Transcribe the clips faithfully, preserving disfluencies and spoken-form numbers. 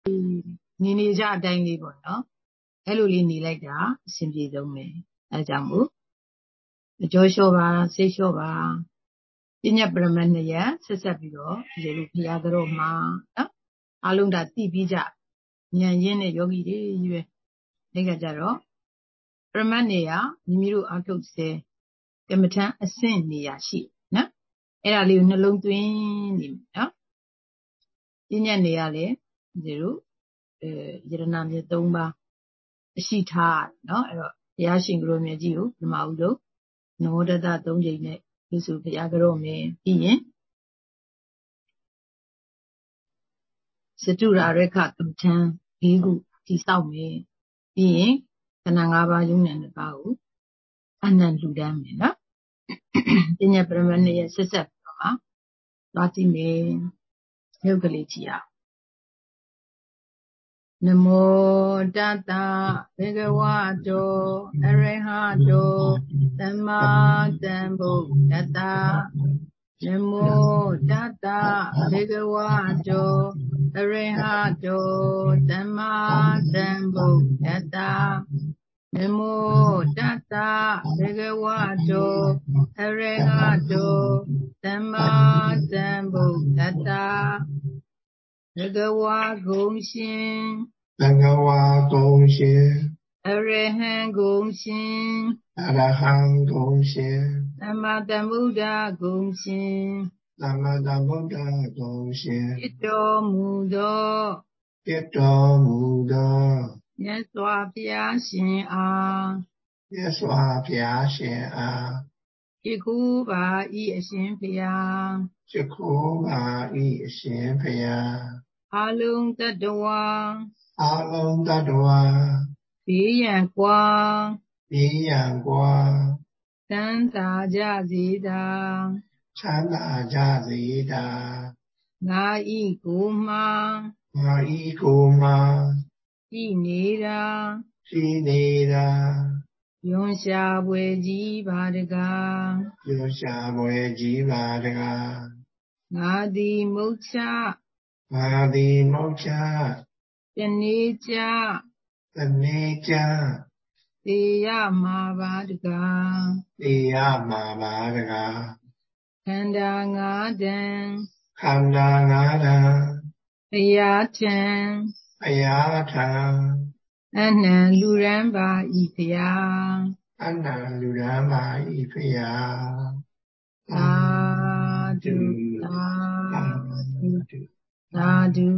နေနေကြအတိုင်းလေးပေါ့နော်အဲ့လိုလေးနေလိုက်တာအဆင်ပြေဆုံးပဲအဲကြောင့်မို့အကျော်လျှော့ပါစိတ်လျှော့ပါပညာပရမတ်နှစ်ရဆက်ဆက်ပြီးတော့ဒီလိုဘုရားတော်မှာနော်အားလုံးဒါသိပြီးကြဉာဏ်ရင်းတဲ့ယောဂီတွေရွယ်ဒီကကြတော့ပရမတ်နေရမိမိတို့အထုတ်စေကမ္မထံအဆင့်နေရရှိနော်အဲ့ဒါလေးကိုနှလုံးသွင်းနေနော်ပညာနေရလေဒီလိုအဲယရဏမြေသုံးပါးအရှိထားနော်အဲ့တော့ဘုရားရှင်ကတော်မြတ်ကြီးကိုပထမဦးဆုံးနမောတတသုံးကြိမ်နဲ့ပြုစုဘုရားကတော်မြတ်ပြီးရင်စတုရာရခကမ္မထံ၄ခုတိဆောက်မယ်ပြီးရင်ခန္ဓာ၅ပါးယုံနဲ့နှစ်ပါးကိုအနန္တလူတန်းမယ်နော်ပညာပရမတ်နဲ့ဆက်ဆက်ပြီးတော့မှသွားကြည့်မယ်ရုပ်ကလေးကြည့်အောင်နမောတတဘေကဝတောအရဟတောသမ္မာသမ္ဗုဒ္ဓတ္တနမောတတဘေကဝတောအရဟတောသမ္မာသမ္ဗုဒ္ဓတ္တနမောတတဘေကဝတောအရဟတောသမ္မာသမ္ဗုဒ္ဓတ္တဘဂဝါဂုံရှင်ဘဂဝါဂုံရှင်အရဟံဂုံရှင်အရဟံဂုံရှင်သမ္မာသမ္ဗုဒ္ဓဂုံရှင်သမ္မာသမ္ဗုဒ္ဓဂုံရှင်ဖြစ်တော်မူသောဖြစ်တော်မူသောမြတ်စွာဘုရားရှင်အားမြတ်စွာဘုရားရှင်အားရှိခိုးပါ၏အရှင်ဘုရားရှိခိုးပါ၏အရှင်ဘုရားအလုံးတတ္တဝါအလုံးတတ္တဝါဘေးရန်ကွာဘေးရန်ကွာချမ်းသာကြစေသာချမ်းသာကြစေသာငါဤကိုမှငါဤကိုမှရှိနေတာရှိနေတာယွန်ရှာပွေကြီးပါတကားယွန်ရှာပွေကြီးပါတကားငါသည်မုတ်ချငါသည်မုတ်ချတနေ့ချတနေ့ချသေရမှာပါတကားသေရမှာပါတကားခန္ဓာငါးတန်ခန္ဓာငါးတန်ဘုရားထံဘုရားထံအနံလူရန်ပါဤဘုရားအနံလူရန်ပါဤဘုရားသာဓုသာဓုသာဓု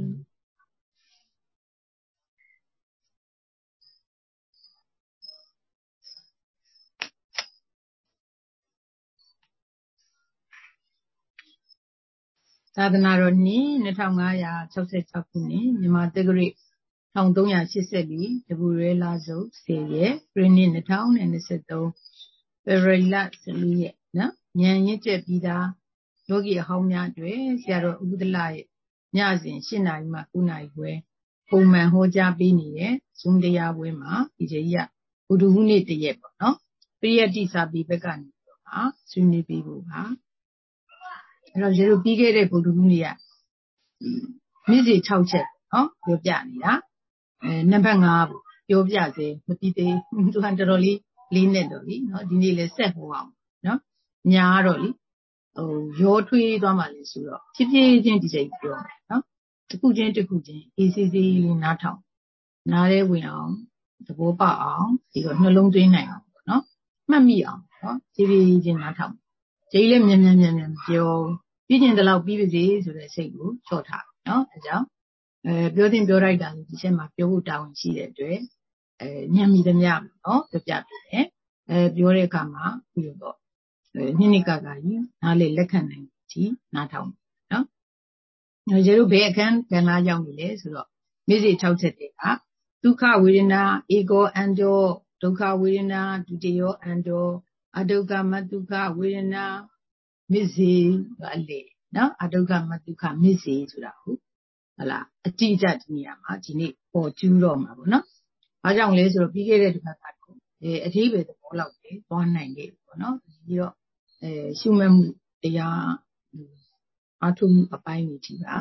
သာသနာတော်နှစ်နှစ်ထောင်ငါးရာ၆ဆယ့်ခြောက်ခုနှစ်မြန်မာတက္ကရာတစ်ထောင်သုံးရာရှစ်ဆယ့်လေးတပူရဲလစုပ်ဆယ်ရက်ပြည့်နှစ်နှစ်ထောင်နဲ့နှစ်ဆယ့်သုံးဖေဖော်ဝါရီလဆယ့်လေးရက်နော်ဉာဏ်ရင့်ကျက်ပြီးသားယောဂီအဟောင်းများတွေဆရာတော်ဥပဒလရဲ့ညစဉ်၈နာရီမှ၉နာရီခွဲပုံမှန်ဟောကြားပေးနေတဲ့ဇုံတရားပွဲမှာဒီကြကြီးကဗုဒ္ဓဟူးနေ့တရက်ပေါ့နော်ပရိယတ္တိစာပေဘက်ကနေတော့ဟာဆွေးနွေးပေးဖို့ပါအဲ့တော့ရေတို့ပြီးခဲ့တဲ့ဗုဒ္ဓဟူးနေ့ကမြစ်စီ၆ချက်နော်ပြောပြနေတာအဲနံပါတ်၅ပေါ့ပြောပြစေမပြီးသေးသူကတော်တော်လေးလေးနဲ့တော့လीနော်ဒီနေ့လဲဆက်ဟောအောင်နော်ညာတော့လीဟိုရောထွေးသွားမှလဲဆိုတော့ဖြည်းဖြည်းချင်းဒီစိတ်ပြောမယ်နော်တစ်ခုချင်းတစ်ခုချင်းအေးစေးစေးလေးနားထောင်နားထဲဝင်အောင်သဘောပေါက်အောင်ဒီတော့နှလုံးသွင်းနိုင်အောင်ပေါ့နော်မှတ်မိအောင်နော်ဖြည်းဖြည်းချင်းနားထောင်ကြိတ်လည်းမြန်မြန်မြန်မြန်ပြောပြီးကျင်တလောက်ပြီးပါစေဆိုတဲ့စိတ်ကိုချော့ထားနော်အဲကြောင့်အဲပြောတင်ပြောလိုက်တာလေဒီချက်မှာပြောဖို့တာဝန်ရှိတဲ့အတွက်အဲညံမိသမျှနော်ပြပြပြတယ်အဲပြောတဲ့အခါမှာပြီးတော့အဲနိနိကကကြီးနားလေလက်ခံနိုင်ကြီးနားထောင်နော်ညကျေတို့ဘယ်အခန်းကဏ္ဍရောက်နေလဲဆိုတော့မြစ်စီ၆ချက်တည်းကဒုက္ခဝေဒနာဧကောအန္တောဒုက္ခဝေဒနာဒုတိယောအန္တောအဒုက္ခမဒုက္ခဝေဒနာမြစ်စီအလေနော်အဒုက္ခမဒုက္ခမြစ်စီဆိုတာဟုတ်ဟလားအတိအကျဒီနေရာမှာဒီနေ့ပေါ်ကျူးတော့မှာပေါ့နော်။ဘာကြောင့်လဲဆိုတော့ပြီးခဲ့တဲ့တစ်ပတ်ကတော့အဲအသေးပဲသဘောလောက်ပဲသွားနိုင်ခဲ့ပေါ့နော်။ပြီးတော့အဲရှုမှတ်မှုတရားအထုမှုအပိုင်းကြီးပါ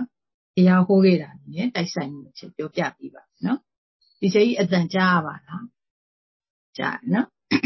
တရားဟောခဲ့တာနဲ့တိုက်ဆိုင်မှုချက်ပြောပြပြပါနော်ဒီချိန်ကြီးအတန်ကြားရပါလားကြားနော်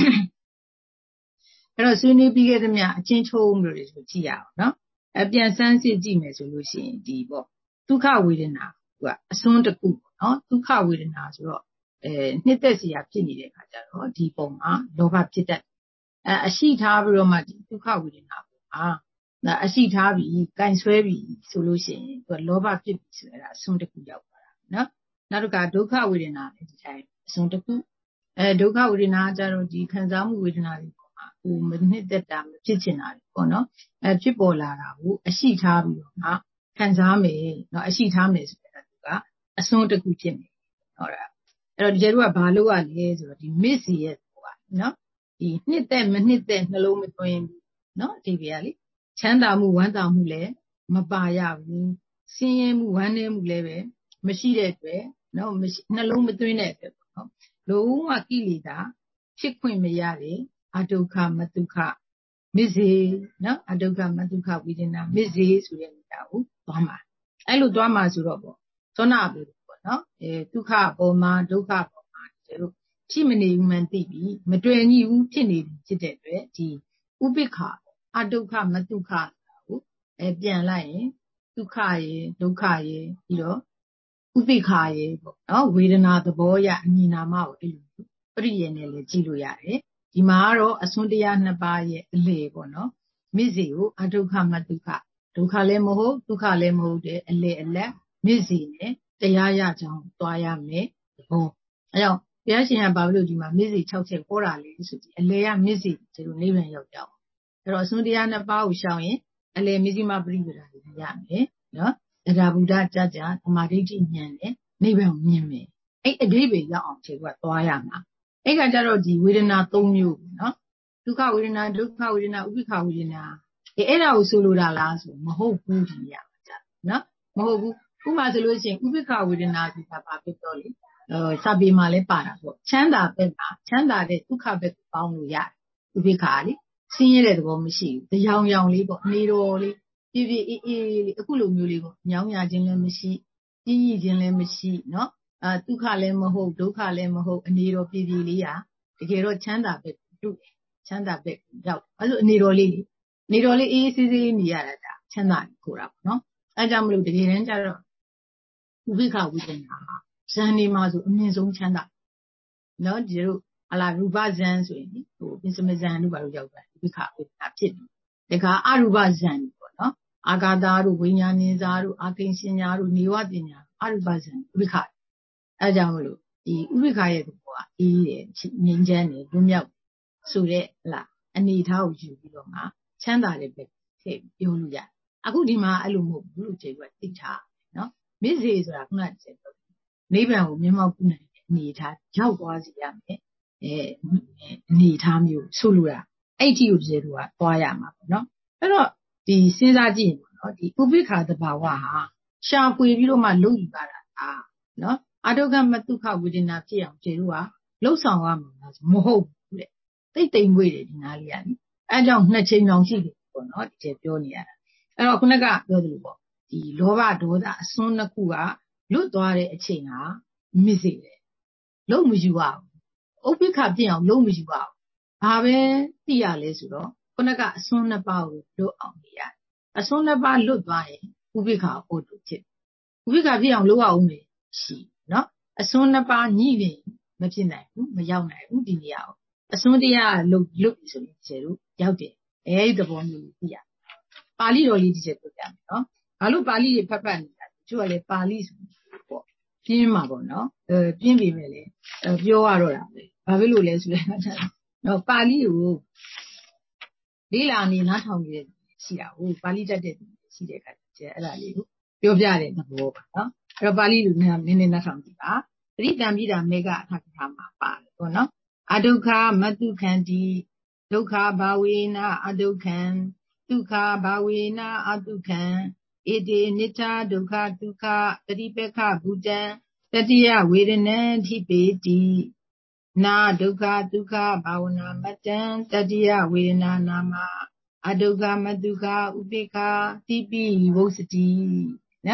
အဲ့တော့ဆွေးနွေးပြီးခဲ့သမျှအချင်းချုံးလို့ဆိုကြည့်ရအောင်နော်အပြန်စမ်းစစ်ကြည့်မယ်ဆိုလို့ရှိရင်ဒီပေါ့ဒုက္ခဝေဒနာကအစွန်းတစ်ခုပေါ့နော်ဒုက္ခဝေဒနာဆိုတော့အဲနှစ်သက်စရာဖြစ်နေတဲ့အခါကျတော့ဒီပုံမှာလောဘဖြစ်တတ်အဲအရှိထားပြီးတော့မှဒီဒုက္ခဝေဒနာပေါ့ဟာအရှိထားပြီးကင်ဆွဲပြီးဆိုလို့ရှိရင်သူကလောဘဖြစ်ပြီဆိုတော့အစွန်းတစ်ခုရောက်သွားတာနော်နောက်တစ်ခါဒုက္ခဝေဒနာလည်းဒီတိုင်းအစွန်းတစ်ခုအဲဒုက္ခဝေဒနာကျတော့ဒီခံစားမှုဝေဒနာတွေပေါ့မှာဟိုမနှစ်သက်တာမဖြစ်ချင်တာပေါ့နော်အဲဖြစ်ပေါ်လာတာကိုအရှိထားပြီးတော့မှခံစားမယ်နော်အရှိထားမယ်ဆိုတော့သူကအစွန်းတစ်ခုဖြစ်နေဟုတ်လားအဲ့တော့ဒီကျတို့ကဘာလို့ရလဲဆိုတော့ဒီ miss ရဲ့ဟိုကနော်ဒီနှစ်သက်မနှစ်သက်နှလုံးမသွင်းဘူးနော်ဒီပြရလေချမ်းသာမှုဝမ်းသာမှုလည်းမပါရဘူးဆင်းရဲမှုဝမ်းနည်းမှုလည်းပဲမရှိတဲ့အတွက်နော်နှလုံးမသွင်းတဲ့အတွက်ပေါ့နော်လုံးဝကိလေသာဖြစ်ခွင့်မရတဲ့အဒုက္ခမဒုက္ခမစ္စေနော်အဒုက္ခမဒုက္ခဝိဒနာမစ္စေဆိုတဲ့နေရာကိုသွားမှာအဲ့လိုသွားမှာဆိုတော့ပေါ့သောနာပြီပေါ့နော်အဲဒုက္ခပေါ်မှာဒုက္ခပေါ်မှာကျတို့ရှိမနေဘူးမှန်သိပြီမတွေ့ညီဘူးဖြစ်နေပြီဖြစ်တဲ့အတွက်ဒီဥပိ္ပခအဒုက္ခမဒုက္ခကိုအဲပြန်လိုက်ရင်ဒုက္ခရေဒုက္ခရေပြီးတော့ဥပိ္ပခရေပေါ့နော်ဝေဒနာသဘောရအညီနာမကိုအဲ့လိုပရိယေနဲ့လည်းကြည့်လို့ရတယ်ဒီမှာကတော့အစွန်းတရားနှစ်ပါးရဲ့အလေပေါ့နော်မစ္စေကိုအဒုက္ခမဒုက္ခဒုက္ခလည်းမဟုတ်ဒုက္ခလည်းမဟုတ်တဲ့အလေအလတ်မစ္စေနဲ့တရားရကြောင်းသွားရမယ်ဟောအဲကြောင့်ဘုရားရှင်ကဘာလို့ဒီမှာမစ္စေ၆ချက်ဟောတာလဲဆိုပြီးအလေကမစ္စေကျလို့နိဗ္ဗာန်ရောက်ကြအောင်အဲ့တော့အစွန်းတရားနှစ်ပါးကိုရှောင်ရင်အလေမဇ္ဈိမပရိပဒါကိုရမယ်နော်တဒါဗုဒ္ဓကြကြသမာဓိဋ္ဌိဉာဏ်နဲ့နိဗ္ဗာန်ကိုမြင်မယ်အဲ့အဓိပ္ပာယ်ရောက်အောင်ခြေကသွားရမှာအဲ့ကကြတော့ဒီဝေဒနာ၃မျိုးနော်ဒုက္ခဝေဒနာဒုက္ခဝေဒနာဥပိ္ပခဝေဒနာအဲ့အဲ့ဒါကိုဆိုလိုတာလားဆိုမဟုတ်ဘူးဒီရမှာကြာနော်မဟုတ်ဘူးဥပမာဆိုလို့ရှိရင်ဥပိ္ပခဝေဒနာဆိုတာဘာဖြစ်တော့လဲဟိုစာပေမှာလည်းပါတာပေါ့ချမ်းသာဘက်မှာချမ်းသာတဲ့ဒုက္ခဘက်ကိုပေါင်းလို့ရတယ်ဥပိ္ပခလေဆင်းရဲတဲ့သဘောမရှိဘူးတရားရောင်လေးပေါ့နေတော်လေးပြပြအေးအေးလေးအခုလိုမျိုးလေးပေါ့ညောင်းရခြင်းလည်းမရှိပြည့်ရည်ခြင်းလည်းမရှိနော်အာဒုက္ခလည်းမဟုတ်ဒုက္ခလည်းမဟုတ်အနေတော်ပြပြလေးရာတကယ်တော့ချမ်းသာဘက်တူတယ်ချမ်းသာဘက်ရောက်အဲ့လိုအနေတော်လေးနေတော်လေးအေးအေးဆေးဆေးနေရတာဒါချမ်းသာကိုတာပေါ့နော်အဲကြောင့်မလို့တကယ်တမ်းကျတော့ဥပိ္ပခဝိဒနာဇန်နေမှာဆိုအမြင့်ဆုံးချမ်းသာနော်ဒီလိုအလားရူပဇန်ဆိုရင်ဟိုပစ္စမဇန်တို့ဘာလို့ရောက်တာဥပိ္ပခဝိဒနာဖြစ်တယ်ဒါကအရူပဇန်ပေါ့နော်အာဂါတာတို့ဝိညာဉ်ဉ္ဇာတို့အာကိဉ္စညာတို့နေဝပညာအရူပဇန်ဥပိ္ပခအဲကြောင့်မလို့ဒီဥပိ္ပခရဲ့သဘောကအေးတယ်ငြိမ်းချမ်းတယ်လွတ်မြောက်ဆိုတဲ့ဟလားအနေထားကိုယူပြီးတော့မှချမ်းသာတဲ့ဘက်ထည့်ပြောလို့ရအခုဒီမှာအဲ့လိုမဟုတ်ဘူးလို့ခြေကသိထားနော်မစ္စေဆိုတာခုနကခြေပြောနိဗ္ဗာန်ကိုမျက်မှောက်ပြုနိုင်တဲ့အနေထားရောက်သွားစီရမယ်အဲအနေထားမျိုးဆိုလိုတာအဲ့ဒီကိုခြေတို့ကသွားရမှာပေါ့နော်အဲ့တော့ဒီစဉ်းစားကြည့်ရင်ပေါ့နော်ဒီဥပိ္ပခသဘာဝဟာရှာဖွေပြီးတော့မှလုပ်ယူတာဒါနော်အဒုက္ခမဒုက္ခဝေဒနာဖြစ်အောင်ခြေတို့ကလှုပ်ဆောင်ရမှာမဟုတ်ဘူးတဲ့တိတ်တိမ်မွေ့တယ်ဒီနားလေးကနိအဲကြောင့်နှစ်ချိန်အောင်ရှိတယ်ပေါ့နော်ဒီကျပြောနေရတာအဲ့တော့ခုနကပြောသလိုပေါ့ဒီလောဘဒေါသအစွန်းနှစ်ခုကလွတ်သွားတဲ့အချိန်ဟာမစ္စေတယ်လုံးမယူရဘူးဥပိ္ပခဖြစ်အောင်လုံးမယူရဘူးဘာပဲသိရလဲဆိုတော့ခုနကအစွန်းနှစ်ပါးကိုလွတ်အောင်နေရအစွန်းနှစ်ပါးလွတ်သွားရင်ဥပိ္ပခဟိုတုဖြစ်ဥပိ္ပခဖြစ်အောင်လုပ်ရအောင်လေရှိနော်အစွန်းနှစ်ပါးညှိနေမဖြစ်နိုင်ဘူးမရောက်နိုင်ဘူးဒီနေရာကိုအစွန်းတရားလွတ်လွတ်ဆိုရင်ကျတို့ရောက်တယ်အဲဒီသဘောမျိုးသိရပါဠိတော်လေးတစ်ချက်ပြောပြမယ်နော်ဘာလို့ပါဠိတွေဖတ်ဖတ်နေတာသူကလည်းပါဠိဆိုပေါ့ပြင်းမှာပေါ့နော်အဲပြင်းပြီမဲ့လေပြောရတော့တာပဲဘာဖြစ်လို့လဲဆိုတော့နော်ပါဠိကိုလေးလာနေနားထောင်နေရှိတာဟုတ်ပါဠိတတ်တဲ့ရှိတဲ့အခါကျအဲ့ဒါလေးကိုပြောပြတဲ့သဘောပါနော်အဲ့တော့ပါဠိလိုနည်းနည်းနားထောင်ကြည့်ပါပရိတံပိတာမေကအထကထာမှာပါတယ်ပေါ့နော်အဒုက္ခမတုခန္တိဒုက္ခဘာဝေနအဒုက္ခံဒုက္ခဘာဝေနအတုခံဧတေနိဋ္ဌဒုက္ခဒုက္ခပရိပက္ခဘူတံတတိယဝေဒနံထိပေတိနာဒုက္ခဒုက္ခဘာဝနာမတ္တံတတိယဝေဒနာနာမအဒုက္ခမဒုက္ခဥပိ္ပခတိပိဝုစတိနော်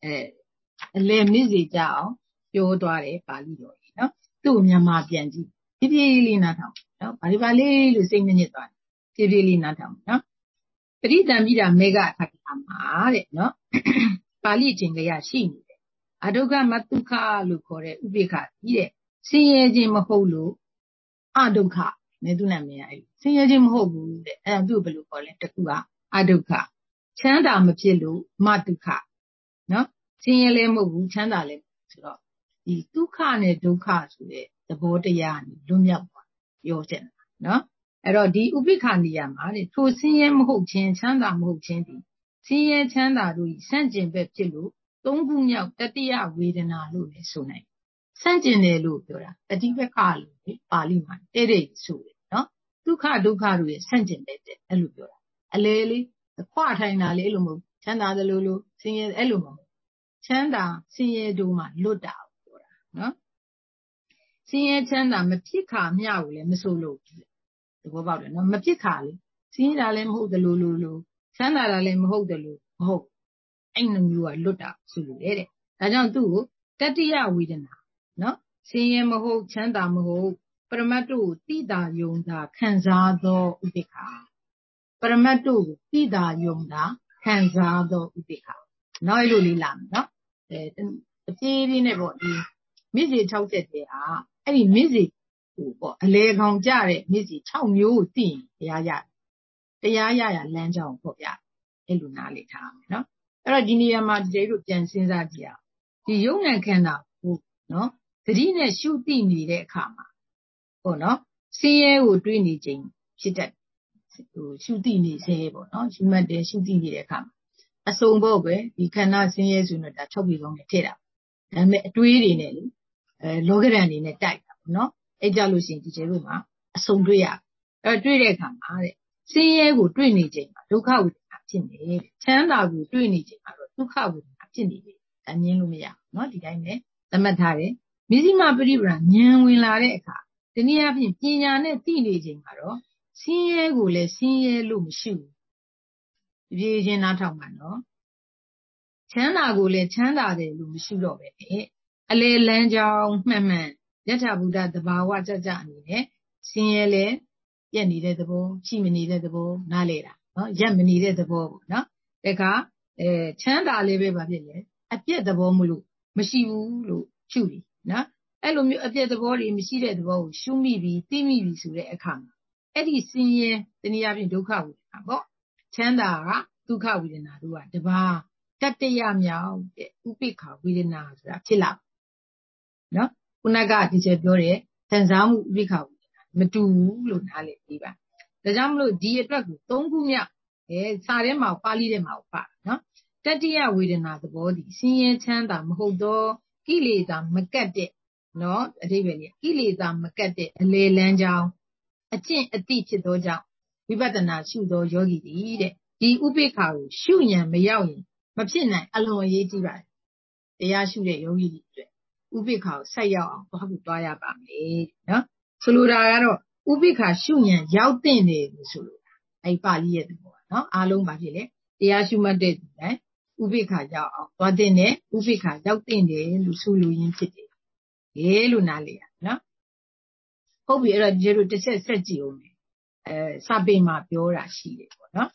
အဲအလဲမြစ်စီကြအောင်ပြောသွားတယ်ပါဠိတော်ကြီးနော်သူ့မြန်မာပြန်ကြည့်ဖြည်းဖြည်းလေးနားထောင်နော်ဘာဒီပါလေးလို့စိတ်ညစ်သွားတယ်ဖြည်းဖြည်းလေးနားထောင်နော်ပရိသံပိတာမေဃအခါမှာတဲ့နော်ပါဠိကျင်လျာရှိနေတယ်အဒုက္ခမတုခလို့ခေါ်တဲ့ဥပိ္ပခကြီးတဲ့ဆင်းရဲခြင်းမဟုတ်လို့အဒုက္ခနေသူနာမည်အဲ့ဆင်းရဲခြင်းမဟုတ်ဘူးတဲ့အဲ့ဒါသူ့ဘယ်လိုခေါ်လဲတခုကအဒုက္ခချမ်းသာမဖြစ်လို့မတုခနော်ဆင်းရဲလည်းမဟုတ်ဘူးချမ်းသာလည်းဆိုတော့ဒီဒုက္ခနဲ့ဒုက္ခဆိုတဲ့သဘောတရားနဲ့လွတ်မြောက်သွားပြောချက်နော်အဲ့တော့ဒီဥပိ္ပခနေရာမှာတဲ့ထိုဆင်းရဲမဟုတ်ခြင်းချမ်းသာမဟုတ်ခြင်းဒီဆင်းရဲချမ်းသာတို့ဤဆန့်ကျင်ဘက်ဖြစ်လို့သုံးခုမြောက်တတိယဝေဒနာလို့လည်းဆိုနိုင်ဆန့်ကျင်တယ်လို့ပြောတာတတိပက္ခလို့ပါဠိမှာတဲ့တဲ့ဆိုတယ်နော်ဒုက္ခဒုက္ခတို့ရဲ့ဆန့်ကျင်ဘက်တဲ့အဲ့လိုပြောတာအလဲလေးခွာထိုင်တာလေးအဲ့လိုမဟုတ်ချမ်းသာတယ်လို့လို့ဆင်းရဲအဲ့လိုမဟုတ်ချမ်းသာဆင်းရဲတို့မှလွတ်တာပြောတာနော်ဆင်းရဲချမ်းသာမဖြစ်ခါမျှကိုလည်းမဆိုလို့သဘောပေါက်တယ်နော်မဖြစ်ခါလေဆင်းရဲတာလည်းမဟုတ်တယ်လို့လို့လို့ချမ်းသာတာလည်းမဟုတ်တယ်လို့မဟုတ်အဲ့လိုမျိုးကလွတ်တာဆိုလို့လေတဲ့ဒါကြောင့်သူ့ကိုတတိယဝေဒနာနော်ဆင်းရဲမဟုတ်ချမ်းသာမဟုတ်ပရမတ်တို့တိတာယုံတာခံစားသောဥပိ္ပခပရမတ်တို့တိတာယုံတာခံစားသောဥပိ္ပခနောက်အဲ့လိုလေးလာမယ်နော်အဲအပြေးပြေးနဲ့ပေါ့ဒီမြစ်စီ၆ချက်တည်းဟာအဲ့ဒီမြစ်စီဟိုပေါ့အလေကောင်ကြတဲ့မြစ်စီ၆မျိုးကိုသိရင်တရားရတရားရရလမ်းကြောင်းပေါ့ဗျအဲ့လိုနားလေထားမယ်နော်အဲ့တော့ဒီနေရာမှာဒီတို့ပြန်စဉ်းစားကြည့်အောင်ဒီယုံနံခန္ဓာဟုတ်နော်သတိနဲ့ရှုသိနေတဲ့အခါမှာဟုတ်နော်ဆင်းရဲကိုတွေးနေခြင်းဖြစ်တတ်ဟိုရှုသိနေစေပေါ့နော်ရှုမှတ်တယ်ရှုသိနေတဲ့အခါမှာအစုံပေါ့ပဲဒီခန္ဓာဆင်းရဲဆိုတော့ဒါ၆ပြီကောင်းနဲ့ထည့်တာဒါပေမဲ့အတွေးတွေနဲ့လေအဲလောကဓာတ်တွေနဲ့တိုက်တာပေါ့နော်အဲ့ကြလို့ရှိရင်ဒီကျေတို့မှာအစုံတွေးရအဲတွေးတဲ့အခါမှာတဲ့ဆင်းရဲကိုတွေးနေခြင်းမှာဒုက္ခဝေဒနာဖြစ်နေတယ်ချမ်းသာကိုတွေးနေခြင်းမှာတော့ဒုက္ခဝေဒနာဖြစ်နေတယ်ဒါမြင်လို့မရဘူးเนาะဒီတိုင်းပဲသတ်မှတ်ထားတယ်မြစ္စည်းမပရိပဒဉာဏ်ဝင်လာတဲ့အခါတနည်းအားဖြင့်ပညာနဲ့သိနေခြင်းမှာတော့ဆင်းရဲကိုလည်းဆင်းရဲလို့မရှိဘူးပြေးချင်းနားထောင်ပါနော်ချမ်းသာကိုလည်းချမ်းသာတယ်လို့မရှိတော့ပဲအလေလန်းကြောင်းမှန်မှန်ယထာဘုဒ္ဓသဘာဝကြကြအနေနဲ့ဆင်းရဲလဲပြက်နေတဲ့သဘောရှိမနေတဲ့သဘောနားလေတာနော်ရက်မနေတဲ့သဘောပေါ့နော်တခါအဲချမ်းသာလေးပဲပါဖြစ်လေအပြက်သဘောမလို့မရှိဘူးလို့ရှုပြီနော်အဲ့လိုမျိုးအပြက်သဘောတွေမရှိတဲ့သဘောကိုရှုမိပြီးသိမိပြီးဆိုတဲ့အခါမှာအဲ့ဒီဆင်းရဲတနည်းအားဖြင့်ဒုက္ခဝေဒနာပေါ့ချမ်းသာကဒုက္ခဝေဒနာတို့ကတပါးတတ္တရမြောက်တဲ့ဥပိ္ပခဝေဒနာဆိုတာဖြစ်လာနော်ခုနကဒီချက်ပြောတဲ့ခံစားမှုဥပိ္ပခဝေဒနာမတူဘူးလို့နားလည်ပြီးပါဒါကြောင့်မလို့ဒီအတွက်ကိုသုံးခုမြောက်အဲစာထဲမှာပါဠိထဲမှာပါနော်တတ္တရဝေဒနာသဘောဒီဆင်းရဲချမ်းသာမဟုတ်တော့ကိလေသာမကတ်တဲ့နော်အဓိပ္ပာယ်ကြီးကိလေသာမကတ်တဲ့အလေလန်းကြောင်းအကျင့်အတိဖြစ်သောကြောင့်ဝိပဿနာရှုသောယောဂီဒီတဲ့ဒီဥပိ္ပခကိုရှုဉဏ်မရောက်ရင်မဖြစ်နိုင်အလွန်အရေးကြီးပါတယ်တရားရှုတဲ့ယောဂီတွေအတွက်ဥပိ္ပခကိုဆက်ရောက်အောင်သွားဖို့သွားရပါမယ်နော်ဆိုလိုတာကတော့ဥပိ္ပခရှုဉဏ်ရောက်တဲ့နေလို့ဆိုလိုတာအဲ့ပါဠိရဲ့သဘောနော်အားလုံးပါဖြစ်လေတရားရှုမှတ်တဲ့သူတိုင်းဥပိ္ပခရောက်အောင်သွားတဲ့နဲ့ဥပိ္ပခရောက်တဲ့တယ်လို့ဆိုလိုရင်းဖြစ်တယ်လေလို့နားလေရနော်ဟုတ်ပြီအဲ့တော့ဒီလိုတစ်ချက်ဆက်ကြည့်ဦးမယ်အဲစာပေမှာပြောတာရှိတယ်ပေါ့နော်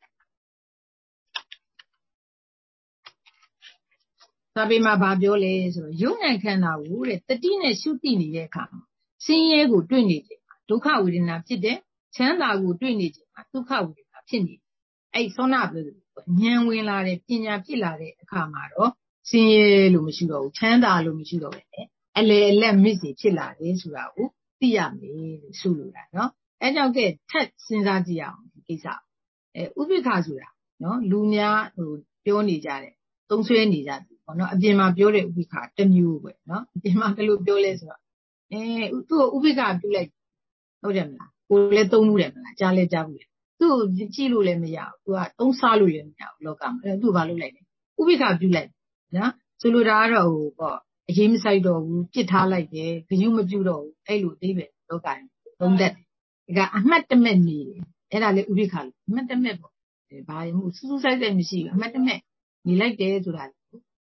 စာပေမှာဗာပြောလဲဆိုတော့ယုံ nant ခန္ဓာကိုတဲ့တတိနဲ့ရှုသိနေတဲ့အခါမှာဆင်းရဲကိုတွေ့နေတယ်ဒုက္ခဝေဒနာဖြစ်တယ်ချမ်းသာကိုတွေ့နေတယ်ဒုက္ခဝေဒနာဖြစ်နေတယ်အဲ့သောနာပြောတယ်ဉာဏ်ဝင်လာတယ်ပညာဖြစ်လာတဲ့အခါမှာတော့ဆင်းရဲလို့မရှိတော့ဘူးချမ်းသာလို့မရှိတော့ပဲနဲ့အလေအလက်မစ်စီဖြစ်လာတယ်ဆိုတာကိုသိရမယ်လို့ဆိုလိုတာနော်အဲကြောင့်ကဲထပ်စဉ်းစားကြည့်အောင်ဒီကိစ္စအဲဥပိ္ပခဆိုတာနော်လူများဟိုပြောနေကြတယ်သုံးဆွဲနေကြတယ်ပေါ့နော်အပြင်မှာပြောတဲ့ဥပိ္ပခတစ်မျိုးပဲနော်အပြင်မှာဘယ်လိုပြောလဲဆိုတော့အဲသူ့ကိုဥပိ္ပခပြုလိုက်ဟုတ်တယ်မလားကိုလည်းသုံးမှုတယ်မလားကြားလဲကြားဘူးလေသူ့ကိုကြည့်လို့လည်းမရဘူးသူကသုံးစားလို့လည်းမရဘူးလောကမှာအဲသူ့ဘာလုပ်လိုက်လဲဥပိ္ပခပြုလိုက်နော်ဆိုလိုတာကတော့ဟိုပေါ့အရေးမဆိုင်တော့ဘူးပြစ်ထားလိုက်တယ်ဂရုမပြုတော့ဘူးအဲ့လိုအိဗယ်လောကရင်သုံးတတ်တယ်ဒါကအမှတ်တမဲ့နေတယ်အဲ့ဒါလေဥပိ္ပခလို့အမှတ်တမဲ့ပေါ့ဘာမှစူးစူးဆိုင်ဆိုင်မရှိဘူးအမှတ်တမဲ့နေလိုက်တယ်ဆိုတာဥ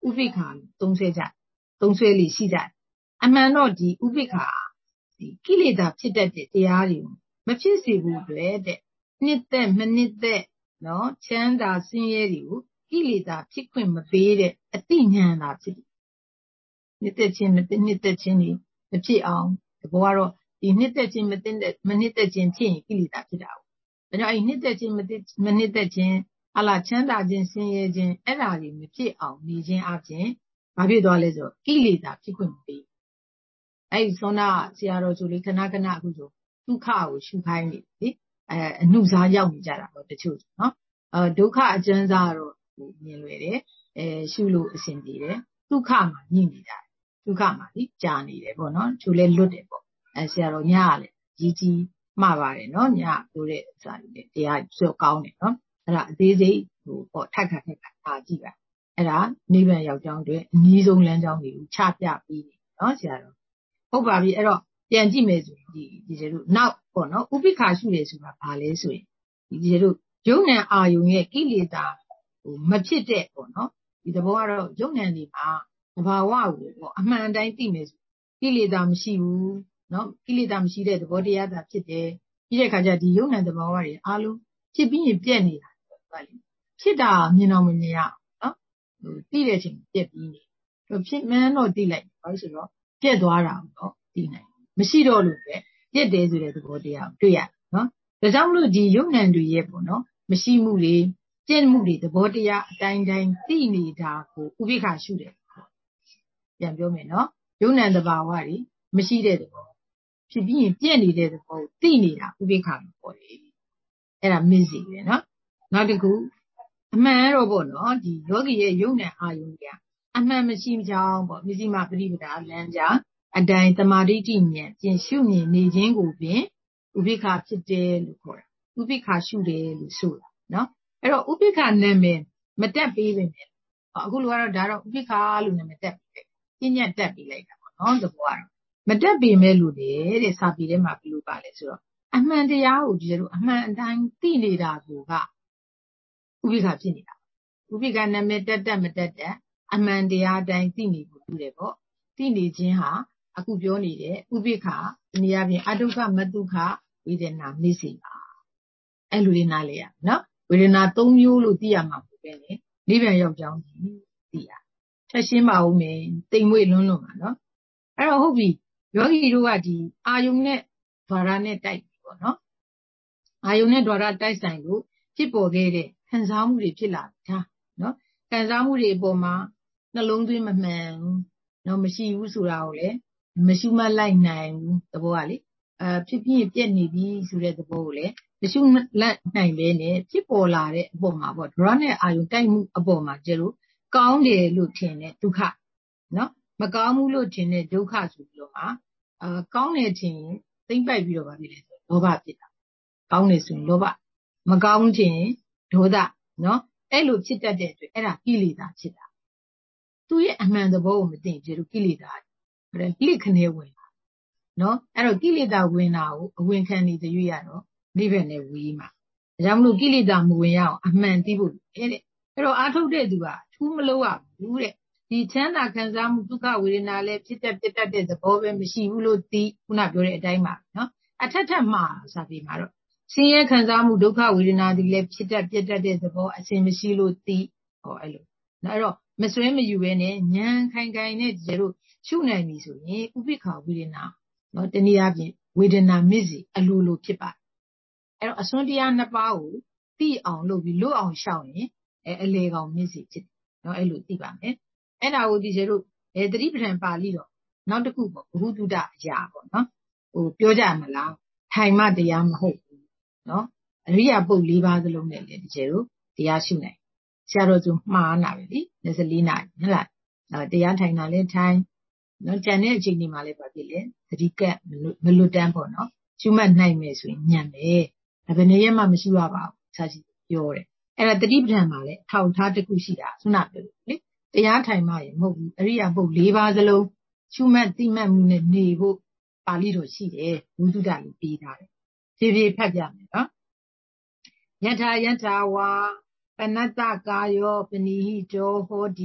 ဥပိ္ပခာသုံးဆွဲကြသုံးဆွဲလိရှိကြအမှန်တော့ဒီဥပိ္ပခာဒီကိလေသာဖြစ်တတ်တဲ့တရားတွေမဖြစ်စေဘူးအတွက်တဲ့နှစ်သက်မနှစ်သက်နော်ချမ်းသာဆင်းရဲတွေကိုကိလေသာဖြစ်ခွင့်မပေးတဲ့အတိညာဏ်သာဖြစ်တယ်နှစ်သက်ခြင်းမနှစ်သက်ခြင်းတွေမဖြစ်အောင်ဒီဘောကတော့ဒီနှစ်သက်ခြင်းမတင်တဲ့မနှစ်သက်ခြင်းဖြစ်ရင်ကိလေသာဖြစ်တာပေါ့ဒါကြောင့်အဲ့နှစ်သက်ခြင်းမမနှစ်သက်ခြင်းအလားချမ်းသာခြင်းဆင်းရဲခြင်းအဲ့ဒါတွေမဖြစ်အောင်နေခြင်းအပြင်ဘာဖြစ်သွားလဲဆိုကိလေသာဖြစ်ခွင့်မပေးအဲ့ဒီသောနာဆရာတော်ဆိုလေခဏခဏအခုဆိုဒုက္ခကိုရှုခိုင်းနေလေအဲအနုစားရောက်နေကြတာပေါ့တချို့နော်အဲဒုက္ခအကျဉ်းစားတော့မြင်လွယ်တယ်အဲရှုလို့အဆင်ပြေတယ်ဒုက္ခမှာညှိနေကြတယ်ဒုက္ခမှာဒီကြာနေတယ်ပေါ့နော်ချိုလဲလွတ်တယ်ပေါ့အဲဆရာတော်ညကလည်းကြီးကြီးမှားပါတယ်နော်ညပြောတဲ့စာတွေတရားစွတ်ကောင်းတယ်နော်အဲ့ဒါအသေးစိတ်ဟိုပေါ့ထက်ခါထက်ခါအားကြည့်ပါအဲ့ဒါနိဗ္ဗာန်ရောက်ကြောင်းအတွက်အနည်းဆုံးလမ်းကြောင်းတွေကိုချပြပြီးနော်ဆရာတော်ဟုတ်ပါပြီအဲ့တော့ပြန်ကြည့်မယ်ဆိုဒီဒီကျတို့နောက်ပေါ့နော်ဥပိ္ပခာရှုတယ်ဆိုတာဘာလဲဆိုရင်ဒီကျတို့ယုံ nant အာယုံရဲ့ကိလေသာဟိုမဖြစ်တဲ့ပေါ့နော်ဒီသဘောကတော့ယုံ nant ဒီမှာသဘာဝကိုပေါ့အမှန်တိုင်းသိမယ်ဆိုကိလေသာမရှိဘူးနော်ကိလေသာမရှိတဲ့သဘောတရားသာဖြစ်တယ်ပြီးတဲ့အခါကျဒီယုံ nant သဘာဝတွေအားလုံးဖြစ်ပြီးရင်ပြက်နေတာပေါ့လေဖြစ်တာမြင်တော့မမြင်ရနော်ဟိုသိတဲ့အချိန်ပြက်ပြီးနေဖြစ်မှန်းတော့သိလိုက်ဘာလို့ဆိုတော့ပြက်သွားတာတော့သိနိုင်မရှိတော့လို့ပဲပြက်တယ်ဆိုတဲ့သဘောတရားကိုတွေ့ရနော်ဒါကြောင့်မလို့ဒီယုံ nant တွေရဲ့ပေါ့နော်မရှိမှုတွေပြက်မှုတွေသဘောတရားအတိုင်းတိုင်းသိနေတာကိုဥပိ္ပခာရှုတယ်ပြန်ပြောမယ်နော်ယုံ nant သဘာဝတွေမရှိတဲ့သဘောဖြစ်ပြီးရင်ပြက်နေတဲ့သဘောကိုသိနေတာဥပိ္ပခာလို့ခေါ်တယ်အဲ့ဒါမစ်စီပဲနော်နောက်တစ်ခုအမှန်တော့ပေါ့နော်ဒီယောဂီရဲ့ယုံ nant အာယုံကြီးအမှန်မရှိကြောင်းပေါ့မစ္စည်းမပရိပဒါလမ်းကြာအတိုင်းသမာဓိဋ္ဌိဉာဏ်ပြင်ရှုမြင်နေခြင်းကိုပင်ဥပိ္ပခာဖြစ်တယ်လို့ခေါ်တာဥပိ္ပခာရှုတယ်လို့ဆိုတာနော်အဲ့တော့ဥပိ္ပခာနာမည်မတက်ပေးပဲနဲ့အခုလိုကတော့ဒါတော့ဥပိ္ပခာလို့နာမည်တက်ပြီးပြညတ်တက်ပြီးလိုက်တာပေါ့နော်သဘောကတော့မတက်ပေမဲ့လို့လေတဲ့စာပေထဲမှာဘယ်လိုပါလဲဆိုတော့အမှန်တရားကိုဒီလိုအမှန်အတိုင်းသိနေတာကိုကဥပိ္ပခာဖြစ်နေတာဥပိ္ပခာနာမည်တက်တက်မတက်တက်အမှန်တရားအတိုင်းသိနေဖို့ပြုတယ်ပေါ့သိနေခြင်းဟာအခုပြောနေတဲ့ဥပိ္ပခာဒီနေရာပြင်အဒုက္ခမဒုက္ခဝေဒနာမစ္စေပါအဲ့လိုလေးနားလေရနော်ဝေဒနာသုံးမျိုးလို့သိရမှာပေါ့ပဲလေနိဗ္ဗာန်ရောက်ကြောင်းသိရချက်ရှင်းပါဦးမယ်တိမ်မွေ့လွန်းလွန်းပါနော်အဲ့တော့ဟုတ်ပြီယောဂီတို့ကဒီအာယုံနဲ့ဓာရနဲ့တိုက်ပြီပေါ့နော်အာယုံနဲ့ဓာရတိုက်ဆိုင်လို့ဖြစ်ပေါ်ခဲ့တဲ့ခံစားမှုတွေဖြစ်လာတာနော်ခံစားမှုတွေအပေါ်မှာနှလုံးသွင်းမမှန်ဘူးနော်မရှိဘူးဆိုတာကိုလည်းမရှိမှလိုက်နိုင်ဘူးသဘောကလေအဲဖြစ်ပြီးပြက်နေပြီဆိုတဲ့သဘောကိုလည်းမရှိမှလိုက်နိုင်ပဲနဲ့ဖြစ်ပေါ်လာတဲ့အပေါ်မှာပေါ့ဓာရနဲ့အာယုံတိုက်မှုအပေါ်မှာကျလို့ကောင်းတယ်လို့ထင်တဲ့ဒုက္ခနော်မကောင်းဘူးလို့ထင်တဲ့ဒုက္ခဆိုပြီးတော့မှအာကောင်းတယ်ထင်ရင်သိမ့်ပိုက်ပြီးတော့ဗာဖြစ်တယ်ဆိုလောဘဖြစ်တာကောင်းတယ်ဆိုရင်လောဘမကောင်းဘူးထင်ရင်ဒေါသနော်အဲ့လိုဖြစ်တတ်တဲ့အတွက်အဲ့ဒါကိလေသာဖြစ်တာသူရဲ့အမှန်သဘောကိုမသိရင်ကျတော့ကိလေသာအဲ့ဒါလိခနဲ့ဝင်တာနော်အဲ့တော့ကိလေသာဝင်တာကိုအဝင်ခံနေကြရတော့နိဗ္ဗာန်နဲ့ဝေးမှာဒါကြောင့်မလို့ကိလေသာမဝင်ရအောင်အမှန်သိဖို့အဲ့တဲ့အဲ့တော့အာထုတ်တဲ့သူကထူးမလို့ရဘူးတဲ့ဒီချမ်းသာခံစားမှုဒုက္ခဝေဒနာလည်းဖြစ်တတ်ပြတတ်တဲ့သဘောပဲမရှိဘူးလို့သိခုနပြောတဲ့အတိုင်းပါနော်အထက်ထက်မှာစာပေမှာတော့ဆင်းရဲခံစားမှုဒုက္ခဝေဒနာတွေလည်းဖြစ်တတ်ပြတတ်တဲ့သဘောအစဉ်မရှိလို့သိဟောအဲ့လိုအဲ့တော့မစွဲမယူပဲနဲ့ဉာဏ်ခိုင်ခိုင်နဲ့ကျတို့ရှုနိုင်ပြီဆိုရင်ဥပိ္ပခာဝေဒနာနော်တနည်းအားဖြင့်ဝေဒနာမစ္စီအလိုလိုဖြစ်ပါအဲ့တော့အစွန်းတရားနှစ်ပါးကိုသိအောင်လုပ်ပြီးလွတ်အောင်ရှောင်ရင်အဲအလေကောင်မစ္စီဖြစ်တယ်နော်အဲ့လိုသိပါမယ်အဲ့ဒါကိုဒီကျတို့အဲတတိပဋ္ဌာန်ပါဠိတော့နောက်တစ်ခုပေါ့ဘုဟုတုတအရာပေါ့နော်ဟိုပြောကြမလားထိုင်မှတရားမဟုတ်ဘူးနော်အရိယာပုတ်၄ပါးစလုံးနဲ့လေဒီကျတို့တရားရှုနိုင်ဆရာတော်ဆိုမှားနာပဲလी၂၄နာရီဟုတ်လားတရားထိုင်တာလဲထိုင်နော်ကြံတဲ့အချိန်ဒီမှာလဲပါပြီလေသတိကပ်မလွတ်တမ်းပေါ့နော်ရှုမှတ်နိုင်မယ်ဆိုရင်ညံ့မယ်ဒါဘယ်နည်းမှမရှိရပါဘူးစာရှိပြောတယ်အဲ့ဒါတတိပဋ္ဌာန်မှာလဲအထောက်ထားတစ်ခုရှိတာခုနပြောလို့လေတရားထိုင်မှရင်မဟုတ်ဘူးအရိယာပုတ်၄ပါးစလုံးရှုမှတ်သိမှတ်မှုနဲ့နေဖို့ပါဠိတော်ရှိတယ်ဘုဒ္ဓတာလို့ပြီးထားတယ်ဖြည်းဖြည်းဖတ်ပြမယ်နော်ယထာယထာဝါပနတ္တကာယောပနိဟိတောဟောတိ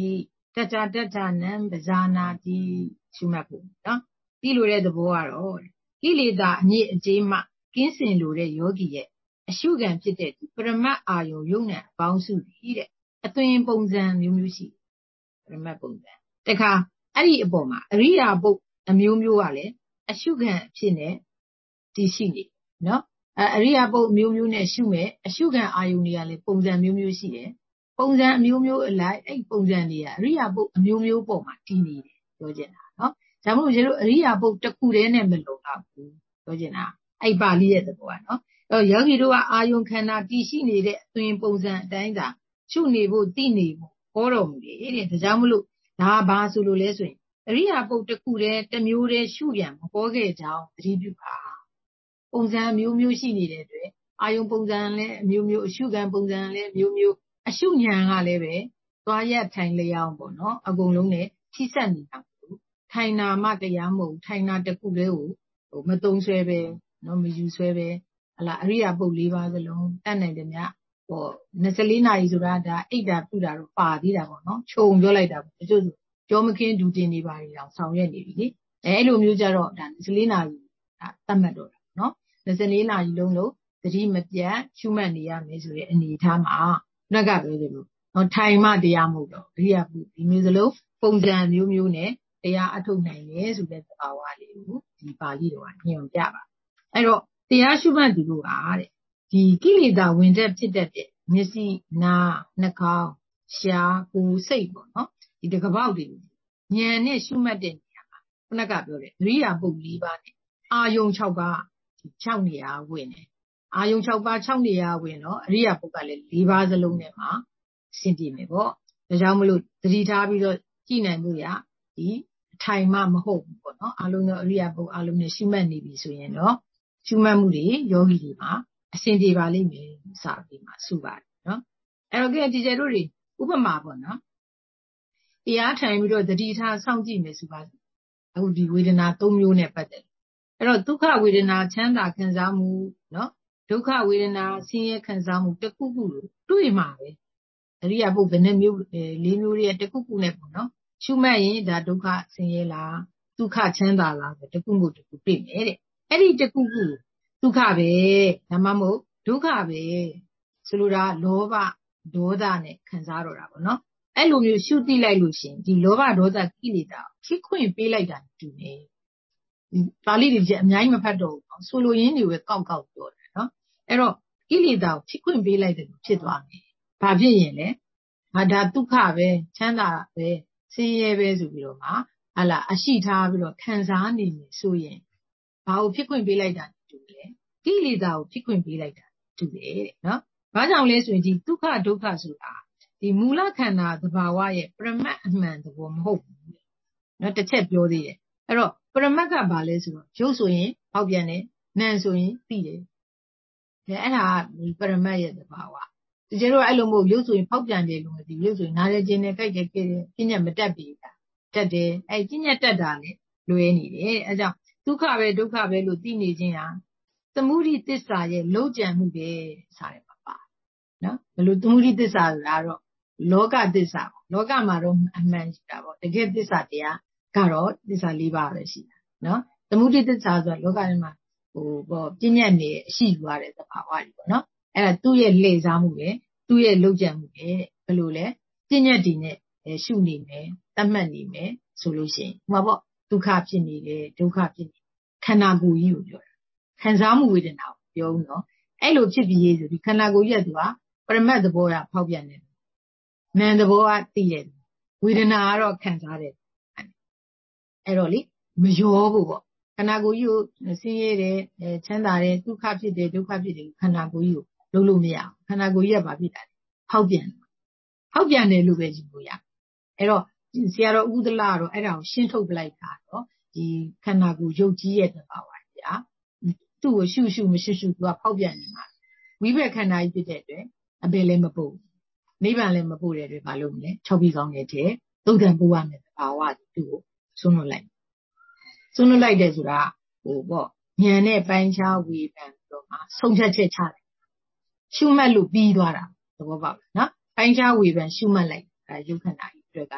တတတတနံပဇာနာတိရှုမှတ်ဖို့နော်ဒီလိုတဲ့သဘောကတော့ကိလေသာအမြင့်အကျေးမှကင်းစင်လိုတဲ့ယောဂီရဲ့အရှုခံဖြစ်တဲ့ပရမတ်အာယုံယုံနဲ့အပေါင်းစုပြီးတဲ့အသွင်ပုံစံမျိုးမျိုးရှိပရမတ်ပုံစံတခါအဲ့ဒီအပေါ်မှာအရိယာပုတ်အမျိုးမျိုးကလည်းအရှုခံဖြစ်နေတည်ရှိနေနော်အဲအရိယာပုတ်အမျိုးမျိုးနဲ့ရှုမဲ့အရှုခံအာယုံတွေကလည်းပုံစံမျိုးမျိုးရှိတယ်ပုံစံအမျိုးမျိုးအလိုက်အဲ့ပုံစံတွေကအရိယာပုတ်အမျိုးမျိုးပေါ်မှာတည်နေတယ်ပြောချင်တာနော်ဒါမှမဟုတ်ကျွန်တော်အရိယာပုတ်တစ်ခုတည်းနဲ့မလုံလောက်ဘူးပြောချင်တာအဲ့ပါဠိရဲ့သဘောကနော်အဲ့ယောဂီတို့ကအာယုံခန္ဓာတည်ရှိနေတဲ့အသွင်ပုံစံအတိုင်းသာရှုနေဖို့သိနေဖို့ဟောတော်မူတယ်တဲ့ဒါကြောင့်မလို့ဒါဘာဆိုလို့လဲဆိုရင်အရိယာပုတ်တစ်ခုတည်းတစ်မျိုးတည်းရှုရံမဟောခဲ့ကြောင်းသတိပြုပါပုံစံမျိုးမျိုးရှိနေတဲ့အတွက်အာယုံပုံစံလည်းအမျိုးမျိုးအရှုခံပုံစံလည်းမျိုးမျိုးအရှုဉဏ်ကလည်းပဲသွားရထိုင်လျောင်းပေါ့နော်အကုန်လုံးနဲ့ထိစပ်နေတာဘူးထိုင်နာမှတရားမဟုတ်ထိုင်နာတစ်ခုတည်းကိုဟိုမတုံးဆွဲပဲနော်မယူဆွဲပဲဟလာအရိယာပုတ်၄ပါးစလုံးတတ်နိုင်တယ်မြတ်ဟော၂၄နာရီဆိုတာဒါအိတ်တာပြုတာတော့ပါသေးတာပေါ့နော်ခြုံပြောလိုက်တာပေါ့တချို့ကြောမခင်းဒူတင်နေပါလေအောင်ဆောင်ရွက်နေပြီလေအဲအဲ့လိုမျိုးကြတော့ဒါ၂၄နာရီဒါသတ်မှတ်တော့တာနော်၂၄နာရီလုံးလုံးသတိမပြတ်ရှုမှတ်နေရမယ်ဆိုတဲ့အနေအထားမှာနှက်ကပြောသလိုနော်ထိုင်မှတရားမဟုတ်တော့အရိယာပုဒီမျိုးစလုံးပုံစံမျိုးမျိုးနဲ့တရားအထုတ်နိုင်တယ်ဆိုတဲ့သဘာဝလေးကိုဒီပါဠိတော်ကညွှန်ပြပါအဲ့တော့တရားရှုမှတ်သူတို့ကတဲ့ဒီကိလေသာဝင်တဲ့ဖြစ်တတ်တဲ့မျက်စိနားနှာခေါင်းရှားကိုယ်စိတ်ပေါ့နော်ဒီတကပေါက်တွေဉာဏ်နဲ့ရှုမှတ်တဲ့နေရာမှာခုနကပြောတဲ့အရိယာပုတ်၄ပါးနဲ့အာယုံ၆ပါး၆နေရာဝင်တယ်အာယုံ၆ပါး၆နေရာဝင်တော့အရိယာပုတ်ကလည်း၄ပါးစလုံးနဲ့မှာရှင်းပြမယ်ပေါ့ဒါကြောင့်မလို့သတိထားပြီးတော့ကြည်နိုင်လို့ရဒီထိုင်မှမဟုတ်ဘူးပေါ့နော်အလုံးစုံအရိယာပုတ်အလုံးနဲ့ရှုမှတ်နေပြီဆိုရင်တော့ရှုမှတ်မှုတွေယောဂီတွေမှာအဆင်ပြေပါလိမ့်မယ်စာပေမှာစုပါတယ်နော်အဲ့တော့ကဲဒီကျတို့တွေဥပမာပေါ့နော်တရားထိုင်ပြီးတော့သတိထားစောင့်ကြည့်မယ်ဆိုပါအခုဒီဝေဒနာ၃မျိုးနဲ့ပတ်သက်အဲ့တော့ဒုက္ခဝေဒနာချမ်းသာခံစားမှုနော်ဒုက္ခဝေဒနာဆင်းရဲခံစားမှုတစ်ခုခုလို့တွေ့မှာပဲအရိယာပုတ်ဘယ်နှမျိုး၄မျိုးရဲ့တစ်ခုခုနဲ့ပေါ့နော်ရှုမှတ်ရင်ဒါဒုက္ခဆင်းရဲလားဒုက္ခချမ်းသာလားဆိုတစ်ခုခုတစ်ခုတွေ့မယ်တဲ့အဲ့ဒီတစ်ခုခုဒုက္ခပဲဒါမှမဟုတ်ဒုက္ခပဲဆိုလိုတာလောဘဒေါသနဲ့ခံစားတော့တာပေါ့နော်အဲ့လိုမျိုးရှုသိလိုက်လို့ရှင်ဒီလောဘဒေါသကိလေသာဖြစ်ခွင့်ပေးလိုက်တာတူနေဒီပါဠိတွေအများကြီးမဖတ်တော့ဘူးနော်ဆိုလိုရင်းတွေပဲကောက်ကောက်ပြောတယ်နော်အဲ့တော့ကိလေသာကိုဖြစ်ခွင့်ပေးလိုက်တယ်လို့ဖြစ်သွားတယ်ဘာဖြစ်ရင်လဲဟာဒါဒုက္ခပဲချမ်းသာပဲဆင်းရဲပဲဆိုပြီးတော့မှဟာလာအရှိထားပြီးတော့ခံစားနေနေဆိုရင်ဘာကိုဖြစ်ခွင့်ပေးလိုက်တာတူလဲကိလေသာကိုဖြစ်ခွင့်ပေးလိုက်တာတူတယ်တဲ့နော်ဘာကြောင့်လဲဆိုရင်ဒီဒုက္ခဒုက္ခဆိုတာဒီမူလခန္ဓာသဘာဝရဲ့ပရမတ်အမှန်သဘောမဟုတ်ဘူးနော်တစ်ချက်ပြောသေးတယ်အဲ့တော့ပရမတ်ကဘာလဲဆိုတော့ရုပ်ဆိုရင်ဟောက်ပြန်တယ်နာမ်ဆိုရင်သိတယ်ဒါအဲ့ဒါပရမတ်ရဲ့သဘာဝတကယ်တော့အဲ့လိုမဟုတ်ရုပ်ဆိုရင်ဖောက်ပြန်တယ်လို့မသိရုပ်ဆိုရင်နားရဲခြင်းနဲ့ကြိုက်တယ်ကြည့်တယ်ပြညတ်မတက်ပြီတာတက်တယ်အဲ့ပြညတ်တက်တာလေလွဲနေတယ်အဲကြောင့်ဒုက္ခပဲဒုက္ခပဲလို့သိနေခြင်းဟာသမုဒိသစ္စာရဲ့လုံးကြံမှုပဲစားတယ်ပါပါနော်ဘယ်လိုသမုဒိသစ္စာဆိုတာတော့လောကသစ္စာပေါ့လောကမှာတော့အမှန်ရှိတာပေါ့တကယ်သစ္စာတရားကတော့သစ္စာ၄ပါးပဲရှိတာနော်သမုဒိသစ္စာဆိုတာလောကထဲမှာဟိုပေါ့ပြညတ်နေအရှိယူရတဲ့သဘာဝတွေပေါ့နော်အဲ့ဒါသူ့ရဲ့လှည့်စားမှုပဲသူ့ရဲ့လုံးကြံမှုပဲဘယ်လိုလဲပြညတ်ဒီနဲ့ရှုနေမယ်တတ်မှတ်နေမယ်ဆိုလို့ရှိရင်ဟိုပေါ့ဒုက္ခဖြစ်နေတယ်ဒုက္ခဖြစ်နေခန္ဓာကိုယ်ကြီးကိုပြောတာခံစားမှုဝေဒနာကိုပြောဦးနော်အဲ့လိုဖြစ်ပြီးဆိုဒီခန္ဓာကိုယ်ကြီးကသူကပရမတ်သဘောကဖောက်ပြန်တယ်နာမ်သဘောကသိတယ်ဝေဒနာကတော့ခံစားတယ်အဲ့တော့လေမရောဘူးပေါ့ခန္ဓာကိုယ်ကြီးကိုဆင်းရဲတယ်ချမ်းသာတယ်ဒုက္ခဖြစ်တယ်ဒုက္ခဖြစ်တယ်ခန္ဓာကိုယ်ကြီးကိုလုံးလို့မရအောင်ခန္ဓာကိုယ်ကြီးကဘာဖြစ်တာလဲဖောက်ပြန်ဖောက်ပြန်တယ်လို့ပဲကြည့်လို့ရအဲ့တော့ဆရာတော်ဥဒလကတော့အဲ့ဒါကိုရှင်းထုတ်ပလိုက်တာတော့ဒီခန္ဓာကိုယ်ရုပ်ကြီးရဲ့သဘာဝကြီးอ่ะသူ့ကိုရှုရှုမရှုရှုသူကဖောက်ပြန်နေမှာဝိဘက်ခန္ဓာကြီးဖြစ်တဲ့အတွက်အပေလည်းမပို့နိဗ္ဗာန်လည်းမပို့တဲ့အတွက်ဘာလို့မလဲ၆ပြီးကောင်းတဲ့တဲ့သုဒ္ဓံပို့ရမယ်သဘာဝသူ့ကိုဆုံးလွတ်လိုက်ဆုံးလွတ်လိုက်တယ်ဆိုတာဟိုပေါ့ဉာဏ်နဲ့ပိုင်းခြားဝေဖန်ပြီးတော့မှဆုံးဖြတ်ချက်ချတယ်ရှုမှတ်လို့ပြီးသွားတာသဘောပေါက်လားနော်ပိုင်းခြားဝေဖန်ရှုမှတ်လိုက်အဲရုပ်ခန္ဓာကြီးအတွက်ကဒီ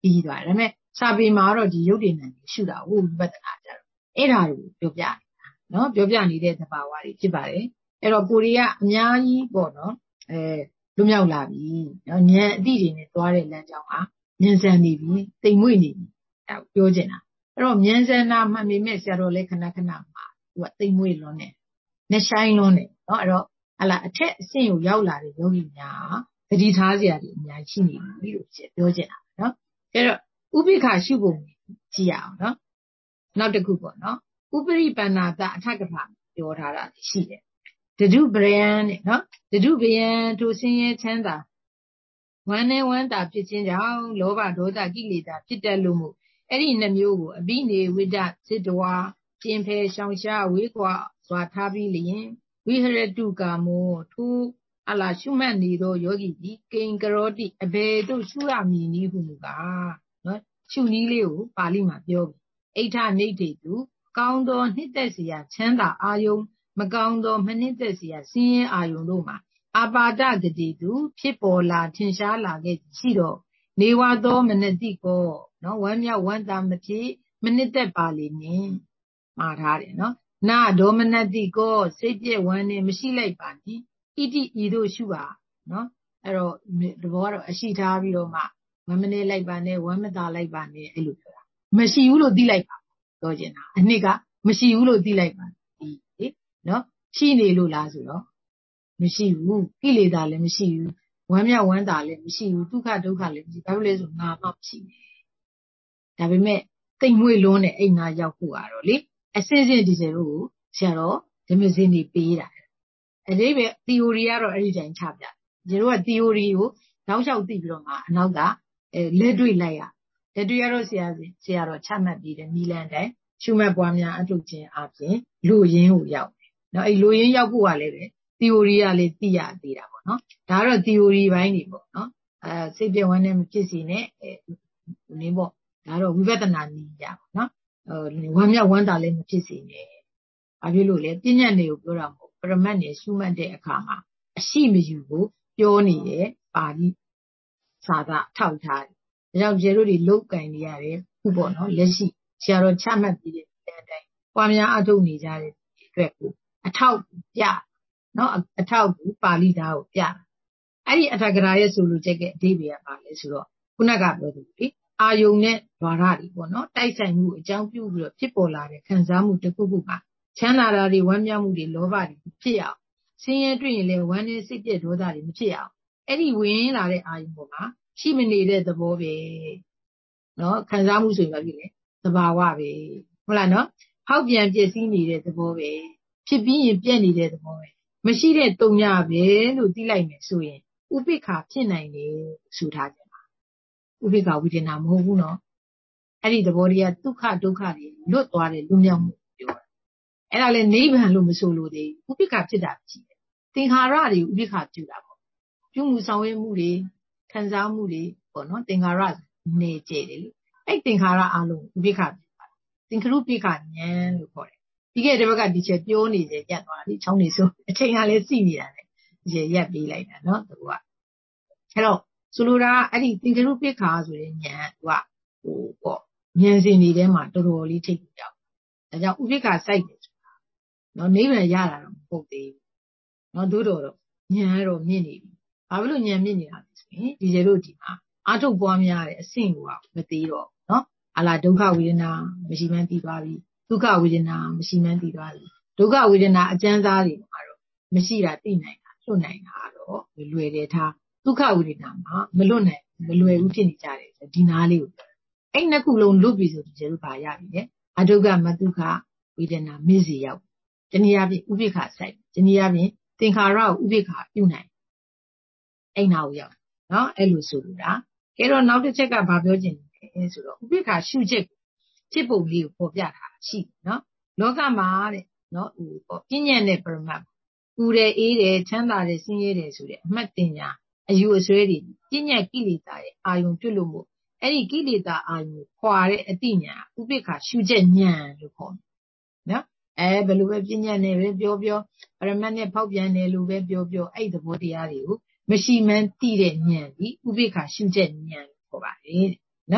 ပြီးသွားတယ်ဒါပေမဲ့စာပေမှာတော့ဒီရုပ်တည်နံတွေရှုတာဟုတ်ဝိပဿနာကြတော့အဲ့ဒါကိုပြောပြနေတာနော်ပြောပြနေတဲ့သဘာဝတွေဖြစ်ပါတယ်အဲ့တော့ကိုရီးယားအများကြီးပေါ့နော်အဲလွတ်မြောက်လာပြီနော်ဉာဏ်အတိတွေနဲ့သွားတဲ့လမ်းကြောင်းဟာဉာဏ်စံနေပြီတိမ်မွေ့နေပြီအဲ့ပြောချင်တာအဲ့တော့ဉာဏ်စံနာမှန်ပေမဲ့ဆရာတော်လည်းခဏခဏမှာသူကတိမ်မွေ့လွန်းနေနဲ့ဆိုင်လွန်းနေနော်အဲ့တော့ဟလာအထက်အဆင့်ကိုရောက်လာတဲ့ယောဂီများသတိထားစရာတွေအများကြီးရှိနေပြီလို့ပြောချင်တာနော်အဲ့တော့ဥပိ္ပခာရှုပုံကြည့်ရအောင်နော်နောက်တစ်ခုပေါ့နော်ဥပရိပန္နာတအထကထာပြောထားတာရှိတယ်တဒုပရယံနဲ့နော်တဒုပယံထိုဆင်းရဲချမ်းသာဝမ်းနဲ့ဝမ်းသာဖြစ်ခြင်းကြောင့်လောဘဒေါသကိလေသာဖြစ်တတ်လို့မို့အဲ့ဒီနှမျိုးကိုအဘိနေဝိတ္တစိတ္တဝါကျင်ဖယ်ရှောင်ရှားဝေးကွာစွာထားပြီးလျင်ဝိဟရတုကာမောထိုအလားရှုမှတ်နေသောယောဂီဒီကိင်္ကရောတိအဘေတို့ရှုရမည်နည်းဟုမူကားနော်ရှုနည်းလေးကိုပါဠိမှာပြောပြီးအိဋ္ဌနိဋ္ဌိတုကောင်းသောနှစ်သက်စရာချမ်းသာအာယုံမကောင်းသောမနှစ်သက်စရာဆင်းရဲအာယုံတို့မှာအာပါဒဂတိတုဖြစ်ပေါ်လာထင်ရှားလာခဲ့ရှိတော့နေဝသောမနတိကောနော်ဝမ်းမြောက်ဝမ်းသာမဖြစ်မနှစ်သက်ပါလိမ့်မည်မှားထားတယ်နော်နာဒေါမနတိကောစိတ်ပြည့်ဝမ်းနေမရှိလိုက်ပါနဲ့ဣတိဤတို့ရှုပါနော်အဲ့တော့ဒီဘောကတော့အရှိထားပြီးတော့မှဝမ်းမနေလိုက်ပါနဲ့ဝမ်းမသာလိုက်ပါနဲ့အဲ့လိုပြောတာမရှိဘူးလို့သိလိုက်ပါပြောချင်တာအနှစ်ကမရှိဘူးလို့သိလိုက်ပါဒီလေနော်ရှိနေလို့လားဆိုတော့မရှိဘူးကိလေသာလည်းမရှိဘူးဝမ်းမြောက်ဝမ်းသာလည်းမရှိဘူးဒုက္ခဒုက္ခလည်းမရှိဘာလို့လဲဆိုငါမှမရှိနေဒါပေမဲ့တိမ်မွေ့လွန်းတဲ့အိမ်ငါရောက်ဖို့ကတော့လေအစင်းစင်းဒီစေတို့ကိုဆရာတော်ဓမ္မစင်းတွေပေးတာအဲ့ဒီပဲ theory ကတော့အဲ့ဒီတိုင်းချပြဒီတို့က theory ကိုတောက်လျှောက်သိပြီးတော့မှအနောက်ကအဲလက်တွေ့လိုက်ရလက်တွေ့ရတော့ဆရာဆရာတော်ချမှတ်ပြီးတဲ့နီလန်တိုင်းရှုမှတ်ပွားများအထုတ်ခြင်းအပြင်လူရင်းကိုရောက်တယ်နော်အဲ့လူရင်းရောက်ဖို့ကလည်းပဲ theory ကလည်းသိရသေးတာပေါ့နော်ဒါကတော့ theory ဘိုင်းတွေပေါ့နော်အဲစိတ်ပြည့်ဝမ်းနဲ့မဖြစ်စီနဲ့အဲနင်းပေါ့ဒါတော့ဝိပဿနာနည်းရပါနော်ဟိုဝမ်းမြောက်ဝမ်းသာလည်းမဖြစ်စီနဲ့ဘာဖြစ်လို့လဲပညာနယ်ကိုပြောတာမဟုတ်ပရမတ်နယ်ရှုမှတ်တဲ့အခါမှာအရှိမယူကိုပြောနေတယ်ပါဠိစာကထောက်ထားတယ်ဒါကြောင့်ကျေတို့တွေလုတ်ကင်နေရတယ်ခုပေါ့နော်လက်ရှိဆရာတော်ချမှတ်ပြီးတဲ့အတိုင်းပွားများအထုတ်နေကြတဲ့အတွက်ကိုအထောက်ပြနော်အထောက်ကူပါဠိသားကိုပြအဲ့ဒီအထကရာရဲ့ဆိုလိုချက်ကအဓိပ္ပာယ်ကပါလဲဆိုတော့ခုနကပြောသူလေအာယုံနဲ့ဓာရတွေပေါ့နော်တိုက်ဆိုင်မှုအကြောင်းပြုပြီးတော့ဖြစ်ပေါ်လာတဲ့ခံစားမှုတစ်ခုခုမှာချမ်းသာတာတွေဝမ်းမြောက်မှုတွေလောဘတွေဖြစ်အောင်ဆင်းရဲတွေ့ရင်လည်းဝမ်းနဲ့စိတ်ပြည့်ဒေါသတွေမဖြစ်အောင်အဲ့ဒီဝင်လာတဲ့အာယုံပေါ်မှာရှိမနေတဲ့သဘောပဲနော်ခံစားမှုဆိုရင်ဘာဖြစ်လဲသဘာဝပဲဟုတ်လားနော်ဟောက်ပြန်ပြည့်စည်နေတဲ့သဘောပဲဖြစ်ပြီးရင်ပြည့်နေတဲ့သဘောပဲမရှိတဲ့တုံညပဲလို့သိလိုက်မယ်ဆိုရင်ဥပိ္ပခာဖြစ်နိုင်တယ်ဆိုထားကြပါဥပိ္ပခာဝိဒနာမဟုတ်ဘူးနော်အဲ့ဒီသဘောတွေကဒုက္ခဒုက္ခတွေလွတ်သွားတယ်လွတ်မြောက်မှုပြောတာအဲ့ဒါလည်းနိဗ္ဗာန်လို့မဆိုလို့သေးဘူးဥပိ္ပခာဖြစ်တာရှိတယ်သင်္ခါရတွေဥပိ္ပခာပြုတာပေါ့ပြုမှုဆောင်ရွက်မှုတွေခံစားမှုတွေပေါ့နော်သင်္ခါရနေကျတယ်လေအဲ့သင်္ခါရအလုံးဥပိ္ပခာဖြစ်တာသင်္ခရုပ္ပခာဉာဏ်လို့ခေါ်တယ်ဒီကဲဒီဘက်ကဒီချက်ပြောနေစေရက်သွားပြီချောင်းနေဆိုအချိန်ကလည်းစီနေတာလေဒီရက်ပေးလိုက်တာနော်သူကအဲ့တော့ဆိုလိုတာအဲ့ဒီသင်္ခရုပ္ပခာဆိုတဲ့ဉာဏ်သူကဟိုပေါ့ဉာဏ်စဉ်တွေထဲမှာတော်တော်လေးထိတ်ကြောက်ဒါကြောင့်ဥပိ္ပခာစိုက်တယ်ဆိုတာနော်နိဗ္ဗာန်ရတာတော့မဟုတ်သေးဘူးနော်သို့တော်တော့ဉာဏ်ကတော့မြင့်နေပြီဘာဖြစ်လို့ဉာဏ်မြင့်နေတာလဲဆိုရင်ဒီကျေတို့ဒီမှာအာထုတ်ပွားများတဲ့အဆင့်ကိုမသေးတော့နော်အလားဒုက္ခဝေဒနာမရှိမှန်းသိသွားပြီဒုက္ခဝေဒနာမရှိမှန်းသိသွားပြီဒုက္ခဝေဒနာအကျဉ်းစားတွေမှာတော့မရှိတာသိနိုင်တာလွတ်နိုင်တာတော့လွယ်တယ်ထားဒုက္ခဝေဒနာမှာမလွတ်နိုင်မလွယ်ဘူးဖြစ်နေကြတယ်ဒီနားလေးကိုပြောအဲ့နှစ်ခုလုံးလွတ်ပြီဆိုဒီကျေတို့ဘာရပြီလဲအဒုက္ခမဒုက္ခဝေဒနာမေ့စီရောက်တနည်းအားဖြင့်ဥပိ္ပခာစိုက်တနည်းအားဖြင့်သင်္ခါရကိုဥပိ္ပခာပြုနိုင်အဲ့နာကိုရောက်နော်အဲ့လိုဆိုလိုတာကဲတော့နောက်တစ်ချက်ကဘာပြောချင်လဲဆိုတော့ဥပိ္ပခာရှုချက်ဖြစ်ပုံလေးကိုပေါ်ပြထားတာရှိနော်လောကမှာတဲ့နော်ဟိုပေါ့ပြဉ္ညာနဲ့ပရမတ်ပူတယ်အေးတယ်ချမ်းသာတယ်ဆင်းရဲတယ်ဆိုတဲ့အမှတ်တင်ညာအယူအဆွဲတွေပြဉ္ညာကိလေသာရဲ့အာယုံပြုလို့မို့အဲ့ဒီကိလေသာအာယုံခွာတဲ့အတိညာဥပိ္ပခာရှုချက်ဉာဏ်လို့ခေါ်တယ်နော်အဲဘယ်လိုပဲပြဉ္ညာနဲ့ပဲပြောပြောပရမတ်နဲ့ဖောက်ပြန်တယ်လို့ပဲပြောပြောအဲ့သဘောတရားတွေကိုမရှိမှန်းသိတဲ့ဉာဏ်ဒီဥပိ္ပခာရှုချက်ဉာဏ်လို့ခေါ်ပါတယ်နော်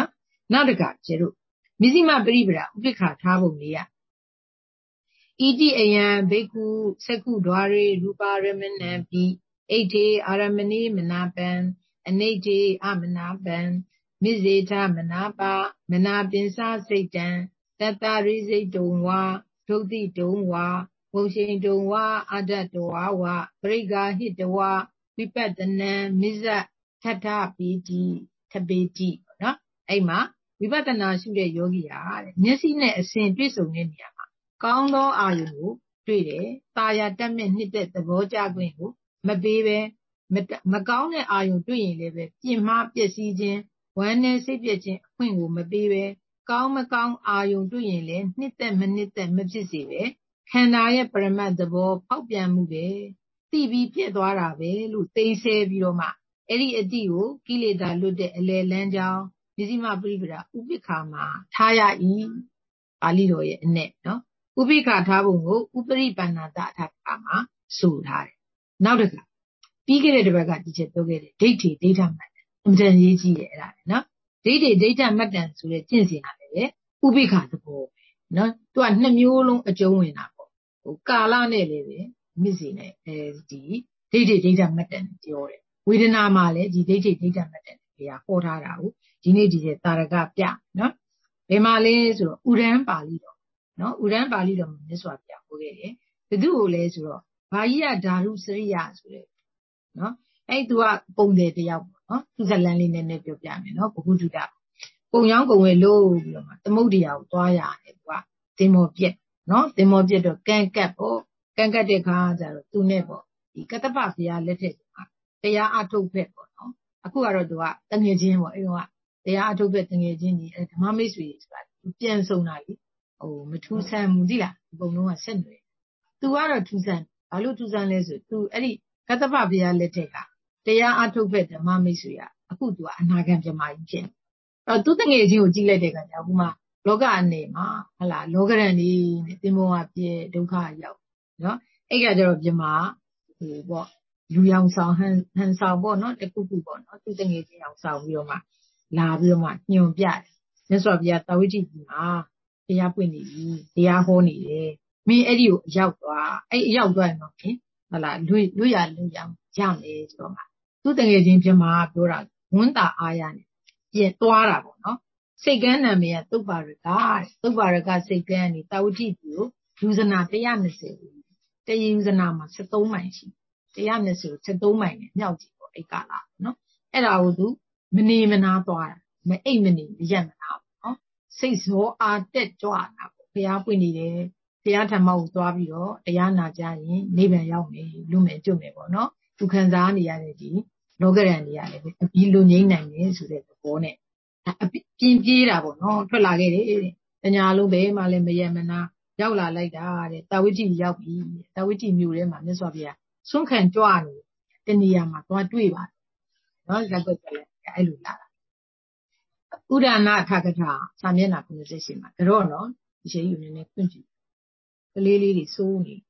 နောက်တကကျေတို့မဇ္ဈိမပရိပဒဥပိ္ပခာထားပုံလေးရဣတိအယံဘေကုသက္ခုဒွါရေရူပါရမဏံပိဣထေအာရမဏိမနာပံအနိဋ္ဌေအမနာပံမစ္စေထမနာပါမနာပင်စစိတ်တံတတ္တရိစိတ်တုံဝါဒုဋ္ဌိတုံဝါဝုရှိန်တုံဝါအာဒတဝါဝပရိက္ခာဟိတဝါဝိပတ္တနံမစ္ဆထထပိတိထပေတိနော်အဲ့မှာဝိပဿနာရှုတဲ့ယောဂီဟာတဲ့မျက်စိနဲ့အစဉ်တွေ့ဆုံတဲ့နေရာမှာကောင်းသောအာယုံကိုတွေ့တယ်။ตาရတတ်မဲ့နှစ်သက်သဘောကြခွင့်ကိုမပေးပဲမကောင်းတဲ့အာယုံတွေ့ရင်လည်းပဲပြင်မှားပျက်စီးခြင်းဝမ်းနည်းစိတ်ပြည့်ခြင်းအခွင့်ကိုမပေးပဲကောင်းမကောင်းအာယုံတွေ့ရင်လည်းနှစ်သက်မနှစ်သက်မဖြစ်စေပဲခန္ဓာရဲ့ပရမတ်သဘောပေါက်ပြန်မှုပဲသိပြီးပြည့်သွားတာပဲလို့သိဆဲပြီးတော့မှအဲ့ဒီအတိကိုကိလေသာလွတ်တဲ့အလယ်လမ်းကြောင်းမဇ္ဈိမပရိပဒဥပိ္ပခာမှာထားရ၏ပါဠိတော်ရဲ့အနဲ့နော်ဥပိ္ပခာထားပုံကိုဥပရိပန္နတအထာကမှာဆိုထားတယ်နောက်တစ်ခါပြီးခဲ့တဲ့တစ်ပတ်ကဒီချက်ပြောခဲ့တယ်ဒိဋ္ဌိဒိဋ္ဌမတ္တအမှန်တန်ရေးကြီးတယ်အဲ့ဒါလေနော်ဒိဋ္ဌိဒိဋ္ဌမတ္တဆိုတဲ့ကျင့်စဉ်ရတယ်လေဥပိ္ပခာသဘောပဲနော်သူကနှစ်မျိုးလုံးအကျုံးဝင်တာပေါ့ဟိုကာလနဲ့လည်းပဲမြစ်စီနဲ့အဲဒီဒိဋ္ဌိဒိဋ္ဌမတ္တပြောတယ်ဝေဒနာမှာလည်းဒီဒိဋ္ဌိဒိဋ္ဌမတ္တဘုရားဟောထားတာကိုဒီနေ့ဒီချက်တာရကပြနော်ဘယ်မှာလဲဆိုတော့ဥဒန်းပါဠိတော်နော်ဥဒန်းပါဠိတော်မှာမြတ်စွာဘုရားဟောခဲ့တယ်ဘယ်သူ့ကိုလဲဆိုတော့ဘာဟိယဓာရုစရိယဆိုတဲ့နော်အဲ့သူကပုံတယ်တယောက်ပေါ့နော်သူဇလန်းလေးနည်းနည်းပြောပြမယ်နော်ဘုဟုတုတပုံရောင်းပုံဝယ်လို့ပြီးတော့မှသမုဒ္ဒရာကိုသွားရတယ်သူကသင်္ဘောပြက်နော်သင်္ဘောပြက်တော့ကန့်ကတ်ပေါ့ကန့်ကတ်တဲ့ခါကျတော့သူနဲ့ပေါ့ဒီကတ္တပဘုရားလက်ထက်ကတရားအထုတ်ဖက်ပေါ့နော်အခုကတော့သူကတငယ်ချင်းပေါ့အဲ့တော့တရားအထုတ်ဖက်တငယ်ချင်းကြီးဓမ္မမိတ်ဆွေဆိုတာပြန်ဆုံတာလေဟိုမထူးဆန်းဘူးကြည့်လားဒီပုံလုံးကဆက်နွယ်သူကတော့ထူးဆန်းဘာလို့ထူးဆန်းလဲဆိုသူအဲ့ဒီကတ္တပဘုရားလက်ထက်ကတရားအထုတ်ဖက်ဓမ္မမိတ်ဆွေကအခုသူကအနာဂံပြမကြီးဖြစ်နေအဲ့တော့သူတငယ်ချင်းကိုကြည့်လိုက်တဲ့အခါကျအခုမှလောကအနေမှာဟလာလောကရန်နေနဲ့သင်္ဘောကပြည့်ဒုက္ခရောက်နော်အဲ့ကကြတော့ပြမဟိုပေါ့လူရောင်ဆောင်ဟန်ဟန်ဆောင်ပေါ့နော်တခုခုပေါ့နော်သူတငယ်ချင်းအောင်ဆောင်ပြီးတော့မှလာပြီးတော့မှညွန်ပြတယ်မြတ်စွာဘုရားတာဝိတိကြီးမှာတရားပွင့်နေပြီတရားဟောနေတယ်မင်းအဲ့ဒီကိုရောက်သွားအဲ့အရောက်သွားရင်တော့ခင်ဟလာလူလူရလူရောင်ရမယ်ဆိုတော့မှသူတငယ်ချင်းပြမပြောတာဝန်တာအားရနေပြင်သွားတာပေါ့နော်စိတ်ကန်းနာမည်ကသုပ္ပါရကတဲ့သုပ္ပါရကစိတ်ကန်းနေတာဝတိကြီးကိုယူဇနာone hundred twentyတယူဇနာမှာseventeenမိုင်ရှိone hundred twenty seventeenမိုင်နဲ့မြောက်ကြည့်ပေါ့အဲ့ကာလနော်အဲ့ဒါကိုသူမနေမနာသွားတာမအိတ်မနေမရက်မနာနော်စိတ်ဇောအားတက်ကြွတာပေါ့ဘုရားပွင့်နေတယ်ဘုရားဓမ္မကိုသွားပြီးတော့တရားနာကြရင်နိဗ္ဗာန်ရောက်မယ်လူမယ်ကျွတ်မယ်ပေါ့နော်သူခံစားနေရတဲ့ဒီလောကရန်တွေရတယ်အပြီးလူငိမ့်နိုင်တယ်ဆိုတဲ့သဘောနဲ့ပြင်းပြေးတာပေါ့နော်ထွက်လာခဲ့တယ်တညာလုံးပဲမှလည်းမရက်မနာရောက်လာလိုက်တာတဲ့တာဝိတိရောက်ပြီတာဝိတိမြို့ထဲမှာမြတ်စွာဘုရားဆွန့်ခံကြွနေတနေရာမှာသွားတွေ့ပါတယ်နော်ဇက်ကွက်လည်းအဲ့လိုလာတာဥဒနာခကထာစာမျက်နှာfifty-eightမှာကြော့နော်ဒီချိန်ယူနေနေခွင့်ပြုကလေးလေးတွေစိုးနေ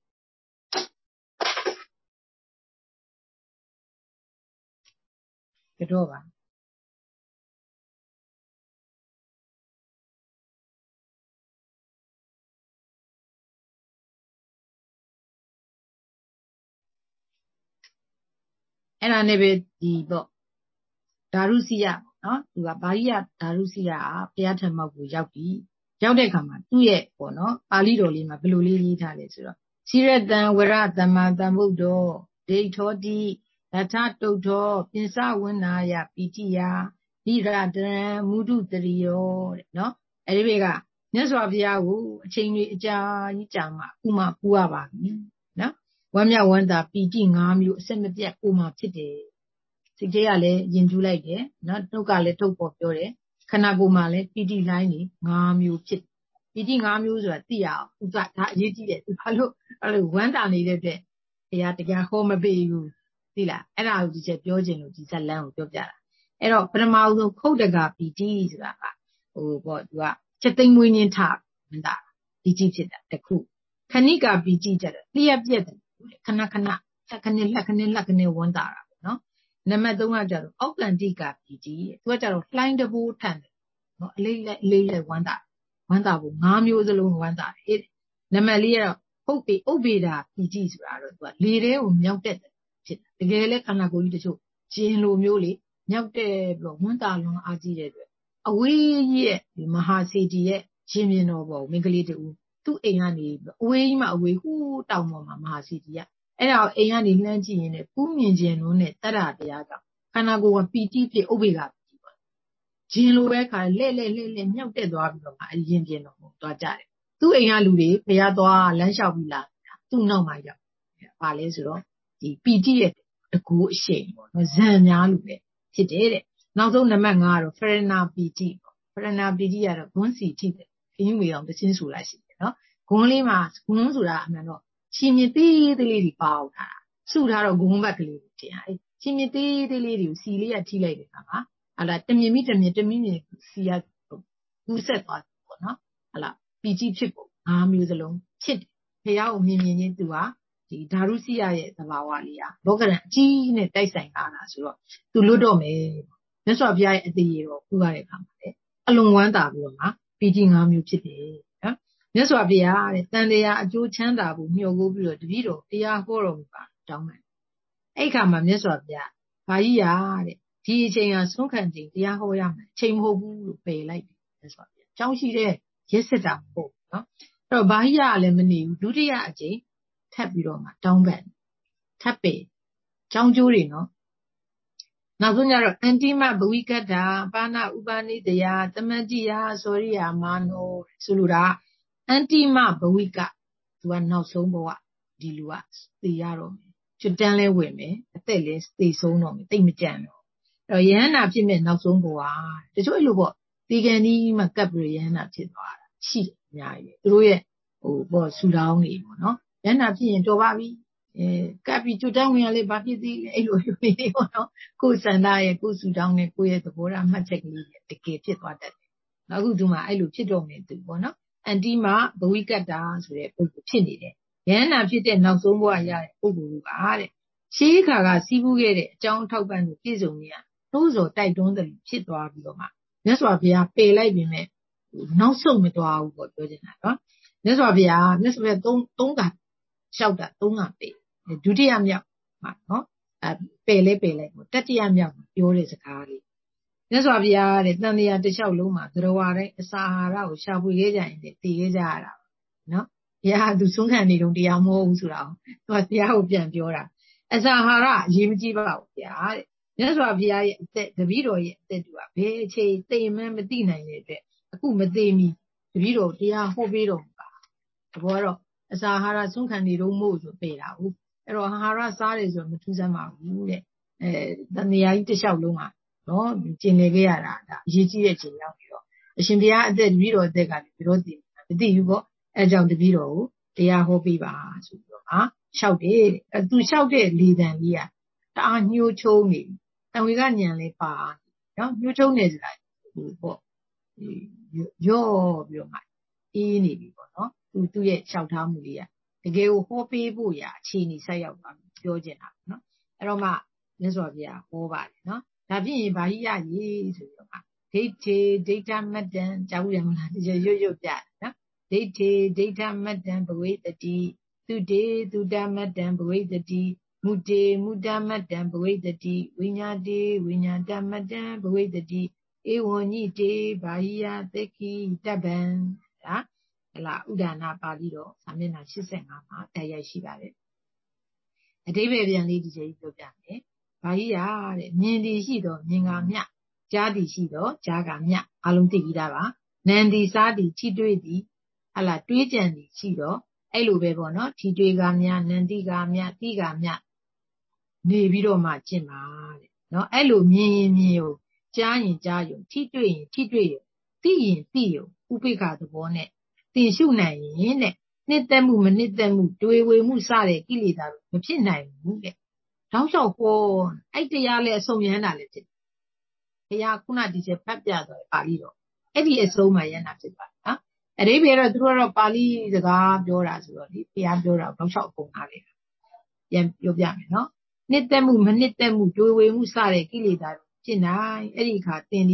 ကြော့ပါအဲ့ဒါနဲ့ပဲဒီပေါ့ဓာရုစီယနော်သူကဘာရိယဓာရုစီယကဘုရားထံမောက်ကိုရောက်ပြီရောက်တဲ့အခါမှာသူ့ရဲ့ပေါ့နော်ပါဠိတော်လေးမှာဘယ်လိုလေးရေးထားလဲဆိုတော့စိရတံဝရသမ္မာသမ္ဗုဒ္ဓောဒိဋ္ဌောတိဒထတုတ်ထောပိစဝန္နာယပိတိယနိရတံမုဒုတရိယောတဲ့နော်အဲ့ဒီဘေကမြတ်စွာဘုရားကိုအချိန်ကြီးအကြာကြီးကြာမှဥမာပူရပါပြီနော်ဝမ်းမြောက်ဝမ်းသာပီတိ၅မျိုးအစက်မပြတ်ပူမှာဖြစ်တယ်စိတ်ထဲကလည်းယဉ်ကျူးလိုက်တယ်နော်နှုတ်ကလည်းထုတ်ပေါ်ပြောတယ်ခန္ဓာကိုယ်မှာလည်းပီတိလိုင်းနေ၅မျိုးဖြစ်ပီတိ၅မျိုးဆိုတာသိရအောင်ဥပဒါအရေးကြီးတယ်သူဘာလို့အဲ့လိုဝမ်းတာနေတဲ့အတွက်တရားတရားဟောမပေးဘူးသိလားအဲ့ဒါကိုဒီချက်ပြောခြင်းလို့ဒီဇက်လန်းကိုပြောပြတာအဲ့တော့ပထမဆုံးခုတ်တကပီတိဆိုတာကဟိုပေါ့သူကချက်သိမ်းမွေးခြင်းထဝမ်းတာပီတိဖြစ်တာတခုခဏိကပီတိကြတယ်လျှက်ပြက်တယ်ခဏခဏခဏလက်ခဏလက်ခဏဝမ်းတာနော်နံပါတ်threeကကြတော့အောက်ကန္တိကပီတိသူကကြတော့လှိုင်းတဘိုးထန်တယ်နော်အလေးလိုက်အလေးလိုက်ဝမ်းသာဝမ်းသာဖို့ငါးမျိုးစလုံးဝမ်းသာတယ်နံပါတ်လေးကတော့ဟုတ်ပြီဥပ္ပေဒါပီတိဆိုတာတော့သူကလေထဲကိုမြောက်တဲ့ဖြစ်တကယ်လဲခန္ဓာကိုယ်ကြီးတချို့ဂျင်လိုမျိုးလေမြောက်တဲ့ပြီးတော့ဝမ်းသာလွန်အားကြီးတဲ့အတွက်အဝေးကြီးရဲ့ဒီမဟာစေတီရဲ့ရှင်မြင်တော်ပေါ်မိန်းကလေးတူသူ့အိမ်ကနေအဝေးကြီးမှအဝေးဟူးတောင်ပေါ်မှာမဟာစေတီကအဲ့ဒါကိုအိမ်ကနေလှမ်းကြည့်ရင်လည်းပူးမြင်ခြင်းလုံးနဲ့တတ္တတရားကြောင့်ခန္ဓာကိုယ်ကပီတိဖြစ်ဥပ္ပေကပီတိပေါ့ဂျင်လိုပဲခါလဲ့လဲ့လဲ့လဲ့မြောက်တက်သွားပြီးတော့မှအရင်ကျင်တော်ကိုသွားကြတယ်သူ့အိမ်ကလူတွေဘုရားသွားလမ်းလျှောက်ပြီးလာသူ့နောက်မှာရောက်ပါလဲဆိုတော့ဒီပီတိရဲ့တကူအရှိန်ပေါ့နော်ဇံများလူပဲဖြစ်တယ်တဲ့နောက်ဆုံးနံပါတ်ငါကတော့ဖရဏပီတိပေါ့ဖရဏပီတိကတော့ဂွန်းစီတိတယ်ခင်းဝေအောင်တချင်းဆိုလိုက်ရှိတယ်နော်ဂွန်းလေးမှာဂွန်းဆိုတာအမှန်တော့ရှင်မြသေးသေးလေးတွေပါအောင်ထားတာစုထားတော့ဂွန်းဘက်ကလေးတွေတင်အဲရှင်မြသေးသေးလေးတွေကိုစီလေးကထိလိုက်တယ်ခါမှာဟာလာတမြင်မိတမြင်တမြင်မြင်စီကကူးဆက်သွားတယ်ပေါ့နော်ဟာလာပီတိဖြစ်ပုံငါးမျိုးစလုံးဖြစ်တယ်ဘုရားကိုမြင်မြင်ချင်းသူကဒီဓာရုစီယရဲ့သဘာဝလေးကဘောဂရံအကြီးနဲ့တိုက်ဆိုင်လာတာဆိုတော့သူလွတ်တော့မယ်မြတ်စွာဘုရားရဲ့အသေးရေတော်ပူရတဲ့အခါမှာလေအလွန်ဝမ်းသာပြီးတော့မှပီတိငါးမျိုးဖြစ်တယ်နော်မြတ်စွာဘုရားတဲ့တန်တရားအကျိုးချမ်းသာဖို့မျှော်ကိုပြီးတော့တပည့်တော်တရားဟောတော်မူပါတောင်းတယ်အဲ့ခါမှာမြတ်စွာဘုရားဘာကြီးရာတဲ့ဒီအချိန်ဟာဆုံးခံချိန်တရားဟောရမယ်အချိန်မဟုတ်ဘူးလို့ပယ်လိုက်တယ်မြတ်စွာဘုရားအကြောင်းရှိတဲ့ရက်စက်တာမဟုတ်နော်အဲ့တော့ဘာကြီးရာလည်းမနေဘူးဒုတိယအချိန်ထပ်ပြီးတော့မှတောင်းပန်ထပ်ပေကြောင်းကျိုးတွေနော်နောက်ဆုံးကြတော့အန္တိမဘဝိကတ္တာပါဏဥပနိတယသမတ္တိယသောရိယာမာနောဆိုလိုတာအန္တိမဘဝိကသူကနောက်ဆုံးဘဝဒီလူကသိရတော့မယ်ကျွတ်တန်းလဲဝင်မယ်အသက်လဲသိဆုံးတော့မယ်တိတ်မကြံတော့အဲ့တော့ယဟန္တာဖြစ်မဲ့နောက်ဆုံးဘဝတချို့အဲ့လိုပေါ့ဒီကံကြီးမှကပ်ပြီးယဟန္တာဖြစ်သွားတာရှိတယ်အများကြီးသူတို့ရဲ့ဟိုပေါ့ဆူတောင်းနေပေါ့နော်ယဟန္တာဖြစ်ရင်တော်ပါပြီအဲကပ်ပြီးကျွတ်တန်းဝင်ရလေဘာဖြစ်သေးလဲအဲ့လိုမျိုးပေါ့နော်ကိုယ်စန္ဒရဲ့ကိုယ်ဆူတောင်းနဲ့ကိုယ့်ရဲ့သဘောထားမှတ်ချက်ကလေးတကယ်ဖြစ်သွားတတ်တယ်နောက်ခုဒီမှာအဲ့လိုဖြစ်တော့နေသူပေါ့နော်အန္တိမဘဝိကတ္တာဆိုတဲ့ပုဂ္ဂိုလ်ဖြစ်နေတယ်ယဟန္တာဖြစ်တဲ့နောက်ဆုံးဘဝရတဲ့ပုဂ္ဂိုလ်ကတဲ့ရှေးခါကစီးပူးခဲ့တဲ့အကြောင်းထောက်ပံ့လို့ပြည့်စုံနေရတိုးစော်တိုက်တွန်းတယ်ဖြစ်သွားပြီးတော့မှမြတ်စွာဘုရားပယ်လိုက်ပြီမဲ့နောက်ဆုံးမသွားဘူးပေါ့ပြောချင်တာနော်မြတ်စွာဘုရားမြတ်စွာဘုရားသုံးသုံးကလျှောက်တာသုံးကပယ်ဒုတိယမြောက်မှာနော်အဲပယ်လဲပယ်လိုက်ပေါ့တတိယမြောက်ပြောတဲ့စကားလေးမြတ်စွာဘုရားတဲ့တန်တရားတစ်လျှောက်လုံးမှာသရဝါတိုင်းအစာအာဟာရကိုရှာဖွေခဲ့ကြရင်တည်ခဲ့ကြရတာနော်ဘုရားသူဆုံးခံနေတော့တရားမဟုတ်ဘူးဆိုတာကိုသူကတရားကိုပြန်ပြောတာအစာအာဟာရအရေးမကြီးပါဘူးဗျာတဲ့မြတ်စွာဘုရားရဲ့အသက်တပည့်တော်ရဲ့အသက်တူကဘယ်အချိန်သိမှန်းမသိနိုင်တဲ့အတွက်အခုမသိမီတပည့်တော်တရားဟောပေးတော်မူပါတဘောတော့အစာအာဟာရဆုံးခံနေတော့မို့ဆိုပေတာဟုတ်အဲ့တော့အာဟာရစားတယ်ဆိုမထူးဆန်းပါဘူးတဲ့အဲတန်တရားကြီးတစ်လျှောက်လုံးမှာနော်ကျင်နေခဲ့ရတာဒါအရေးကြီးတဲ့ချိန်ရောက်ပြီးတော့အရှင်ဘုရားအသက်တပည့်တော်အသက်ကလည်းဘယ်တော့သိမသိဘူးပေါ့အဲကြောင့်တပည့်တော်ကိုတရားဟောပေးပါဆိုပြီးတော့ဟာလျှောက်တယ်တဲ့သူလျှောက်တဲ့လေတံကြီးကတအားညှိုးချုံနေတံဝေကညံလဲပါနော်ညှိုးချုံနေစရာဟိုပေါ့ရော့ပြီးတော့မှအေးနေပြီပေါ့နော်သူသူ့ရဲ့လျှောက်ထားမှုလေးကတကယ်ကိုဟောပေးဖို့ရာအခြေအနေဆက်ရောက်သွားပြီပြောချင်တာနော်အဲ့တော့မှမြတ်စွာဘုရားဟောပါတယ်နော်ဒါဖြစ်ရင်ဘာကြီးရကြီးဆိုပြီးတော့မှဒိဋ္ဌေဒိဋ္ဌမတ္တံကြားဘူးရမလားဒီရွတ်ရွတ်ပြနော်ဒိဋ္ဌေဒိဋ္ဌမတ္တံဘဝေတတိသုတေသုတမတ္တံဘဝေတတိမုတေမုတမတ္တံဘဝေတတိဝိညာတေဝိညာတမတ္တံဘဝေတတိဧဝံညိတေဘာဟိယသက္ခိတဗ္ဗံဒါဟလာဥဒါနာပါဠိတော်စာမျက်နှာ၈၅မှာတိုက်ရိုက်ရှိပါတယ်အဓိပ္ပာယ်ပြန်လေးဒီချိန်ပြောပြမယ်ဘာဟိယတဲ့မြင်သည်ရှိတော့မြင်ကမြကြားသည်ရှိတော့ကြားကမြအလုံးသိပြီးသားပါနံသည်စားသည်ထိတွေ့သည်ဟလာတွေးကြံသည်ရှိတော့အဲ့လိုပဲပေါ့နော်ထိတွေ့ကမြနံတိကမြတိကမြနေပြီးတော့မှကျင့်ပါတဲ့နော်အဲ့လိုမြင်ရင်မြင်ရောကြားရင်ကြားရောထိတွေ့ရင်ထိတွေ့ရောသိရင်သိရောဥပိ္ပခသဘောနဲ့သင်ရှုနိုင်ရင်တဲ့နှစ်သက်မှုမနှစ်သက်မှုတွေးဝေမှုစတဲ့ကိလေသာတွေမဖြစ်နိုင်ဘူးတဲ့တောက်လျှောက်ပေါ်အဲ့တရားလဲအဆုံးရဟန္တာလဲဖြစ်တယ်ဘုရားခုနဒီချက်ဖတ်ပြတော့ပါဠိတော်အဲ့ဒီအဆုံးမှာယဟန္တာဖြစ်သွားတယ်နော်အဓိပ္ပာယ်တော့သူတို့ကတော့ပါဠိစကားပြောတာဆိုတော့ဒီဘုရားပြောတာတောက်လျှောက်အကုန်အားလေပြန်ပြောပြမယ်နော်နှစ်သက်မှုမနှစ်သက်မှုတွေးဝေမှုစတဲ့ကိလေသာတွေဖြစ်နိုင်အဲ့ဒီအခါသင်ဒီ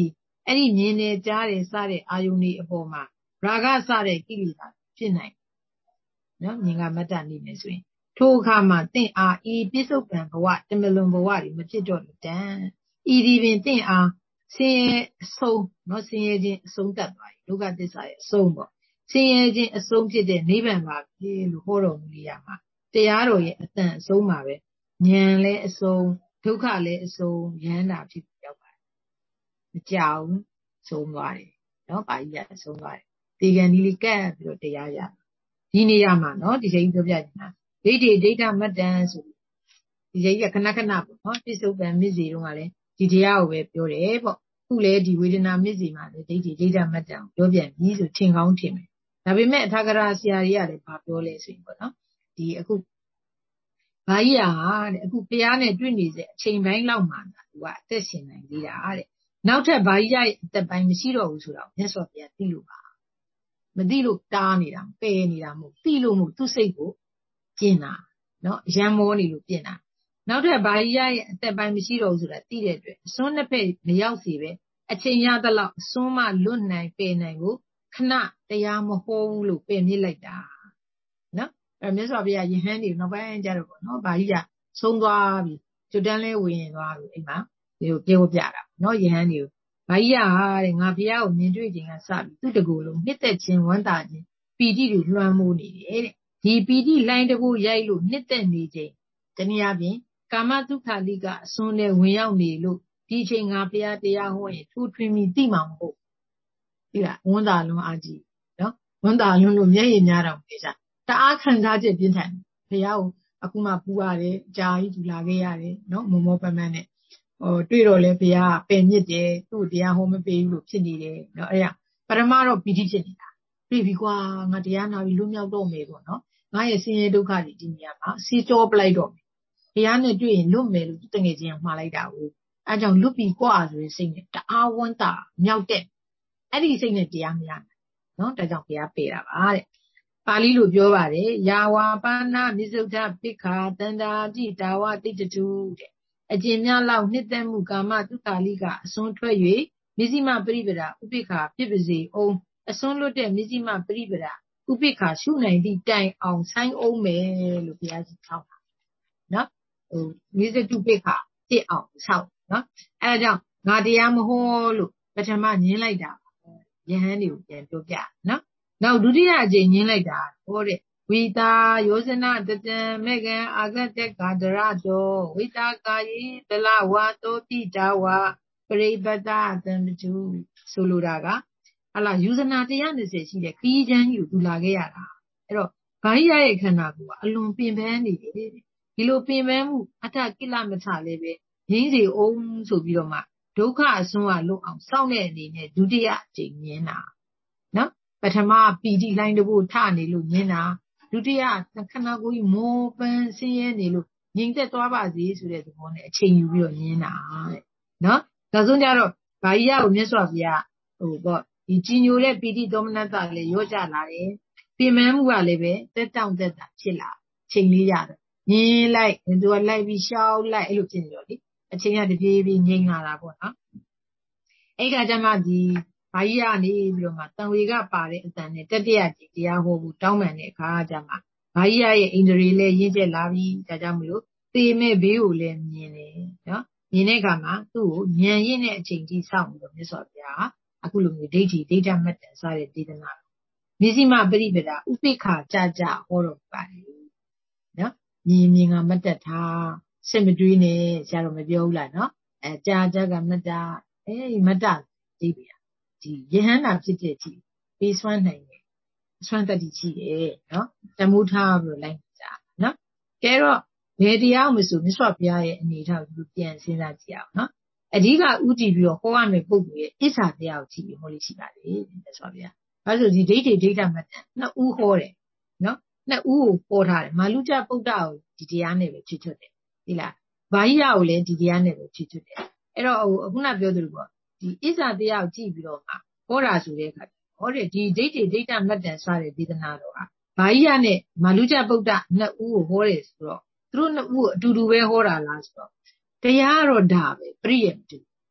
အဲ့ဒီမြင်နေကြားတယ်စတဲ့အာယုန်ဒီအပေါ်မှာရာဂစတဲ့ကိလေသာဖြစ်နိုင်နော်မြင်ကမတ္တနေမယ်ဆိုရင်ထိုအခါမှာတင့်အားဤပြစ္ဆုတ်ပံဘဝတမလွန်ဘဝတွေမဖြစ်တော့လို့တန်ဤဒီပင်တင့်အားဆင်းရဲအဆုံးနော်ဆင်းရဲခြင်းအဆုံးတတ်သွားပြီဒုက္ခသစ္စာရဲ့အဆုံးပေါ့ဆင်းရဲခြင်းအဆုံးဖြစ်တဲ့နိဗ္ဗာန်ပါပြီလို့ဟောတော်မူရမှာတရားတော်ရဲ့အတန်အဆုံးမှာပဲဉာဏ်လည်းအဆုံးဒုက္ခလည်းအဆုံးယန္တာဖြစ်ရောက်ပါတယ်မကြောက်ဆုံးသွားတယ်နော်ပါဠိရဆုံးသွားတယ်ဒီကံဒီလေးကပ်ပြီးတော့တရားရဒီနေရာမှာနော်ဒီချိန်ပြောပြနေတာဒိဋ္ဌိဒိဋ္ဌမတ္တံဆိုဒီချိန်ကခဏခဏပေါ့နော်ပြစ္ဆုတ်ပံမြစ်စီတုန်းကလည်းဒီတရားကိုပဲပြောတယ်ပေါ့ခုလေဒီဝေဒနာမြစ်စီမှာလေဒိဋ္ဌိဒိဋ္ဌမတ္တံပြောပြန်ပြီးဆိုထင်ကောင်းထင်မယ်ဒါပေမဲ့အထာဂရဆရာကြီးကလည်းဘာပြောလဲဆိုရင်ပေါ့နော်ဒီအခုဘာကြီးอ่ะတဲ့အခုဘုရားနဲ့တွေ့နေစေအချိန်ပိုင်းလောက်မှာသူကအသက်ရှင်နိုင်သေးတာတဲ့နောက်ထပ်ဘာကြီးရဲ့အသက်ပိုင်းမရှိတော့ဘူးဆိုတော့မြတ်စွာဘုရားသိလို့ပါမသိလို့တားနေတာပယ်နေတာမဟုတ်သိလို့မဟုတ်သူ့စိတ်ကိုကျင်တာနော်ရံမောနေလို့ပြင်တာနောက်ထပ်ဘာကြီးရဲ့အသက်ပိုင်းမရှိတော့ဘူးဆိုတာသိတဲ့အတွက်အစွန်းနှစ်ဖက်မရောက်စီပဲအချိန်ရသလောက်အစွန်းမှလွတ်နိုင်ပယ်နိုင်ကိုခဏတရားမဟောဘူးလို့ပယ်မြစ်လိုက်တာနော်အဲမြတ်စွာဘုရားယဟန်တွေနောက်ပိုင်းကျတော့ပေါ့နော်ဘာကြီးကဆုံးသွားပြီကျွတ်တန်းလဲဝင်သွားပြီအိမ်မှာဒီကိုပြောပြတာနော်ယဟန်တွေကိုဘာကြီးကတဲ့ငါဘုရားကိုမြင်တွေ့ခြင်းကစပြီသူ့တကူလုံးနှစ်သက်ခြင်းဝမ်းသာခြင်းပီတိတွေလွှမ်းမိုးနေတယ်တဲ့ဒီပီတိလိုင်းတကူရိုက်လို့နှစ်သက်နေခြင်းတနည်းအားဖြင့်ကာမတုခလိကအစွန်းနဲ့ဝင်ရောက်နေလို့ဒီချိန်ငါဘုရားတရားဟောရင်ထူးထွင်းပြီးသိမှာမဟုတ်ဒီလားဝမ်းသာလွန်အားကြီးနော်ဝမ်းသာလွန်လို့မျက်ရည်များတော့ပြေစားတအားခံစားချက်ပြင်းထန်ဘုရားကိုအခုမှပူရတယ်ကြာကြီးထူလာခဲ့ရတယ်နော်မောမောပန်းပန်းနဲ့ဟိုတွေ့တော့လေဘုရားပင်မြစ်တယ်သူ့တရားဟောမပေးဘူးလို့ဖြစ်နေတယ်နော်အဲ့ဒါပရမတော့ပီတိဖြစ်နေတာတွေ့ပြီကွာငါတရားနာပြီးလွတ်မြောက်တော့မယ်ပေါ့နော်ငါရဲ့ဆင်းရဲဒုက္ခတွေဒီနေရာမှာစီးကြောပလိုက်တော့မယ်ဘုရားနဲ့တွေ့ရင်လွတ်မယ်လို့တငယ်ချင်းမှားလိုက်တာကိုအဲကြောင့်လွတ်ပြီကွာဆိုရင်စိတ်နဲ့တအားဝမ်းသာမြောက်တဲ့အဲ့ဒီစိတ်နဲ့တရားမရနိုင်နော်ဒါကြောင့်ဘုရားပေးတာပါတဲ့ပါဠိလိုပြောပါတယ်ယာဝါပါဏမြစ္ဆုတ်ထပိက္ခာတန္တာတိတာဝတိတ္တုတဲ့အကျင့်များလောက်နှစ်သက်မှုကာမတုခာလိကအစွန်းထွက်၍မြစ္စည်းမပရိပဒဥပိ္ပခာဖြစ်ပါစေအောင်အစွန်းလွတ်တဲ့မြစ္စည်းမပရိပဒဥပိ္ပခာရှုနိုင်သည့်တိုင်အောင်ဆိုင်အောင်မယ်လို့ဘုရားကြီးထောက်တာနော်ဟိုမြစ္စတုပိ္ပခာဖြစ်အောင်ဆောက်နော်အဲဒါကြောင့်ငါတရားမဟောလို့ပထမညင်းလိုက်တာယဟန်တွေကိုပြန်ပြောပြနော်နောက်ဒုတိယအကြိမ်ညင်းလိုက်တာဟောတဲ့ဝိတာယောဇနတတံမေကံအာဂတကာဒရတောဝိတာကာယေတလဝါတောတိတာဝါပရိပတ္တသံတုဆိုလိုတာကဟလာယူဇနာone hundred twentyရှိတဲ့ခီးချမ်းယူသူလာခဲ့ရတာအဲ့တော့ဘာဟိယရဲ့ခန္ဓာကိုယ်ကအလွန်ပင်ပန်းနေတယ်ဒီလိုပင်ပန်းမှုအထကိလမထလည်းပဲရင်းစီအောင်ဆိုပြီးတော့မှဒုက္ခအစွန်းကလွတ်အောင်စောင့်တဲ့အနေနဲ့ဒုတိယအကြိမ်ညင်းတာနော်ပထမပီတိလိုင်းတဘို့ထနေလို့ညင်းတာဒုတိယခန္ဓာကိုယ်ကြီးမောပန်းဆင်းရဲနေလို့ငြိမ်သက်သွားပါစေဆိုတဲ့သဘောနဲ့အချိန်ယူပြီးတော့ညင်းတာတဲ့နော်ဒါဆိုကြတော့ဘာကြီးရကိုမြတ်စွာဘုရားဟိုပေါ့ဒီကြီးညိုတဲ့ပီတိဒေါမနတလည်းရောကြလာတယ်ပြင်မမှုကလည်းပဲတက်တောင့်တက်တာဖြစ်လာချိန်လေးရတယ်ညင်းလိုက်သူကလိုက်ပြီးရှောက်လိုက်အဲ့လိုဖြစ်နေတော့လေအချိန်ကတပြေးပြေးငြိမ်လာတာပေါ့နော်အဲ့ကကြမှာဒီဘာကြီးကနေပြီးတော့မှတန်ဝေကပါတဲ့အတန်နဲ့တတိယကြီးတရားဟောဖို့တောင်းပန်တဲ့အခါကြမှာဘာကြီးရဲ့အိန္ဒြေလည်းရင့်ကျက်လာပြီးဒါကြောင့်မလို့သေမဲ့ဘေးကိုလည်းမြင်တယ်နော်မြင်တဲ့အခါမှာသူ့ကိုဉာဏ်ရင့်တဲ့အချိန်ကြီးစောင့်ပြီးတော့မြတ်စွာဘုရားအခုလိုမျိုးဒိဋ္ဌိဒိဋ္ဌမတ္တစတဲ့ဒေသနာမြစ္စည်းမပရိပဒဥပိ္ပခာကြကြဟောတော်ပါတယ်နော်မြင်မြင်ကမတ္တထားစိတ်မတွေးနဲ့ဆရာတော်မပြောဘူးလားနော်အဲကြာကြကမတ္တအဲဒီမတ္တဒီပြဒီယဟန္တာဖြစ်တဲ့ကြည့်ပေးစွမ်းနိုင်တယ်အစွမ်းတတ္တိရှိတယ်နော်တမှုထားပြီးလိုက်ကြနော်ကဲတော့ဘယ်တရားမဆိုမြတ်စွာဘုရားရဲ့အနေထားကိုပြန်စဉ်းစားကြည့်အောင်နော်အဓိကဥတည်ပြီးတော့ဟောရမယ့်ပုဂ္ဂိုလ်ရဲ့အစ္ဆာတရားကိုကြည့်ပြီးဟောလို့ရှိပါတယ်မြတ်စွာဘုရားအဲဆိုဒီဒိဋ္ဌိဒိဋ္ဌမတ္တနှစ်ဦးဟောတယ်နော်နှစ်ဦးကိုပေါ်ထားတယ်မာလုကျပုဒ္ဒကိုဒီတရားနဲ့ပဲချွတ်ချွတ်တယ်ဒီလားဘာဟိယကိုလည်းဒီတရားနဲ့ပဲချွတ်ချွတ်တယ်အဲ့တော့ဟိုအခုနပြောသလိုပေါ့ဒီအစ္ဆာတရားကိုကြည့်ပြီးတော့မှဟောတာဆိုတဲ့အခါဟောတဲ့ဒီဒိဋ္ဌိဒိဋ္ဌမတ္တစတဲ့ဒေသနာတော်ဟာဘာဟိယနဲ့မာလုကျပုဒ္ဒနှစ်ဦးကိုဟောတယ်ဆိုတော့သူတို့နှစ်ဦးကိုအတူတူပဲဟောတာလားဆိုတော့တရားတော့ဒါပဲပြည့်ရမတူ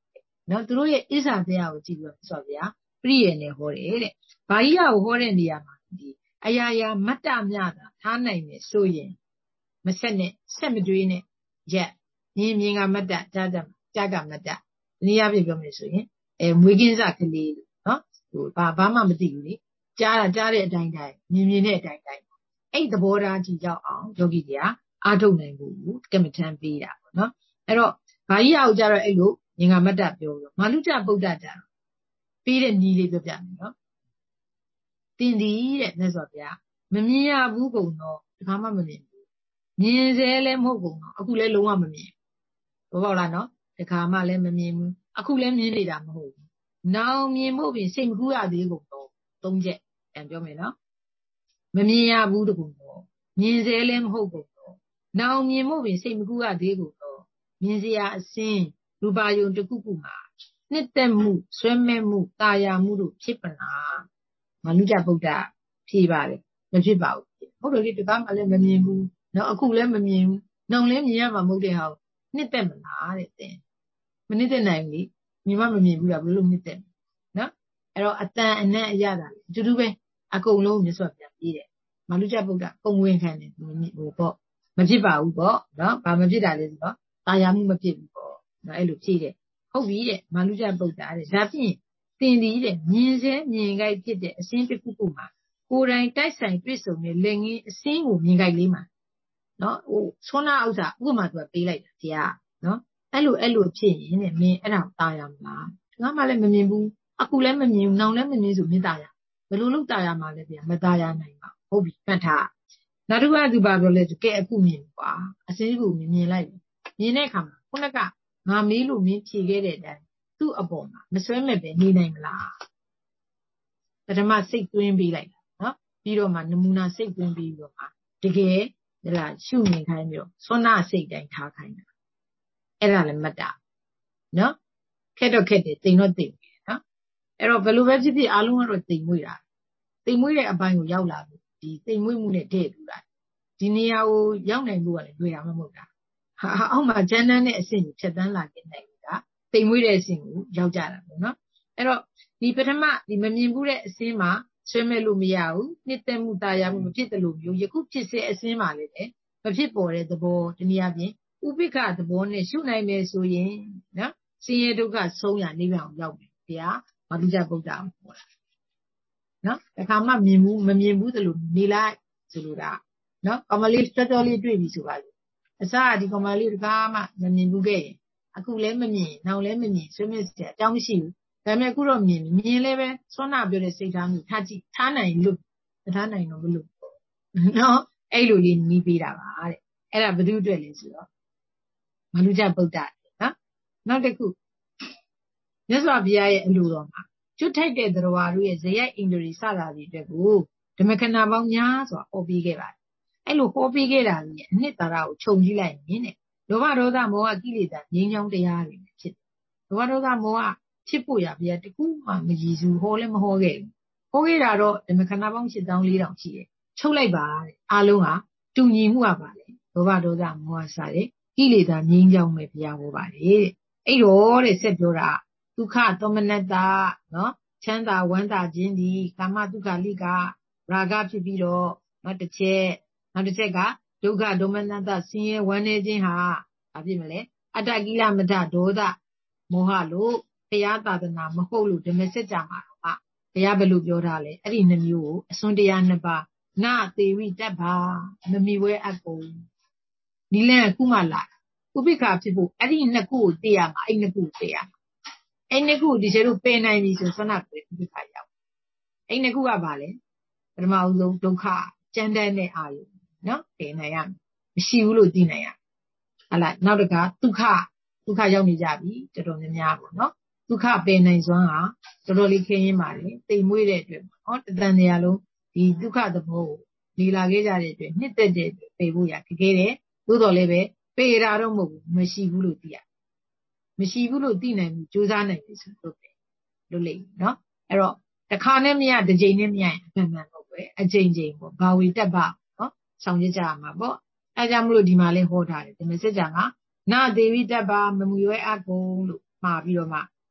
နော်သူတို့ရဲ့အစ္ဆာတရားကိုကြည့်ပြီးတော့ဆိုဗျာပြည့်ရနေဟောတယ်တဲ့ဘာကြီးကဟောတဲ့နေရာမှာဒီအရာရာမတ္တမြတာထားနိုင်တယ်ဆိုရင်မဆက်နဲ့ဆက်မတွေးနဲ့ရက်မြင်မြင်ကမတ္တကြားတတ်ကြားကမတ္တနေရာပြပြောမယ်ဆိုရင်အဲမွေးကင်းစကလေးနော်ဟိုဘာဘာမှမသိဘူးလေကြားတာကြားတဲ့အတိုင်းတိုင်းမြင်မြင်တဲ့အတိုင်းတိုင်းအဲ့သဘောထားကြည့်ရောက်အောင်ယောဂီတွေကအားထုတ်နိုင်ဖို့ကမ္မထံပေးတာပေါ့နော်အဲ့တော့ဘာကြီးအောင်ကြတော့အဲ့လိုငင်္ဂမတ္တပြောလို့မာလုကျပုဒ္ဒကြပေးတဲ့ညီလေးပြောပြမယ်နော်တင်သည်တဲ့မြတ်စွာဘုရားမမြင်ရဘူးကုန်တော့ဒီခါမှမမြင်ဘူးမြင်စေလည်းမဟုတ်ကုန်တော့အခုလည်းလုံးဝမမြင်ဘူးဘောပေါက်လားနော်ဒီခါမှလည်းမမြင်ဘူးအခုလည်းမြင်နေတာမဟုတ်ဘူးနောင်မြင်ဖို့ပြင်စိတ်မကူးရသေးကုန်တော့သုံးချက်ပြန်ပြောမယ်နော်မမြင်ရဘူးတကူတော့မြင်စေလည်းမဟုတ်ကုန်တော့နောင်မြင်ဖို့ပြင်စိတ်မကူးရသေးကုန်တော့မြင်စရာအစင်းရူပါယုံတစ်ခုခုမှာနှစ်သက်မှုဆွဲမဲ့မှုတာယာမှုတို့ဖြစ်ပလားမာလုကျပုဒ္ဒဖြေပါတယ်မဖြစ်ပါဘူးဟုတ်တယ်လေဒီကမှလည်းမမြင်ဘူးနော်အခုလည်းမမြင်ဘူးနောင်လည်းမြင်ရမှာမဟုတ်တဲ့ဟာနှစ်သက်မလားတဲ့တင်မနှစ်သက်နိုင်ဘူးမြင်မှမမြင်ဘူးလားဘယ်လိုနှစ်သက်နော်အဲ့တော့အတန်အနက်အရတာအတူတူပဲအကုန်လုံးမြတ်စွာဘုရားပြီးတယ်မာလုကျပုဒ္ဒပုံဝင်ခံတယ်ဟိုပေါ့မဖြစ်ပါဘူးပေါ့နော်ဘာမဖြစ်တာလဲဆိုတော့တာယာမှုမဖြစ်ဘူးပေါ့နော်အဲ့လိုဖြေတယ်ဟုတ်ပြီတဲ့မာလုကျပုဒ္ဒတဲ့ဒါဖြင့်သင်ဒီတဲ့မြင်စေမြင်ကြိုက်ဖြစ်တဲ့အစင်းတစ်ခုခုမှာကိုယ်တိုင်တိုက်ဆိုင်တွေ့ဆုံတဲ့လက်ငင်းအစင်းကိုမြင်ကြိုက်လေးမှာနော်ဟိုဆွမ်းနာဥစ္စာဥပမာသူကပေးလိုက်တာတရားနော်အဲ့လိုအဲ့လိုဖြစ်ရင်တဲ့မင်းအဲ့ဒါတာယာမလားငါမှလည်းမမြင်ဘူးအခုလည်းမမြင်ဘူးနောင်လည်းမမြင်ဆိုမြင်တာယာဘယ်လိုလုပ်တာယာမှာလဲဗျာမတာယာနိုင်ပါဟုတ်ပြီမှတ်ထားနောက်တစ်ခုကသူပါပြောလဲကဲအခုမြင်ကွာအစင်းကိုမြင်မြင်လိုက်မြင်တဲ့အခါမှာခုနကငါမေးလို့မင်းဖြေခဲ့တဲ့အတိုင်းသူ့အပေါ်မှာမစွဲမဲ့ပဲနေနိုင်မလားပထမစိတ်သွင်းပေးလိုက်နော်ပြီးတော့မှနမူနာစိတ်သွင်းပြီးတော့မှတကယ်ဟလာရှုမြင်ခိုင်းပြီးတော့သောနာစိတ်တိုင်းထားခိုင်းတာအဲ့ဒါလည်းမတ်တာနော်ခက်တော့ခက်တယ်တိမ်တော့တိမ်နော်အဲ့တော့ဘယ်လိုပဲဖြစ်ဖြစ်အားလုံးကတော့တိမ်မွေ့တာတိမ်မွေ့တဲ့အပိုင်းကိုရောက်လာပြီဒီတိမ်မွေ့မှုနဲ့တည့်တူတာဒီနေရာကိုရောက်နိုင်လို့ကလည်းတွေ့တာမဟုတ်တာဟာအောက်မှာကျန်းတန်းတဲ့အဆင့်ကိုဖြတ်တန်းလာခဲ့နိုင်တာတိမ်မွေ့တဲ့အဆင့်ကိုရောက်ကြတာပေါ့နော်အဲ့တော့ဒီပထမဒီမမြင်ဘူးတဲ့အဆင့်မှာဆွဲမဲ့လို့မရဘူးနှစ်သက်မှုတာယာမှုမဖြစ်တယ်လို့မျိုးယခုဖြစ်စေအဆင့်မှာလည်းမဖြစ်ပေါ်တဲ့သဘောတနည်းအားဖြင့်ဥပိ္ပခသဘောနဲ့ရှုနိုင်မယ်ဆိုရင်နော်ဆင်းရဲဒုက္ခဆုံးရနိဗ္ဗာန်ကိုရောက်တယ်တရားမာလုကျပုဒ္ဒကိုဟောတာနော်တခါမှမြင်ဘူးမမြင်ဘူးသလိုနေလိုက်ဆိုလိုတာနော်ကောင်မလေးတော်တော်လေးတွေ့ပြီဆိုပါလို့အစကဒီကောင်မလေးတခါမှမမြင်ဘူးခဲ့ရင်အခုလည်းမမြင်နောက်လည်းမမြင်ဆွေးမြစ်စရာအကြောင်းမရှိဘူးဒါပေမဲ့အခုတော့မြင်မြင်လည်းပဲဆွမ်းနာပြောတဲ့စိတ်ထားမျိုးထားကြည့်ထားနိုင်လို့မထားနိုင်တော့ဘလို့နော်အဲ့လိုလေးနီးပေးတာပါတဲ့အဲ့ဒါဘယ်သူအတွက်လဲဆိုတော့မာလုကျပုဒ္ဒနော်နောက်တစ်ခုမြတ်စွာဘုရားရဲ့အလိုတော်မှာကျွတ်ထိုက်တဲ့သရဝါတို့ရဲ့ဇယိုက်ဣန္ဒြေစတာတွေအတွက်ကိုဓမ္မခဏပေါင်းများစွာဟောပေးခဲ့ပါတယ်အဲ့လိုဟောပေးခဲ့တာကြီးရဲ့အနှစ်သာရကိုခြုံကြည့်လိုက်ရင်တဲ့လောဘဒေါသမောဟကိလေသာငြိမ်းချောင်းတရားတွေဖြစ်တယ်လောဘဒေါသမောဟဖြစ်ဖို့ရဘုရားတကူမှမရည်စူးဟောလည်းမဟောခဲ့ဘူးဟောခဲ့တာတော့ဓမ္မခဏပေါင်းရှစ်သောင်းလေးထောင်ရှိတယ်ချုပ်လိုက်ပါတဲ့အားလုံးဟာတူညီမှုပါလေလောဘဒေါသမောဟစတဲ့ကိလေသာငြိမ်းချောင်းပဲဘုရားဟောပါတယ်တဲ့အဲ့တော့တဲ့ဆက်ပြောတာဒုက္ခသောမနတ္တနော်ချမ်းသာဝမ်းသာခြင်းဒီကာမဒုက္ခလိကရာဂဖြစ်ပြီးတော့နောက်တစ်ချက်နောက်တစ်ချက်ကဒုက္ခဒေါမနတ္တဆင်းရဲဝမ်းနည်းခြင်းဟာဘာဖြစ်မလဲအတ္တကိလမတ္တဒေါသမောဟလို့ဘုရားသာသနာမဟုတ်လို့ဓမ္မစကြာမှာတော့ဘုရားဘယ်လိုပြောထားလဲအဲ့ဒီနှမျိုးကိုအစွန်းတရားနှစ်ပါးနာသေဝိတ္တဘာမမီဝဲအကုန်ဒီလန်ခုမှလာဥပိ္ပခဖြစ်ဖို့အဲ့ဒီနှစ်ခုကိုသိရမှာအဲ့ဒီနှစ်ခုကိုသိရမှာအဲ့ဒီနှစ်ခုဒီကျတော့ပယ်နိုင်ပြီဆိုဆွမ်းနာပဲဥပိ္ပခရောက်အဲ့ဒီနှစ်ခုကဘာလဲပထမအဆုံးဒုက္ခကြမ်းတမ်းတဲ့အာယုနော်ပယ်နိုင်ရမရှိဘူးလို့သိနိုင်ရဟလာနောက်တစ်ခါဒုက္ခဒုက္ခရောက်နေကြပြီတော်တော်များများပေါ့နော်ဒုက္ခပယ်နိုင်စွမ်းဟာတော်တော်လေးခင်းရင်းပါလေတိမ်မွေ့တဲ့အတွက်ဟောတတန်တရားလုံးဒီဒုက္ခသဘောကိုလေလာခဲ့ကြတဲ့အတွက်နှစ်သက်တဲ့အတွက်ပယ်ဖို့ရခက်ခဲတယ်သို့တော်လည်းပဲပေတာတော့မဟုတ်ဘူးမရှိဘူးလို့သိရမရှိဘူးလို့သိနိုင်ဘူးကြိုးစားနိုင်ပြီဆိုလို့ပဲလို့လိမ့်နော်အဲ့တော့တစ်ခါနဲ့မရတစ်ကြိမ်နဲ့မရရင်အမှန်မှန်တော့ပဲအကြိမ်ကြိမ်ပေါ့ဘာဝေတက်ပါနော်ဆောင်ရကြရမှာပေါ့အဲကြောင့်မလို့ဒီမှာလဲဟောထားတယ်ဒီမစစ်ကြမှာနာဒေဝိတက်ပါမမူရွဲအကုန်လို့မှာပြီးတော့မှ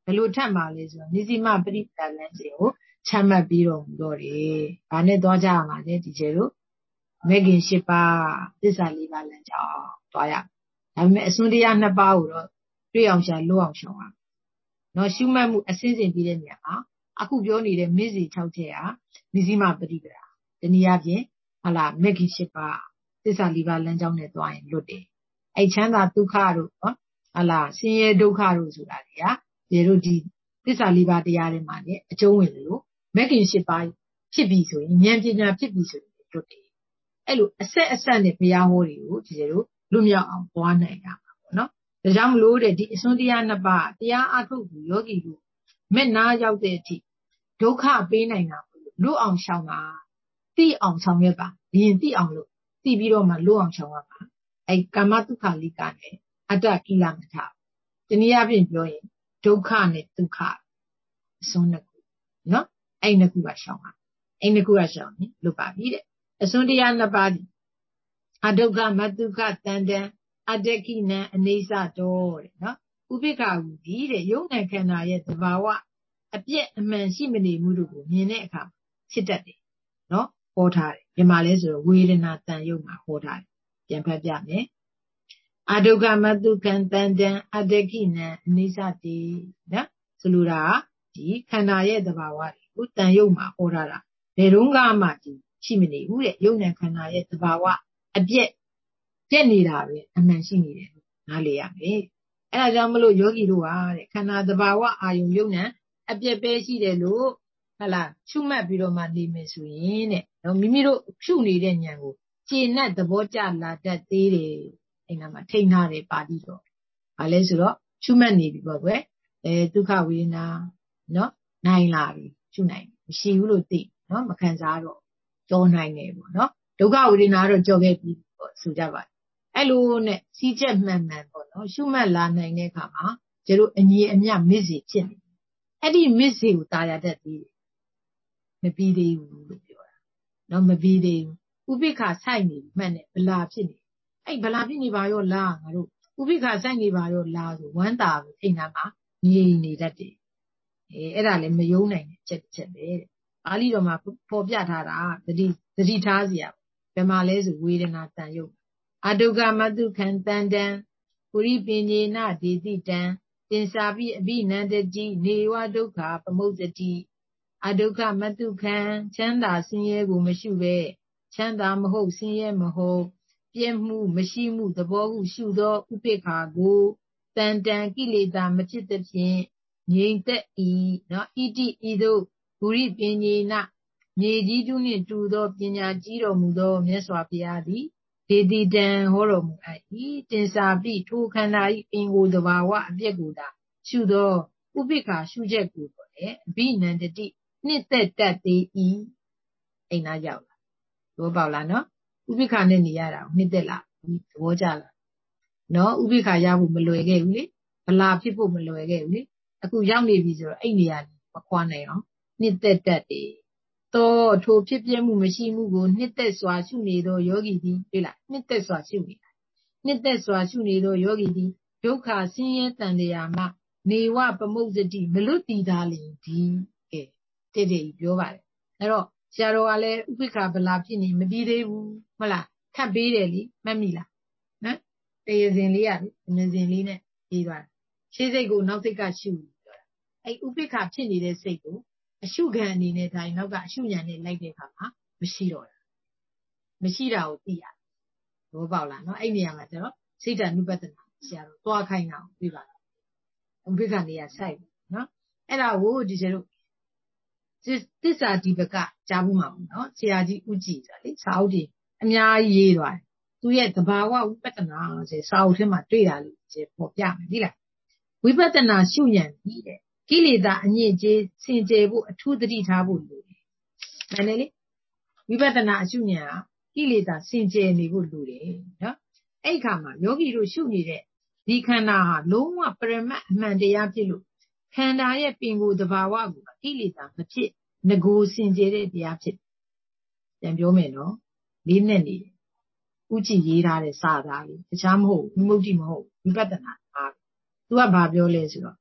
ဘယ်လိုထပ်မှာလဲဆိုတော့နိစီမပရိပဒလမ်းစဉ်ကိုချမှတ်ပြီးတော့တော့တယ်။ဘာနဲ့သွားကြရမှာလဲဒီကျေတို့မေခင်၈ပါးသစ္စာ၄ပါးလမ်းကြောင်းသွားရ။ဒါပေမဲ့အစွန်းတရားနှစ်ပါးကိုတော့တွေ့အောင်ရှာလို့အောင်ရှောင်ရ။နော်ရှုမှတ်မှုအစဉ်စဉ်ပြီးတဲ့နေရာမှာအခုပြောနေတဲ့မေစီ၆ချက်ဟာနိစီမပရိပဒတနည်းအားဖြင့်ဟာလာမေခင်၈ပါးသစ္စာ၄ပါးလမ်းကြောင်းနဲ့သွားရင်လွတ်တယ်။အဲ့ချမ်းသာဒုက္ခတို့နော်ဟာလာဆင်းရဲဒုက္ခတို့ဆိုတာတွေကဒီတို့ဒီသစ္စာ၄ပါးတရားတွေမှာလည်းအကျုံးဝင်လို့မေခင်၈ပါးဖြစ်ပြီဆိုရင်ဉာဏ်ပညာဖြစ်ပြီဆိုရင်လွတ်တယ်။အဲ့လိုအဆက်အဆက်နဲ့ဘုရားဟောတွေကိုဒီတို့လွတ်မြောက်အောင်သွားနိုင်ရမှာပေါ့နော်။ဒါကြောင့်မလို့တဲ့ဒီအစွန်းတရားနှစ်ပါးတရားအထုတ်သူယောဂီတို့မဲ့နာရောက်တဲ့အထိဒုက္ခပေးနိုင်တာလွတ်အောင်ရှောင်တာသိအောင်ဆောင်ရွက်ပါရင်သိအောင်လို့သိပြီးတော့မှလွတ်အောင်ရှောင်ရပါအဲကာမတုခလိကနဲ့အတ္တကိလမထတနည်းအားဖြင့်ပြောရင်ဒုက္ခနဲ့ဒုက္ခအစွန်းနှစ်ခုနော်အဲ့နှစ်ခုကရှောင်ပါအဲ့နှစ်ခုကရှောင်ရင်လွတ်ပါပြီတဲ့အစွန်းတရားနှစ်ပါးအဒုက္ခမတုခတန်တံအတ္တကိနံအနေစတော်တဲ့နော်ဥပိ္ပခာဟူသည်တဲ့ယုံနဲ့ခန္ဓာရဲ့သဘာဝအပြည့်အမှန်ရှိမနေမှုတို့ကိုမြင်တဲ့အခါဖြစ်တတ်တယ်နော်ဟောထားတယ်ဒီမှာလဲဆိုတော့ဝေဒနာတန်ယုံမှာဟောထားတယ်ပြန်ဖတ်ပြမယ်အဒုက္ခမတုခံတန်တံအတ္တကိနံအနိစ္စတိနော်ဆိုလိုတာဒီခန္ဓာရဲ့သဘာဝတွေကိုတန်ယုံမှာဟောထားတာဘယ်တော့မှဒီရှိမနေဘူးတဲ့ယုံနဲ့ခန္ဓာရဲ့သဘာဝအပြည့်ပြည့်နေတာပဲအမှန်ရှိနေတယ်နားလေရမယ်အဲဒါကြောင့်မလို့ယောဂီတို့ဟာတဲ့ခန္ဓာသဘာဝအာယုံယုံနဲ့အပြည့်ပဲရှိတယ်လို့ဟလာရှုမှတ်ပြီးတော့မှနေမယ်ဆိုရင်တဲ့နော်မိမိတို့ရှုနေတဲ့ဉာဏ်ကိုကျေနပ်သဘောကျလာတတ်သေးတယ်အဲ့နာမှာထိန်းထားတယ်ပါဠိတော်ဘာလဲဆိုတော့ရှုမှတ်နေပြီပေါ့ကွယ်အဲဒုက္ခဝေဒနာနော်နိုင်လာပြီရှုနိုင်မရှိဘူးလို့သိနော်မခံစားတော့ကြောနိုင်တယ်ပေါ့နော်ဒုက္ခဝေဒနာတော့ကြောခဲ့ပြီပေါ့ဆိုကြပါအဲ့လိုနဲ့စီးချက်မှန်မှန်ပေါ့နော်ရှုမှတ်လာနိုင်တဲ့အခါမှာကျတို့အညီအမျှမစ်စီဖြစ်နေအဲ့ဒီမစ်စီကိုတာယာတတ်သေးတယ်မပြီးသေးဘူးလို့ပြောတာနော်မပြီးသေးဘူးဥပိ္ပခာဆိုင်နေမှန်တယ်ဗလာဖြစ်နေအဲ့ဗလာဖြစ်နေပါရောလားငါတို့ဥပိ္ပခာဆိုင်နေပါရောလားဆိုဝမ်းတာကိုအိမ်နာမှာငြိမ်နေတတ်တယ်အဲအဲ့ဒါလည်းမယုံနိုင်တဲ့ချက်ချက်ပဲတဲ့ပါဠိတော်မှာပေါ်ပြထားတာသတိသတိထားစီရဘယ်မှာလဲဆိုဝေဒနာတန်ယုတ်အဒုက္ခမတုခံတန်တံပုရိပင်ညေနဒေတိတံတင်စာပိအဘိနန္တတိနေဝဒုက္ခပမုဿတိအဒုက္ခမတုခံချမ်းသာဆင်းရဲကိုမရှိပဲချမ်းသာမဟုတ်ဆင်းရဲမဟုတ်ပြည့်မှုမရှိမှုသဘောဟုရှုသောဥပိ္ပခာကိုတန်တံကိလေသာမဖြစ်သဖြင့်ငြိမ်သက်ဤနော်ဣတိဤသို့ပုရိပင်ညေနမြေကြီးတုနှင့်တူသောပညာကြီးတော်မူသောမြတ်စွာဘုရားသည်ဒေတိတံဟောတော်မူအပ်၏တင်စာပိထိုခန္ဓာ၏ပင်ကိုယ်သဘာဝအပြည့်ကိုသာရှုသောဥပိ္ပခာရှုချက်ကိုပေါ့လေအဘိနန္တတိနှစ်သက်တတ်သေး၏အိမ်နာရောက်လာဘောပေါက်လားနော်ဥပိ္ပခာနဲ့နေရတာကိုနှစ်သက်လာသဘောကျလာနော်ဥပိ္ပခာရဖို့မလွယ်ခဲ့ဘူးလေဗလာဖြစ်ဖို့မလွယ်ခဲ့ဘူးလေအခုရောက်နေပြီဆိုတော့အဲ့နေရာမခွာနိုင်အောင်နှစ်သက်တတ်တယ်သောထိုဖြစ်ပြမှုမရှိမှုကိုနှစ်သက်စွာရှုနေသောယောဂီသည်တွေ့လားနှစ်သက်စွာရှုနေတာနှစ်သက်စွာရှုနေသောယောဂီသည်ဒုက္ခဆင်းရဲတန်တရားမှနေဝပမုဿတိမလွတ်တည်သားလင်ဒီကဲတိတိပြောပါတယ်အဲ့တော့ဆရာတော်ကလည်းဥပိ္ပခာဗလာဖြစ်နေမပြီးသေးဘူးဟုတ်လားထပ်ပေးတယ်လीမှတ်မိလားနော်တရစင်လေးရတယ်ငစင်လေးနဲ့ပြီးသွားရှေးစိတ်ကိုနောက်စိတ်ကရှုပြောတာအဲ့ဥပိ္ပခာဖြစ်နေတဲ့စိတ်ကိုအရှုခံအနေနဲ့ဒါရင်နောက်ကအရှုဉာဏ်နဲ့လိုက်တဲ့အခါမှာမရှိတော့တာမရှိတာကိုသိရတယ်ဘောပေါက်လားနော်အဲ့နေရာမှာကျတော့စိတ်ဓာတ်နုပတ္တနာဆရာတော်သွားခိုင်းတာကိုပြပါတော့ဥပိ္ပခာနေရာဆိုင်နော်အဲ့ဒါကိုဒီကျတော့သစ္စာဒီပကကြားဘူးမှာနော်ဆရာကြီးဥကြည်ဆိုတာလေစာအုပ်တွေအများကြီးရေးသွားတယ်သူရဲ့သဘာဝဝိပဿနာဆိုစာအုပ်ထဲမှာတွေ့တာလို့ကျေပေါ်ပြမယ်ဒီလားဝိပဿနာရှုဉာဏ်ကြီးတဲ့ကိလေသာအညစ်အကြေးစင်ကြယ်ဖို့အထူးသတိထားဖို့လိုတယ်။ဒါနဲ့လေဝိပဿနာအရှုဉာဏ်ဟာကိလေသာစင်ကြယ်နေဖို့လိုတယ်နော်။အဲ့ခါမှာယောဂီတို့ရှုနေတဲ့ဒီခန္ဓာဟာလုံးဝပရမတ်အမှန်တရားဖြစ်လို့ခန္ဓာရဲ့ပင်ကိုယ်သဘာဝကိုကိလေသာမဖြစ်ငကိုစင်ကြယ်တဲ့တရားဖြစ်။ပြန်ပြောမယ်နော်။လေးနဲ့နေတယ်။ဥကြည်ရေးထားတဲ့စာသားလေးတခြားမဟုတ်ဝိမု ക്തി မဟုတ်ဝိပဿနာအား။သူကဘာပြောလဲဆိုတော့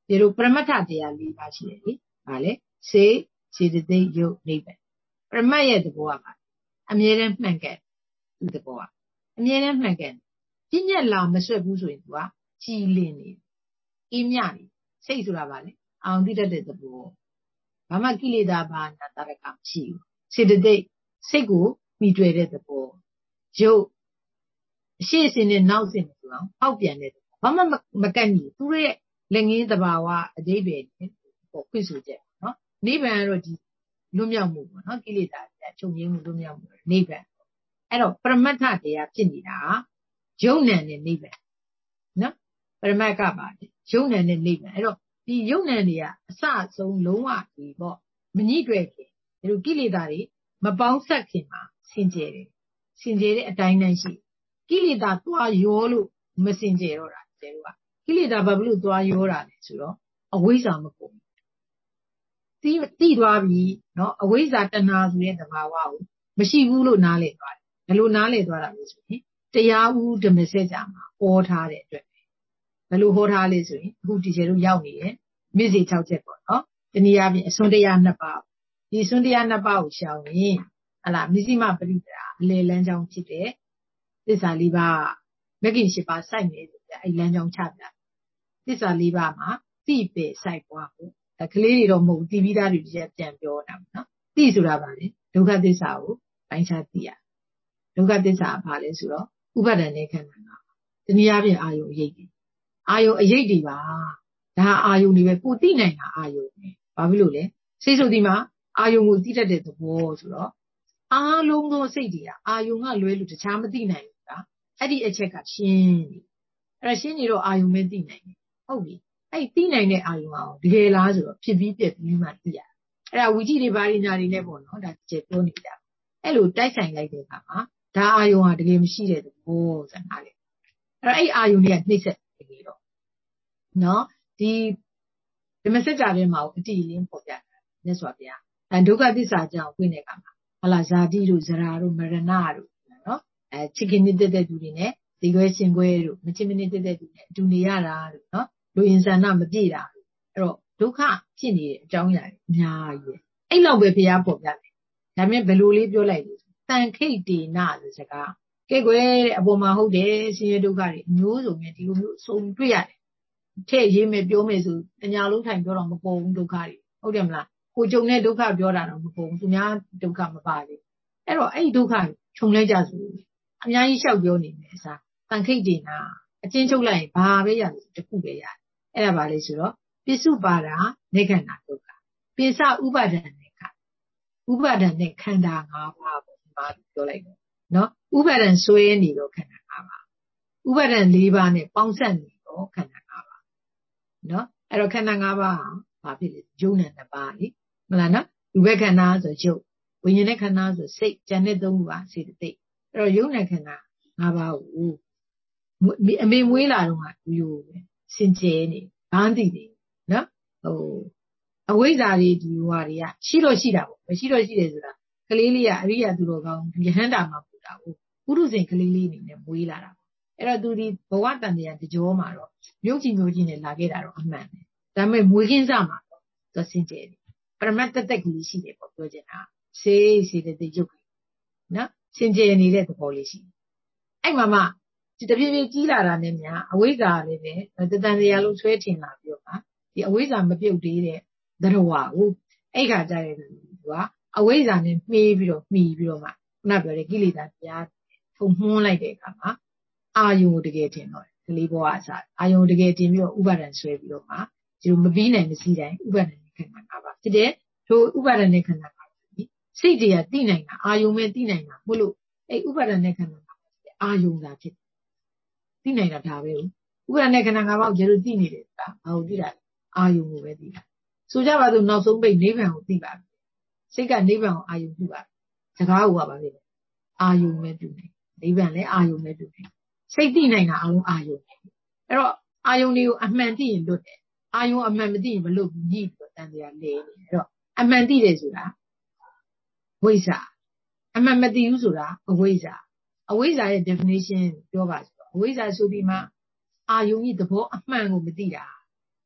ဒီလိုပရမတ္ထတရား၄ပါးရှိတယ်လေဗာလေစေစေတသိက်ယုတ်နိဗ္ဗာန်ပရမတ်ရဲ့သဘောကပါအမြဲတမ်းမှန်ကန်ဒီသဘောကအမြဲတမ်းမှန်ကန်ပြည့်ညက်လာမဆွတ်ဘူးဆိုရင်သူကကြည်လင်နေအေးမြနေစိတ်ဆိုတာဗာလေအောင်သိတတ်တဲ့သဘောဘာမှကိလေသာဘာနာတရကမရှိဘူးစေတသိက်စိတ်ကိုမိတွေ့တဲ့သဘောယုတ်အရှိအစင်နဲ့နောက်စင်ဆိုတော့အောက်ပြန်တဲ့ဘာမှမကန့်ညီသူရဲ့လက်ငင်းတဘာဝအဓိပ္ပာယ်ပေါ့ခွင့်ဆိုချက်နော်နိဗ္ဗာန်ကတော့ဒီလွတ်မြောက်မှုပေါ့နော်ကိလေသာချုပ်ငြိမ်းမှုလွတ်မြောက်မှုနိဗ္ဗာန်အဲ့တော့ပရမတ္ထတရားဖြစ်နေတာယုံနံနဲ့နိဗ္ဗာန်နော်ပရမတ်ကပါတယ်ယုံနံနဲ့နိဗ္ဗာန်အဲ့တော့ဒီယုံနံတွေကအစအဆုံးလုံးဝဒီပေါ့မညှိတွေ့ခင်ဒီလိုကိလေသာတွေမပေါင်းဆက်ခင်မှာစင်ကြယ်တယ်စင်ကြယ်တဲ့အတိုင်းတိုင်းရှိကိလေသာသွားရောလို့မစင်ကြယ်တော့တာကျဲတို့ကကိလေသာဘာဖြစ်လို့သွားရောတာလဲဆိုတော့အဝိဇ္ဇာမကုန်သိသိသွားပြီနော်အဝိဇ္ဇာတဏှာဆိုတဲ့သဘာဝကိုမရှိဘူးလို့နားလည်သွားတယ်ဘယ်လိုနားလည်သွားတာလဲဆိုရင်တရားဥဓမ္မစကြာမှာဟောထားတဲ့အတွက်ဘယ်လိုဟောထားလဲဆိုရင်အခုဒီကျဲတို့ရောက်နေတယ်မြစ်စီ၆ချက်ပေါ့နော်တနည်းအားဖြင့်အစွန်းတရားနှစ်ပါးဒီစွန်းတရားနှစ်ပါးကိုရှောင်ရင်ဟလာမြစ္စည်းမပရိပဒါအလေလန်းကြောင်းဖြစ်တဲ့သစ္စာလေးပါးမဂ္ဂင်၈ပါးစိုက်နေတယ်အဲ့လမ်းကြောင်းချပြသစ္စာလေးပါးမှာသိပေစိုက်ပွားဖို့ဒါကလေးတွေတော့မဟုတ်ဘူးသိပြီးသားတွေပြန်ပြောတာပေါ့နော်သိဆိုတာပါလေဒုက္ခသစ္စာကိုပိုင်းခြားသိရဒုက္ခသစ္စာကဘာလဲဆိုတော့ဥပါဒဏ်နဲ့ခန္ဓာကတနည်းအားဖြင့်အာယုအယိတ်တွေအာယုအယိတ်တွေပါဒါအာယုတွေပဲကိုသိနိုင်တာအာယုပဲဘာဖြစ်လို့လဲစိတ်ဆိုဒီမှာအာယုကိုသိတတ်တဲ့သဘောဆိုတော့အားလုံးသောစိတ်တွေကအာယုကလွဲလို့တခြားမသိနိုင်ဘူးကအဲ့ဒီအချက်ကရှင်းပြီအဲ့ဒါရှင်းနေတော့အာယုမဲသိနိုင်တယ်ဟုတ်ပြီအဲ့သိနိုင်တဲ့အာယုအောင်တကယ်လားဆိုတော့ဖြစ်ပြီးပြက်ပြီးမှသိရအဲ့ဒါဝီကြည့်တွေဘာတွေညာတွေနဲ့ပေါ့နော်ဒါကျေပြောနေတာအဲ့လိုတိုက်ဆိုင်လိုက်တဲ့အခါမှာဒါအာယုဟာတကယ်မရှိတဲ့သဘောဆိုတာလေအဲ့တော့အဲ့အာယုတွေကနှိမ့်ဆက်နေတော့နော်ဒီဓမ္မစကြာထဲမှာအတိအလင်းပေါ်ပြတာမြတ်စွာဘုရားအဲဒုက္ခသစ္စာကြောင့်ဖွင့်တဲ့အခါမှာဟလာဇာတိတို့ဇရာတို့မရဏတို့နော်အဲချစ်ခင်နေတဲ့တဲ့သူတွေနဲ့ဒီခွဲရှင်ခွဲတို့မချစ်မနစ်တဲ့တဲ့သူနဲ့အတူနေရတာတို့နော်လူအင်ဆန္ဒမပြည့်တာအဲ့တော့ဒုက္ခဖြစ်နေတဲ့အကြောင်းအရာတွေအများကြီးပဲအဲ့လောက်ပဲဘုရားပေါ်ပြတယ်ဒါပေမဲ့ဘယ်လိုလေးပြောလိုက်လဲတန်ခိတ်တေနဆိုစကားကဲကွယ်တဲ့အပေါ်မှာဟုတ်တယ်ဆင်းရဲဒုက္ခတွေအမျိုးစုံနဲ့ဒီလိုမျိုးစုံတွေ့ရတယ်ထည့်ရေးမယ်ပြောမယ်ဆိုတညာလုံးထိုင်ပြောတော့မပေါ်ဘူးဒုက္ခတွေဟုတ်တယ်မလားကိုကြုံတဲ့ဒုက္ခပြောတာတော့မပေါ်ဘူးသူများဒုက္ခမပါဘူးအဲ့တော့အဲ့ဒီဒုက္ခခြုံလိုက်ကြဆိုအများကြီးလျှောက်ပြောနေတယ်အစားတန်ခိတ်တေနအချင်းချုပ်လိုက်ရင်ဘာပဲရလို့တခုပဲရတယ်အဲ့ဒါပါလေဆိုတော့ပိစုပါဒာနေခန္ဓာဒုက္ခပိစဥပါဒံနေခဥပါဒံနဲ့ခန္ဓာ၅ပါးပေါ့ဒီမှာပြောလိုက်တယ်နော်ဥပါဒံဆွဲနေတော့ခန္ဓာ၅ပါးဥပါဒံ၄ပါးနဲ့ပေါင်းစပ်နေတော့ခန္ဓာ၅ပါးနော်အဲ့တော့ခန္ဓာ၅ပါးဟာဘာဖြစ်လဲယုံနဲ့နှစ်ပါးလေမလားနော်လူဘက်ခန္ဓာဆိုယုတ်ဝိညာဉ်နဲ့ခန္ဓာဆိုစိတ်ဉာဏ်နဲ့သုံးခုပါစေတသိက်အဲ့တော့ယုံနဲ့ခန္ဓာ၅ပါးကိုအမေမွေးလာတော့ကဒီလိုပဲစင်ကြယ်နေဘာသိတယ်နော်ဟိုအဝိဇ္ဇာတွေဒီဟွာတွေကရှိတော့ရှိတာပေါ့မရှိတော့ရှိတယ်ဆိုတာကလေးလေးကအရိယာသူတော်ကောင်းယဟန္တာမှာပူတာဟုတ်ပုရုဇဉ်ကလေးလေးအနေနဲ့မွေးလာတာအဲ့တော့သူဒီဘဝတန်တရားတကြောမှာတော့မြို့ကြီးမြို့ကြီးနဲ့လာခဲ့တာတော့အမှန်ပဲဒါပေမဲ့မွေးခင်းစမှာတော့သူစင်ကြယ်တယ်ပရမတ်တတက်ကလေးရှိတယ်ပေါ့ပြောချင်တာစေးစေတဲ့ရုပ်နော်စင်ကြယ်နေတဲ့သဘောလေးရှိအဲ့မှာမှဒီတပြေးပြေးကြီးလာတာနဲ့များအဝိဇ္ဇာလေးပဲတတန်တရားလုံးဆွဲထင်လာပြီးတော့ပါဒီအဝိဇ္ဇာမပြုတ်သေးတဲ့သရဝကိုအဲ့ခါကြတဲ့သူကအဝိဇ္ဇာနဲ့မှေးပြီးတော့မှီပြီးတော့မှခုနပြောတဲ့ကိလေသာတရားထုံမှန်းလိုက်တဲ့အခါမှာအာယုံကိုတကယ်ထင်တော့တယ်ကလေးဘဝအစားအာယုံတကယ်တင်ပြီးတော့ဥပါဒံဆွဲပြီးတော့မှဒီလိုမပြီးနိုင်မစည်းတိုင်းဥပါဒံနဲ့ခန္ဓာ၅ပါးဖြစ်တဲ့ထိုဥပါဒံနဲ့ခန္ဓာ၅ပါးစိတ်တွေကသိနိုင်တာအာယုံပဲသိနိုင်တာမဟုတ်လို့အဲ့ဥပါဒံနဲ့ခန္ဓာ၅ပါးအာယုံသာဖြစ်သိနိုင်တာဒါပဲဥပါဒံနဲ့ခန္ဓာ၅ပါးကိုကျတော့သိနေတယ်ဆိုတာဘာလို့သိတာလဲအာယုံကိုပဲသိတာဆိုကြပါစို့နောက်ဆုံးပိတ်နိဗ္ဗာန်ကိုသိပါပြီစိတ်ကနိဗ္ဗာန်ကိုအာယုံပြုပါစကားကိုကပါလေအာယုံပဲပြုနေနိဗ္ဗာန်လည်းအာယုံပဲပြုနေစိတ်သိနိုင်တာအလုံးအာယုံပဲအဲ့တော့အာယုံတွေကိုအမှန်သိရင်လွတ်တယ်အာယုံအမှန်မသိရင်မလွတ်ဘူးညှိပြီးတော့တန်တရားလဲနေအဲ့တော့အမှန်သိတယ်ဆိုတာဝိဇ္ဇာအမှန်မသိဘူးဆိုတာအဝိဇ္ဇာအဝိဇ္ဇာရဲ့ definition ပြောပါဆိုတော့အဝိဇ္ဇာဆိုဒီမှာအာယုံကြီးသဘောအမှန်ကိုမသိတာ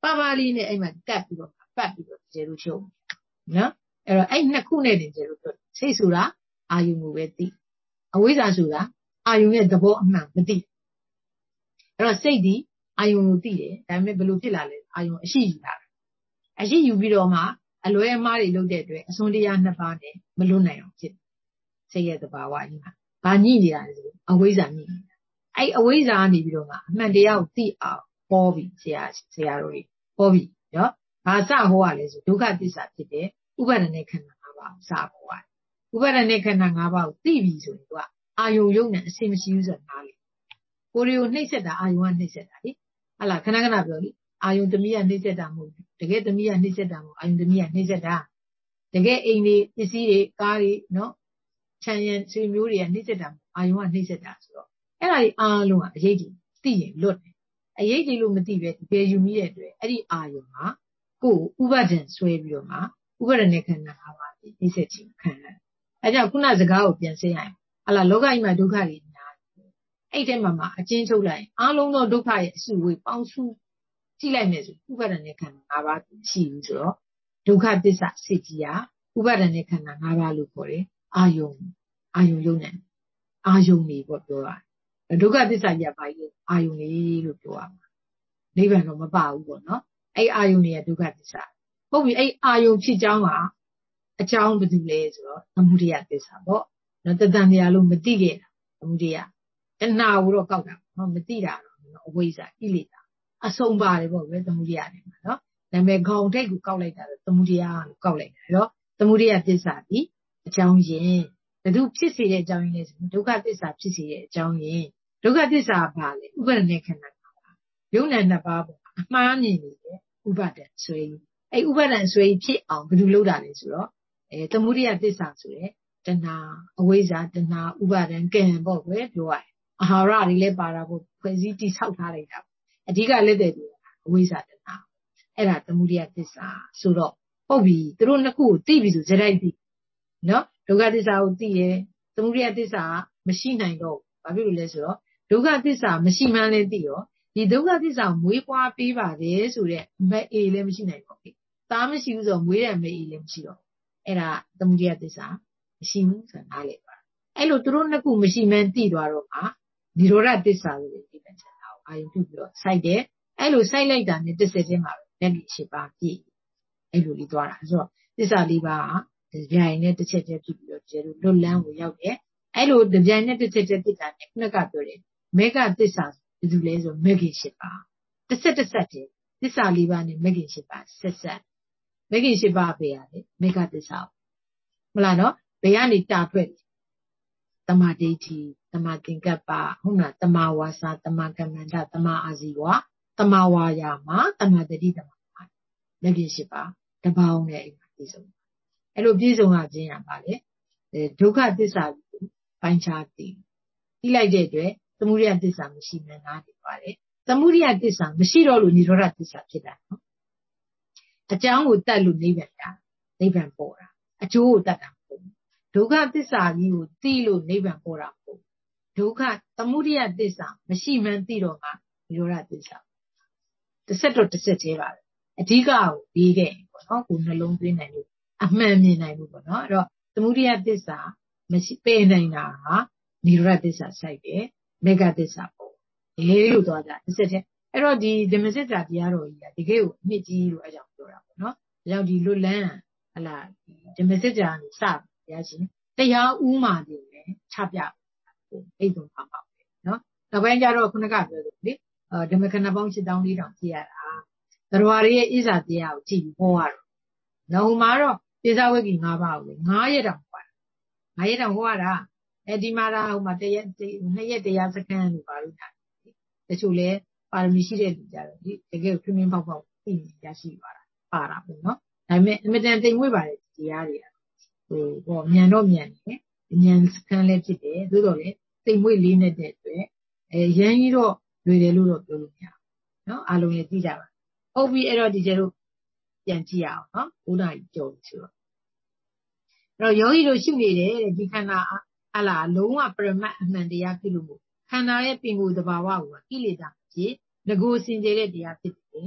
ပါပါလေးနဲ့အဲ့မှာကပ်ပြီးတော့ပတ်ပြီးတော့ကျေလို့ချုပ်နော်အဲ့တော့အဲ့နှစ်ခုနဲ့တင်ကျေလို့ပြောစိတ်ဆိုတာအာယုံကိုပဲသိအဝိဇ္ဇာဆိုတာအာယုံရဲ့သဘောအမှန်မသိအဲ့တော့စိတ်ဒီအာယုံကိုသိတယ်ဒါပေမဲ့ဘယ်လိုဖြစ်လာလဲအာယုံအရှိယူတာအရှိယူပြီးတော့မှအလွဲအမှားတွေလုပ်တဲ့အတွက်အစွန်းတရားနှစ်ပါးနဲ့မလွတ်နိုင်အောင်ဖြစ်စိတ်ရဲ့သဘာဝကြီးမှာဘာညှိနေတာလဲဆိုအဝိဇ္ဇာညှိနေတာအဲ့အဝိဇ္ဇာကနေပြီးတော့မှအမှန်တရားကိုသိအောင်ဟောပြီးဆရာဆရာတို့ကြီးဟောပြီးနော်ဘာစဟောရလဲဆိုဒုက္ခသစ္စာဖြစ်တဲ့ဥပါဒณะခန္ဓာ၅ပါးစဟောရတယ်ဥပါဒณะခန္ဓာ၅ပါးကိုသိပြီဆိုရင်သူကအာယုံယုံနဲ့အစင်မရှိဘူးဆိုတာနားလေကိုယ်တွေကိုနှိမ့်ဆက်တာအာယုံကနှိမ့်ဆက်တာလေဟာလားခဏခဏပြောလေအာယုံသမီးကနှိမ့်ဆက်တာမဟုတ်ဘူးတကယ်သမီးကနှိမ့်ဆက်တာမဟုတ်အာယုံသမီးကနှိမ့်ဆက်တာတကယ်အိမ်တွေပစ္စည်းတွေကားတွေနော်ခြံရံဆွေမျိုးတွေကနှိမ့်ဆက်တာအာယုံကနှိမ့်ဆက်တာဆိုတော့အဲ့ဒါကြီးအားလုံးကအရေးကြီးသိရင်လွတ်တယ်အရေးကြီးလို့မသိပဲတကယ်ယူမိတဲ့အတွက်အဲ့ဒီအာယုံမှာကိုယ်ဥပါဒံဆွဲပြီးတော့မှဥပါဒณะခန္ဓာ၅ပါးနှိမ့်ဆက်ခြင်းခံရတယ်အဲကြောင့်ခုနစကားကိုပြန်ဆက်ရရင်ဟာလားလောကကြီးမှာဒုက္ခတွေများတယ်အဲ့ထဲမှာမှအချင်းချုပ်လိုက်အားလုံးသောဒုက္ခရဲ့အစုဝေးပေါင်းစုကြည့်လိုက်မယ်ဆိုဥပါဒณะခန္ဓာ၅ပါးရှိဘူးဆိုတော့ဒုက္ခသစ္စာစစ်ကြီးရာဥပါဒณะခန္ဓာ၅ပါးလို့ခေါ်တယ်အာယုံအာယုံယုံနေအာယုံနေပေါ့ပြောတာဒုက္ခသစ္စာကြီးကဘာကြီးအာယုံနေလို့ပြောရမှာနိဗ္ဗာန်တော့မပါဘူးပေါ့နော်အဲ့အာယုံတွေကဒုက္ခသစ္စာဟုတ်ပြီအဲ့အာယုံဖြစ်ကြောင်းကအကြောင်းဘာလို့လဲဆိုတော့သမုဒိယသစ္စာပေါ့နော်တတန်တရားလို့မသိခဲ့တာသမုဒိယတဏှာကိုတော့ကောက်တာနော်မသိတာတော့အဝိဇ္ဇာကိလေသာအဆုံးပါတယ်ပေါ့ပဲသမုဒိယနဲ့မှာနော်ဒါပေမဲ့ခေါင်းထိတ်ကိုကောက်လိုက်တာတော့သမုဒိယကိုကောက်လိုက်တာအဲ့တော့သမုဒိယသစ္စာဒီအကြောင်းရင်းဘယ်သူဖြစ်စေတဲ့အကြောင်းရင်းလဲဆိုဒုက္ခသစ္စာဖြစ်စေတဲ့အကြောင်းရင်းဒုက္ခသစ္စာဘာလဲဥပါဒณะခန္ဓာယုံနာနှစ်ပါးပေါ့အမှားမြင်နေတဲ့ဥပါဒံဆွေးအဲ့ဥပါဒံဆွေးဖြစ်အောင်ဘယ်လိုလုပ်တာလဲဆိုတော့အဲသမုဒိယသစ္စာဆိုတဲ့တဏှာအဝိဇ္ဇာတဏှာဥပါဒံကံပေါ့ကွယ်ပြောရတယ်အာဟာရတွေလည်းပါတာပေါ့ဖွဲ့စည်းတိဆောက်ထားလိုက်တာအဓိကလက်တဲ့ဒီအဝိဇ္ဇာတဏှာအဲ့ဒါသမုဒိယသစ္စာဆိုတော့ဟုတ်ပြီသူတို့နှစ်ခုကိုသိပြီဆိုဇရိုက်သိနော်ဒုက္ခသစ္စာကိုသိတယ်သမုဒိယသစ္စာမရှိနိုင်တော့ဘာဖြစ်လို့လဲဆိုတော့ဒုက္ခသစ္စာမရှိမှန်းလည်းသိရောဒီဒုက္ခသစ္စာမွေးပွားပေးပါတယ်ဆိုတဲ့မအေလည်းမရှိနိုင်တော့ဘူးသားမရှိဘူးဆိုတော့မွေးတဲ့မအေလည်းမရှိတော့အဲ့ဒါသမုဒိယသစ္စာမရှိဘူးဆိုတာနားလည်ပါအဲ့လိုသူတို့နှစ်ခုမရှိမှန်းသိသွားတော့မှនិရောဓသစ္စာလို့ဒီပြန်ချင်တာအာယုပြုပြီးတော့စိုက်တယ်အဲ့လိုစိုက်လိုက်တာနဲ့တစ်စက်ချင်းမှာပဲလက်ကြီးရှိပါပြည့်အဲ့လိုလေးသွားတာဆိုတော့သစ္စာလေးပါးကကြိုင်နဲ့တစ်ချက်ချက်ဖြစ်ပြီးတော့ကျဲလို့လွတ်လန်းကိုရောက်တယ်အဲ့လိုကြိုင်နဲ့တစ်ချက်ချက်ဖြစ်တာနဲ့ခုနကပြောတယ်မေဃသစ္စာဘယ်သူလဲဆိုမေဃင်ရှိပါတစ်ဆက်တစ်ဆက်တည်းသစ္စာလေးပါးနဲ့မေဃင်ရှိပါဆက်ဆက်မေဃင်ရှိပါပဲရတယ်မေဃသစ္စာမလားနော်ဘယ်ကနေတာထွက်တမာဒိဋ္ဌိတမာသင်္ကပ္ပဟုတ်လားတမာဝါစာတမာကမ္မန္တတမာအာဇီဝတမာဝါယာမတမာတတိတမာမေဃင်ရှိပါတပေါင်းနဲ့အဲ့မှာပြည့်စုံအဲ့လိုပြည့်စုံတာခြင်းရပါလေဒုက္ခသစ္စာပိုင်းခြားသိသိလိုက်တဲ့အတွက်သမုဒိယသစ္စာမရှိမှန်းနားလည်ပါတယ်သမုဒိယသစ္စာမရှိတော့လို့និရောဓသစ္စာဖြစ်တာနော်အကြောင်းကိုတတ်လို့နိဗ္ဗာန်တာနိဗ္ဗာန်ပေါ်တာအကျိုးကိုတတ်တာမဟုတ်ဘူးဒုက္ခသစ္စာကြီးကိုသိလို့နိဗ္ဗာန်ပေါ်တာမဟုတ်ဒုက္ခသမုဒိယသစ္စာမရှိမှန်းသိတော့မှនិရောဓသစ္စာတစ်ဆက်တော့တစ်ဆက်သေးပါပဲအဓိကကိုပြီးခဲ့ပေါ့နော်ကိုနှလုံးသွင်းနိုင်လို့အမှန်မြင်နိုင်လို့ပေါ့နော်အဲ့တော့သမုဒိယသစ္စာမရှိပယ်နိုင်တာဟာនិရောဓသစ္စာစိုက်တယ်မေဃသစ္စာပေါ့လေးလို့သွားကြတစ်ဆက်သေးအဲ့တော့ဒီဓမ္မစကြာတရားတော်ကြီးကတကယ်ကိုအနှစ်ကြီးလို့အကြောင်းပြောတာပေါ့နော်ဒါကြောင့်ဒီလွတ်လန်းဟလာဓမ္မစကြာကနေစဘုရားရှင်တရားဥမာတွေလည်းချပြအိတ်ဆုံးပါပါပဲနော်နောက်ပိုင်းကျတော့ခုနကပြောတယ်လေဓမ္မခဏပေါင်းရှစ်သောင်းလေးတောင်ကြည့်ရတာသရဝရရဲ့ဣဇာတရားကိုကြည့်ပြီးဟောရတော့နောက်ဟိုမှာတော့ပိဿဝဂ္ဂီ၅ပါးကိုလေ၅ရက်တောင်ဟောတာ၅ရက်တောင်ဟောရတာအဲဒီမှာတော့ဟိုမှာတရက်နှစ်ရက်တရားစခန်းလို့ပါလို့တာတချို့လဲပါရမီရှိတဲ့လူကြတော့ဒီတကယ်ကိုခင်းခင်းပေါက်ပေါက်သိရရှိသွားတာပါတာပေါ့နော်ဒါပေမဲ့အမတန်တိမ်မွေ့ပါတယ်တရားတွေကဟိုဟောမြန်တော့မြန်တယ်မြန်စခန်းလည်းဖြစ်တယ်သို့တော်လည်းတိမ်မွေ့လေးနေတဲ့အတွက်အဲရမ်းကြီးတော့လွယ်တယ်လို့တော့ပြောလို့မရဘူးနော်အားလုံးရဲ့သိကြပါဟုတ်ပြီအဲ့တော့ဒီကျတို့ပြန်ကြည့်ရအောင်နော်ဘုရားကြီးကြော်ဆိုတော့အဲ့တော့ယောဂီတို့ရှုနေတယ်တဲ့ဒီခန္ဓာအလားလုံးဝပရမတ်အမှန်တရားဖြစ်လို့ခန္ဓာရဲ့ပင်ကိုယ်သဘာဝကိုကိလေသာဖြစ်ငကိုစင်ကြယ်တဲ့တရားဖြစ်တယ်တဲ့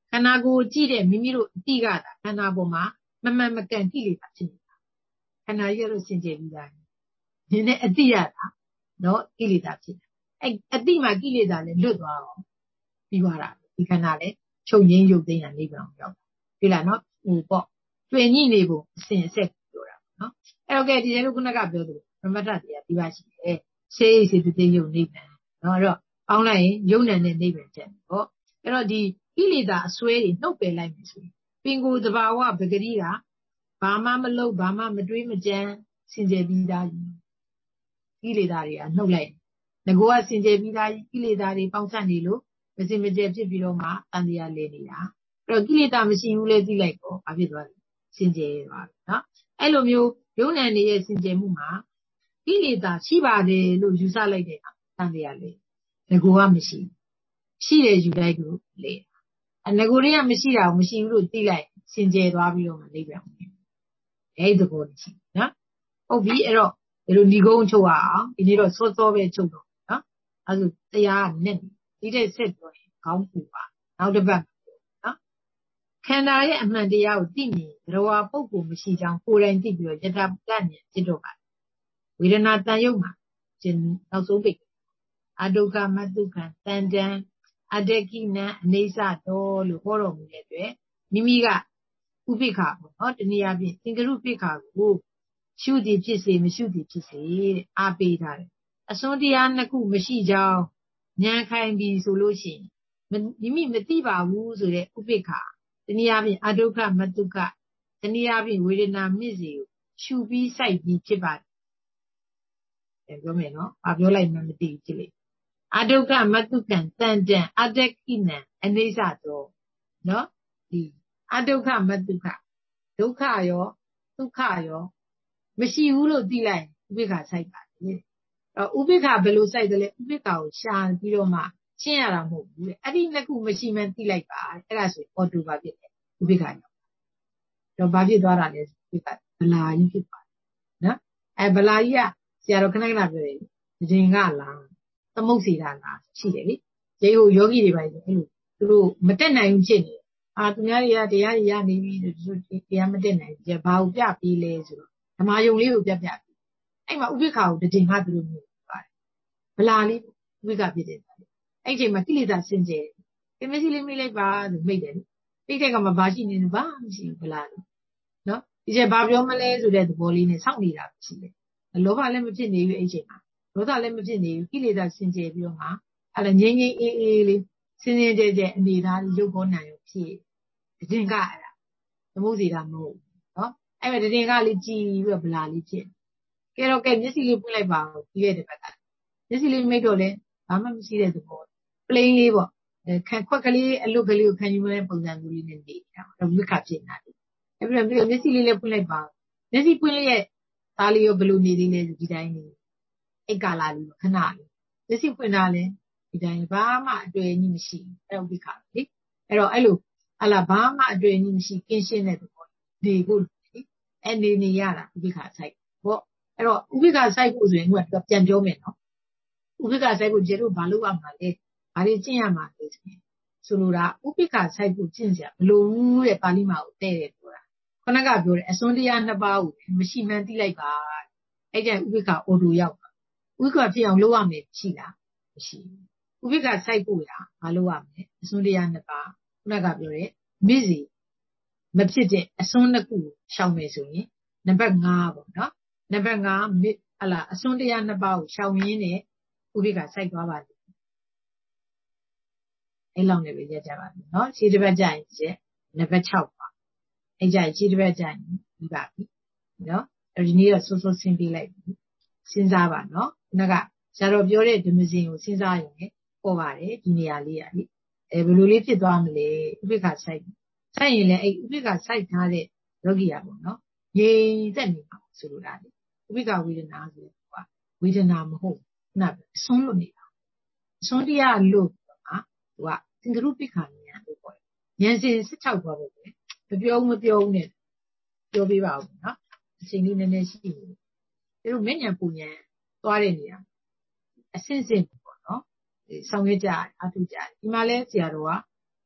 ခန္ဓာကိုယ်ကြည့်တဲ့မိမိတို့အတိကတာခန္ဓာပေါ်မှာမမှန်မကန်ကိလေသာဖြစ်နေတာခန္ဓာရဲ့လို့စင်ကြယ်ပြီးသားဒီနဲ့အတိရတာနော်ကိလေသာဖြစ်တယ်အဲ့အတိမှာကိလေသာလည်းလွတ်သွားအောင်ပြီးသွားတာဒီခန္ဓာလည်းချုပ်ငြိမ်းရုပ်သိမ်းရနိဗ္ဗာန်ကိုရောက်ပြီလားနော်ဟိုပေါ့တွေ့ညိနေဖို့အစဉ်အဆက်ပြောတာနော်အဲ့တော့ကဲဒီလိုခုနကပြောသလိုပရမတ္ထတရားဒီပါရှိတယ်စေစေတသိယုတ်နိဗ္ဗာန်နော်အဲ့တော့ပေါင်းလိုက်ရင်ယုံနံနဲ့နိဗ္ဗာန်ကျန်တယ်ပေါ့အဲ့တော့ဒီကိလေသာအစွဲတွေနှုတ်ပယ်လိုက်မယ်ဆိုရင်ပင်ကိုယ်တဘာဝပဂတိကဘာမှမလုပ်ဘာမှမတွေးမကြံစင်ကြယ်ပြီးသားကြီးကိလေသာတွေကနှုတ်လိုက်ငကိုကစင်ကြယ်ပြီးသားကြီးကိလေသာတွေပေါင်းစပ်နေလို့မစင်မကြယ်ဖြစ်ပြီးတော့မှတန်တရားလဲနေတာအဲ့တော့ကိလေသာမရှိဘူးလေသိလိုက်တော့ဘာဖြစ်သွားလဲစင်ကြယ်သွားပြီနော်အဲ့လိုမျိုးယုံနံနေရဲ့စင်ကြယ်မှုမှာကိလေသာရှိပါတယ်လို့ယူဆလိုက်တဲ့တန်တရားလဲငကိုကမရှိရှိတယ်ယူလိုက်လို့လေအငကိုတွေကမရှိတာကိုမရှိဘူးလို့သိလိုက်စင်ကြယ်သွားပြီးတော့မှနိဗ္ဗာန်ကိုအဲ့ဒီသဘောရှိနော်ဟုတ်ပြီအဲ့တော့ဒီလိုဏီကုန်းချုပ်အောင်ဒီနေ့တော့စောစောပဲချုပ်တော့နော်အဲ့ဒါတရားနဲ့ဒီတဲ့ဆက်ပြောရင်ခေါင်းပူပါနောက်တစ်ပတ်နော်ခန္ဓာရဲ့အမှန်တရားကိုသိမြင်ဘဝပုဂ္ဂိုလ်မရှိကြောင်းကိုယ်တိုင်သိပြီးတော့ယထာပတ္တဉာဏ်จิตတော့ပါဝေဒနာတန်ရုပ်မှာကျင်နောက်ဆုံးပိတ်အဒုက္ခမတုခံတန်တန်အတကိနံအနေဆတော်လို့ဟောတော်မူတဲ့အတွက်မိမိကဥပိ္ပခါပေါ့နော်တနည်းအားဖြင့်သင်္ကရုပိ္ပခါကိုရှုသည်ဖြစ်စေမရှုသည်ဖြစ်စေတဲ့အားပေးထားတယ်အစွန်းတရားနှစ်ခုမရှိကြောင်းဉာဏ်ခိုင်ပြီဆိုလို့ရှိရင်မိမိမသိပါဘူးဆိုတဲ့ဥပိ္ပခါတနည်းအားဖြင့်အဒုက္ခမတုခတနည်းအားဖြင့်ဝေဒနာမြင့်စေကိုရှုပြီးစိုက်ပြီးဖြစ်ပါတယ်ပြောမယ်နော်ဘာပြောလိုက်မှမသိဘူးကြည့်လေအဒုက္ခမတုကံတန်တန်အတ္တကိနံအနေဆတော်နော်ဒီအဒုက္ခမတုခဒုက္ခရောဒုက္ခရောမရှိဘူးလို့သိလိုက်ဥပိ္ပခာစိုက်ပါတယ်အဲ့ဥပိ္ပခာဘယ်လိုစိုက်တယ်လဲဥပိ္ပခာကိုရှာပြီးတော့မှရှင်းရတာမဟုတ်ဘူးလေအဲ့ဒီနှစ်ခုမရှိမှသိလိုက်ပါအဲ့ဒါဆိုအော်တိုပါဖြစ်တယ်ဥပိ္ပခာရောတော့ဘာဖြစ်သွားတာလဲဥပိ္ပခာဗလာကြီးဖြစ်ပါတယ်နော်အဲဗလာကြီးကဆရာတော်ခဏခဏပြောတယ်ရင်ကလားသမုတ်စီတာလားရှိတယ်လေရေဟိုယောဂီတွေပါဆိုအဲ့လိုသူတို့မတက်နိုင်ဘူးဖြစ်နေအာသူများတွေကတရားရရနေပြီသူတို့တရားမတက်နိုင်ဘူးဘာကိုပြပြီးလဲဆိုတော့ဓမ္မယုံလေးကိုပြပြပြီးအဲ့မှာဥပိ္ပခာကိုတစ်ချိန်မှသူတို့မျိုးပါတယ်ဗလာလေးဥပိ္ပခာဖြစ်တယ်အဲ့ချိန်မှာကိလေသာစင်ကြယ်ကမစီလေးမိလိုက်ပါဆိုမိတ်တယ်မိတဲ့ကမှဘာရှိနေလဲဘာမရှိဘူးဗလာလို့နော်ဒီကျဘာပြောမလဲဆိုတဲ့သဘောလေးနဲ့စောင့်နေတာရှိတယ်လောဘလည်းမဖြစ်နေဘူးအဲ့ချိန်မှာဒေါသလည်းမဖြစ်နေဘူးကိလေသာစင်ကြယ်ပြီးတော့မှအဲ့ဒါငြိမ်းငြိမ်းအေးအေးလေးစင်စင်ကြယ်ကြယ်အနေသားရုပ်ဘောနာရုပ်ဖြစ်တည်ငါအဲ့ဒါသမုတ်စီတာမဟုတ်နော်အဲ့မဲ့တည်ငါလေးကြည်ပြီးတော့ဗလာလေးဖြစ်ကဲတော့ကဲမျက်စိလေးပွင့်လိုက်ပါဦးပြီးတဲ့တစ်ပတ်ကမျက်စိလေးမိတ်တော့လဲဘာမှမရှိတဲ့သဘောပလိန်လေးပေါ့ခံခွက်ကလေးအလွတ်ကလေးကိုခံယူမဲ့ပုံစံမျိုးလေးနဲ့နေတာတော့ဝိခါဖြစ်နေတာအဲ့ပြီးတော့မျက်စိလေးလည်းပွင့်လိုက်ပါမျက်စိပွင့်လိုက်ရဲ့သားလေးရောဘယ်လိုနေသေးလဲဒီတိုင်းနေအိတ်ကာလာလေးခဏလေးမျက်စိပွင့်တာလဲဒီတိုင်းဘာမှအတွေ့အကြုံမရှိအဲ့ဥပိ္ပခါလေအဲ့တော့အဲ့လိုအလားဘာမှအတွေ့အကြုံမရှိကင်းရှင်းတဲ့သဘောဒီကိုလေအဲ့နေနေရတာဥပိ္ပခါဆိုင်ပေါ့အဲ့တော့ဥပိ္ပခါဆိုင်ဖို့ဆိုရင်ကပြန်ပြောမယ်နော်ဥပိ္ပခါဆိုင်ဖို့ကျေတို့ဘာလို့ရမှာလဲဘာတွေကျင့်ရမှာလဲဆိုရင်ဆိုလိုတာဥပိ္ပခါဆိုင်ဖို့ကျင့်စရာဘလို့တဲ့ပါဠိမှာကိုတဲ့တယ်ပြောတာခဏကပြောတယ်အစွန်းတရားနှစ်ပါးကိုမရှိမှန်းသိလိုက်ပါအဲ့ကျဥပိ္ပခါအော်တိုရောက်ဥပိ္ပခါဖြစ်အောင်လုပ်ရမယ်ရှိလားမရှိဘူးဥပိ္ပခါစိုက်ဖို့ရမလုပ်ရမယ်အစွန်းတရားနှစ်ပါးခုနကပြောတယ်မြစ်စီမဖြစ်တဲ့အစွန်းနှစ်ခုရှောင်မယ်ဆိုရင်နံပါတ်၅ပေါ့နော်နံပါတ်၅မြစ်ဟလာအစွန်းတရားနှစ်ပါးကိုရှောင်ရင်းနဲ့ဥပိ္ပခါစိုက်သွားပါလိမ့်အဲ့လောက်နဲ့ပဲရကြပါပြီနော်ခြေတစ်ပတ်ကြရင်ကျနံပါတ်၆ပါအဲ့ကြရင်ခြေတစ်ပတ်ကြရင်ပြီးပါပြီနော်အဲ့ဒီနေ့တော့စိုးစိုးဆင်းပေးလိုက်ပြီစဉ်းစားပါနော်ခုနကဆရာတော်ပြောတဲ့ဓမ္မစဉ်ကိုစဉ်းစားရင်ပေါ်ပါတယ်ဒီနေရာလေးอ่ะလေအဲဘယ်လိုလေးဖြစ်သွားမလဲဥပိ္ပခါစိုက်စိုက်ရင်လည်းအဲ့ဥပိ္ပခါစိုက်ထားတဲ့ယောဂီอ่ะပေါ့နော်ငြိမ်သက်နေမှာဆိုလိုတာလေဥပိ္ပခါဝေဒနာဆိုတော့ဝေဒနာမဟုတ်ခုနအစွန်းလွတ်နေတာအစွန်းတရားလို့ဟာသူကသင်္ကရုပိ္ပခာဉာဏ်လို့ပြောတယ်ဉာဏ်စဉ်၁၆သွားပဲမပြောဘူးမပြောဘူးနဲ့ပြောပြပါဦးနော်အချိန်လေးနည်းနည်းရှိနေတယ်သူတို့မျက်ဉာဏ်ပူဉာဏ်သွားတဲ့နေရာအဆင့်ဆင့်ပေါ့နော်ဆောင်ရွက်ကြအထုကြဒီမှာလဲဆရာတော်က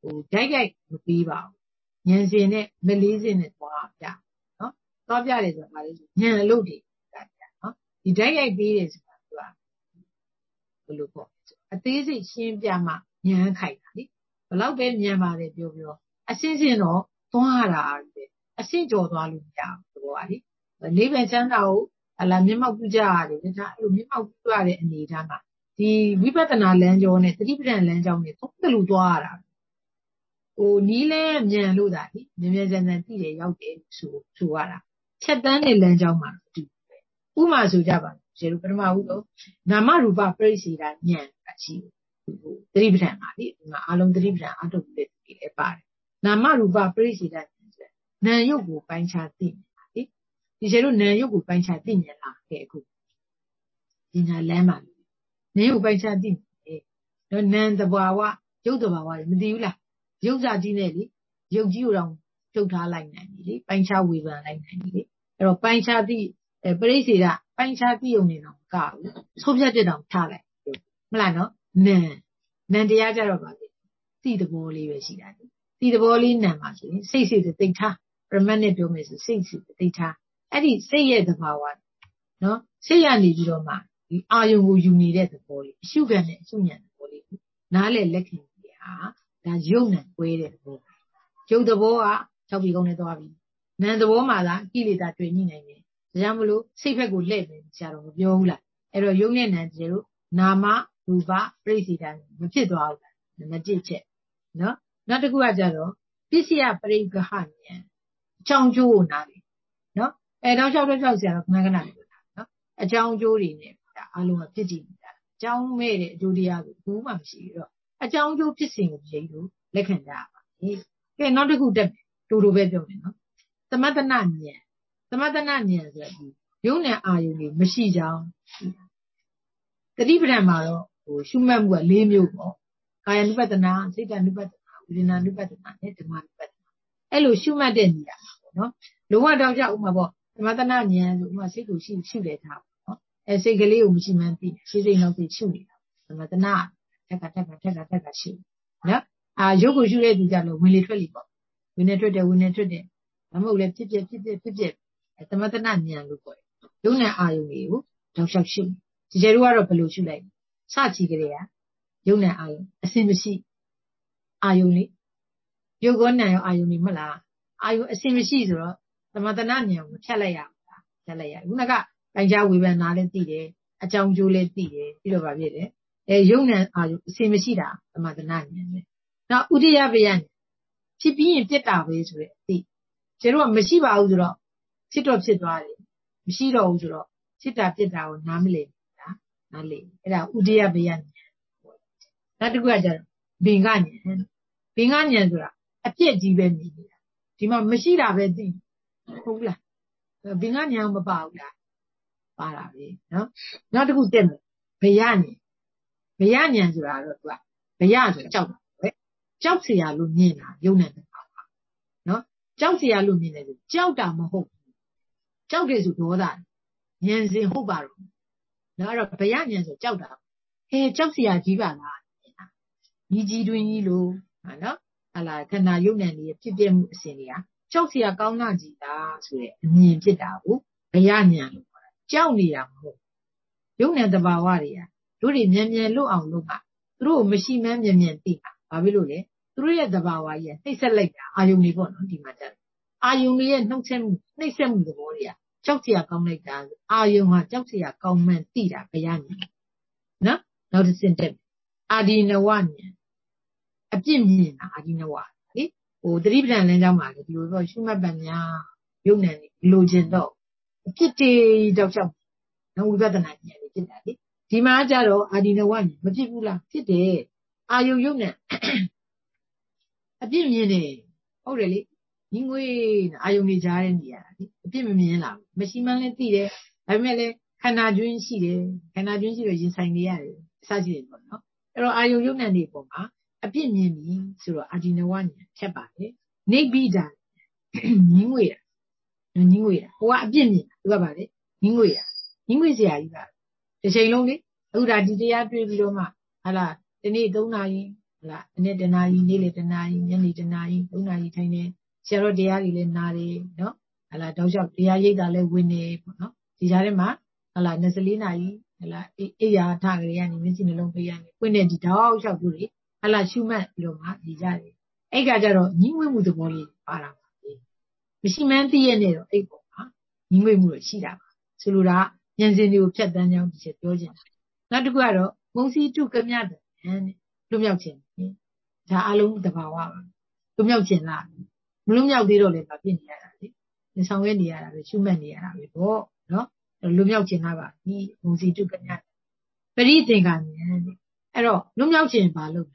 ဟိုဓာတ်ရိုက်မပြီးပါဘူးဉာဏ်စဉ်နဲ့မလေးစဉ်နဲ့သွားပြနော်သွားပြတယ်ဆိုတာပါလေဉာဏ်အလုပ်တွေနော်ဒီဓာတ်ရိုက်ပြီးတယ်ဆိုတာသူကဘယ်လိုပေါ့အသေးစိတ်ရှင်းပြမှဉာဏ်ခိုက်တာလေဘယ်လောက်ပဲဉာဏ်ပါတယ်ပြောပြောအရှင်းရှင်းတော့သွားတာအရှင်းကြော်သွားလို့မရဘူးဘောကလေလေးပဲချမ်းသာကိုအလားမျက်မှောက်ပြုကြရတယ်ဒါအဲ့လိုမျက်မှောက်ပြုရတဲ့အနေအထားမှာဒီဝိပဿနာလမ်းကြောနဲ့သတိပဋ္ဌာန်လမ်းကြောနဲ့သုံးသလိုသွားရတာဟိုနီးလဲမြန်လို့ဒါလေမြန်မြန်ဆန်ဆန်သိတယ်ရောက်တယ်ဆိုဆိုရတာချက်တန်းတဲ့လမ်းကြောမှာတူပဲဥမာဆိုကြပါကျေလိုပထမဦးဆုံးနာမရူပပရိစ္ဆေဒဉာဏ်အရှိဟိုသတိပဋ္ဌာန်ပါလေဒီမှာအလုံးသတိပဋ္ဌာန်အထုတ်ပြီးလည်းပါတယ်နာမရူပပရိစ္ဆေဒဉာဏ်ဆိုနာယုတ်ကိုပိုင်းခြားသိနေတာလေဒီကျေလိုနာယုတ်ကိုပိုင်းခြားသိမြင်လာခဲ့အခုဒီနာလမ်းမှာနာယုတ်ပိုင်းခြားသိတယ်တော့နာမ်တဘာဝရုပ်တဘာဝတွေမသိဘူးလားရုပ်စာကြီးနဲ့လေရုပ်ကြီးကိုတော့ဖြုတ်ထားလိုက်နိုင်ပြီလေပိုင်းခြားဝေဖန်လိုက်နိုင်ပြီလေအဲ့တော့ပိုင်းခြားသိပရိစ္ဆေဒပိုင်းခြားသိုံနေတော့ကဘူးဆုံးဖြတ်တဲ့တောင်ထားလိုက်မလားနော်နာမ်နာမ်တရားကြတော့ပါလေသိသဘောလေးပဲရှိတာလေသိသဘောလေးနာမ်ပါဆိုရင်စိတ်စိတ်သိထားပရမတ်နဲ့ပြောမယ်ဆိုစိတ်စိတ်သိထားအဲ့ဒီစိတ်ရဲ့သဘာဝနော်စိတ်ရနေပြီးတော့မှဒီအာယုံကိုယူနေတဲ့သဘောလေးအရှုခံနဲ့အရှုညံသဘောလေးနားလေလက်ခံနေဟာဒါယုံနဲ့ကွဲတဲ့သဘောယုတ်သဘောက၆ပြီကုန်းနဲ့သွားပြီနာမ်သဘောမှာသာကိလေသာတွေ့ညှိနိုင်တယ်ဒါကြောင့်မလို့စိတ်ဘက်ကိုလှည့်တယ်ဆရာတော်မပြောဘူးလားအဲ့တော့ယုံနဲ့နာမ်ကျေလို့နာမရူပပရိစ္ဆေဒမဖြစ်သွားဘူးလားနံပါတ်တစ်ချက်နော်နောက်တစ်ခုကကြတော့ပစ္စယပရိက္ခဟဉာဏ်အကြောင်းကျိုးကိုနားလေနော်အဲတော့၆တော့၆ဆရာတော်ခဏခဏပြောတာနော်အကြောင်းကျိုးတွေနဲ့ဒါအလုံးကဖြစ်ကြည့်နေတာအကြောင်းမဲ့တဲ့အကျိုးတရားကိုဘူးမှမရှိဘူးတော့အကြောင်းကျိုးဖြစ်စဉ်ကိုကြည့်လို့လက်ခံကြရပါမယ်ကဲနောက်တစ်ခုတက်တူတူပဲပြောမယ်နော်သမတနာဉာဏ်သမတနာဉာဏ်ဆိုတဲ့ယုံနဲ့အာယုန်တွေမရှိကြောင်းသတိပဋ္ဌာန်မှာတော့ဟိုရှုမှတ်မှုက၄မျိုးပေါ့ကာယ ानु ပတနာစိတ်တ ानु ပတနာဝေဒနာ ानु ပတနာနဲ့ဓမ္မ ानु ပတနာအဲ့လိုရှုမှတ်တဲ့နေရာပေါ့နော်လုံးဝတော့ကြောက်ဥမှာပေါ့သမတနာဉာဏ်ဆိုဥမှာစိတ်ကိုရှိရှုတယ်ထားပေါ့နော်အဲစိတ်ကလေးကိုမရှိမှန်းသိစိတ်စိတ်နောက်သိရှုနေတာသမတနာထက်ကထက်ကထက်ကထက်ကရှုနော်အာရုပ်ကိုရှုတဲ့သူကြလို့ဝင်လေထွက်လေပေါ့ဝင်နေထွက်တယ်ဝင်နေထွက်တယ်မဟုတ်လေဖြစ်ဖြစ်ဖြစ်ဖြစ်ဖြစ်ဖြစ်သမတနာဉာဏ်လို့ခေါ်တယ်ယုံနဲ့အာယုန်တွေကိုတောက်လျှောက်ရှုဒီကျေတို့ကတော့ဘယ်လိုရှုလိုက်စချီကလေးကယုံနဲ့အာယုန်အစင်မရှိအာယုန်လေးယုတ်ကောနာရောအာယုန်နေမလားအာယုန်အစင်မရှိဆိုတော့သမတနာဉာဏ်ကိုဖြတ်လိုက်ရအောင်လားဖြတ်လိုက်ရခုနကပိုင်းခြားဝေဖန်နာလည်းသိတယ်အကြောင်းကျိုးလည်းသိတယ်ပြီးတော့ဗာဖြစ်တယ်အဲယုံနဲ့အာယုန်အစင်မရှိတာသမတနာဉာဏ်ပဲနောက်ဥဒိယပယံဖြစ်ပြီးရင်ပြစ်တာပဲဆိုတဲ့အသိကျေတို့ကမရှိပါဘူးဆိုတော့ဖြစ်တော့ဖြစ်သွားတယ်မရှိတော့ဘူးဆိုတော့ဖြစ်တာပြစ်တာကိုနားမလည်ဘူးလားနားလည်အဲ့ဒါဥဒိယပယံနောက်တစ်ခုကကျတော့ဘင်္ဂဉာဏ်ဘင်္ဂဉာဏ်ဆိုတာအပြစ်ကြီးပဲမြင်နေတာဒီမှာမရှိတာပဲသိဟုတ်လားဘင်္ဂဉာဏ်မပါဘူးလားပါတာပဲနော်နောက်တစ်ခုတက်မယ်ဘယဉာဏ်ဘယဉာဏ်ဆိုတာတော့သူကဘယဆိုကြောက်တာပဲကြောက်เสียလို့မြင်တာယုံနဲ့ပါနော်ကြောက်เสียလို့မြင်တယ်ဆိုကြောက်တာမဟုတ်ဘူးကြောက်တယ်ဆိုဒေါသဉာဏ်စဉ်ဟုတ်ပါတော့နော်အဲ့တော့ဘယဉာဏ်ဆိုကြောက်တာဟဲကြောက်เสียကြီးပါလားညီကြီးတွင်ကြီးလို့ဟာနော်ဟာလာခန္ဓာယုံနဲ့နေဖြစ်ပြမှုအစဉ်တွေကကြောက်เสียကောင်းတာကြီးလားဆိုတဲ့အမြင်ဖြစ်တာကိုဘယဉာဏ်လို့ခေါ်တာကြောက်နေတာမဟုတ်ယုံနဲ့တဘာဝတွေကတို့တွေမြန်မြန်လွတ်အောင်လုပ်ပါသူတို့မရှိမှန်းမြန်မြန်သိပါဘာဖြစ်လို့လဲသူတို့ရဲ့သဘာဝကြီးကနှိမ့်ဆက်လိုက်တာအာယုန်တွေပေါ့နော်ဒီမှာတက်အာယုန်တွေရဲ့နှုတ်ဆက်မှုနှိမ့်ဆက်မှုသဘောတွေကကြောက်เสียကောင်းလိုက်တာအာယုန်ဟာကြောက်เสียကောင်းမှန်းသိတာဘယဉာဏ်နော်နောက်တစ်စင်တက်အာဒီနဝဉာဏ်အပြစ်မြင်တာအာဒီနဝလေဟိုသတိပဋ္ဌာန်လမ်းကြောင်းမှာလေဒီလိုတော့ရှုမှတ်ပံများယုံနဲ့လိုချင်တော့အပြစ်တွေတောက်လျှောက်နော်ဝိပဿနာဉာဏ်တွေဖြစ်တာလေဒီမှာကြတော့အာဒီနဝဉာဏ်မဖြစ်ဘူးလားဖြစ်တယ်အာယုံယုံနဲ့အပြစ်မြင်တယ်ဟုတ်တယ်လေညီငွေအာယုံတွေကြားတဲ့နေရာလေအပြစ်မမြင်လားမရှိမှန်းလည်းသိတယ်ဒါပေမဲ့လည်းခန္ဓာကျွင်းရှိတယ်ခန္ဓာကျွင်းရှိတော့ရင်ဆိုင်နေရတယ်အစရှိတယ်ပေါ့နော်အဲ့တော့အာယုံယုံနဲ့နေပုံမှာအပြစ်မြင်ပြီဆိုတော့အာဒီနဝဉာဏ်ဖြတ်ပါတယ်နေပိဒာညီငွေရညီငွေရဟိုကအပြစ်မြင်သူကပါလေညီငွေရညီငွေစရာကြီးပါတစ်ချိန်လုံးလေအခုဒါဒီတရားတွေ့ပြီးတော့မှဟာလာဒီနေ့သုံးနာရီ là nè tena yi nhỉ lệ tena yi nhỉ lệ tena yi bốn na yi thay nè xe rồi địa đi lên na đi đó là đâu cho địa yi ta lên win nè nó thì ra đấy mà là nè xử lý này là ấy ya thang cái này mình xin lỗi bây giờ win nè thì đâu cho cô đi là siêu mạnh rồi mà thì ra đấy ấy cái giờ rồi những người mua được bao nhiêu ba trăm mình xin mấy tiền này rồi ấy bộ à những người mua được xí ra sửa ra nhân dân đều chấp nhận nhau thì sẽ tiêu tiền nó được qua rồi công ty chủ cái nhà đó lúc nhau tiền đã alo được bảo à lúc nhau tiền là lúc nhau đi rồi lại bảo tiền nhà đấy nên xong cái nhà rồi siêu mạnh nhà rồi đó đó lúc nhau tiền là bảo đi công ty chủ cái nhà vậy thì tiền cái này rồi lúc nhau tiền bảo lúc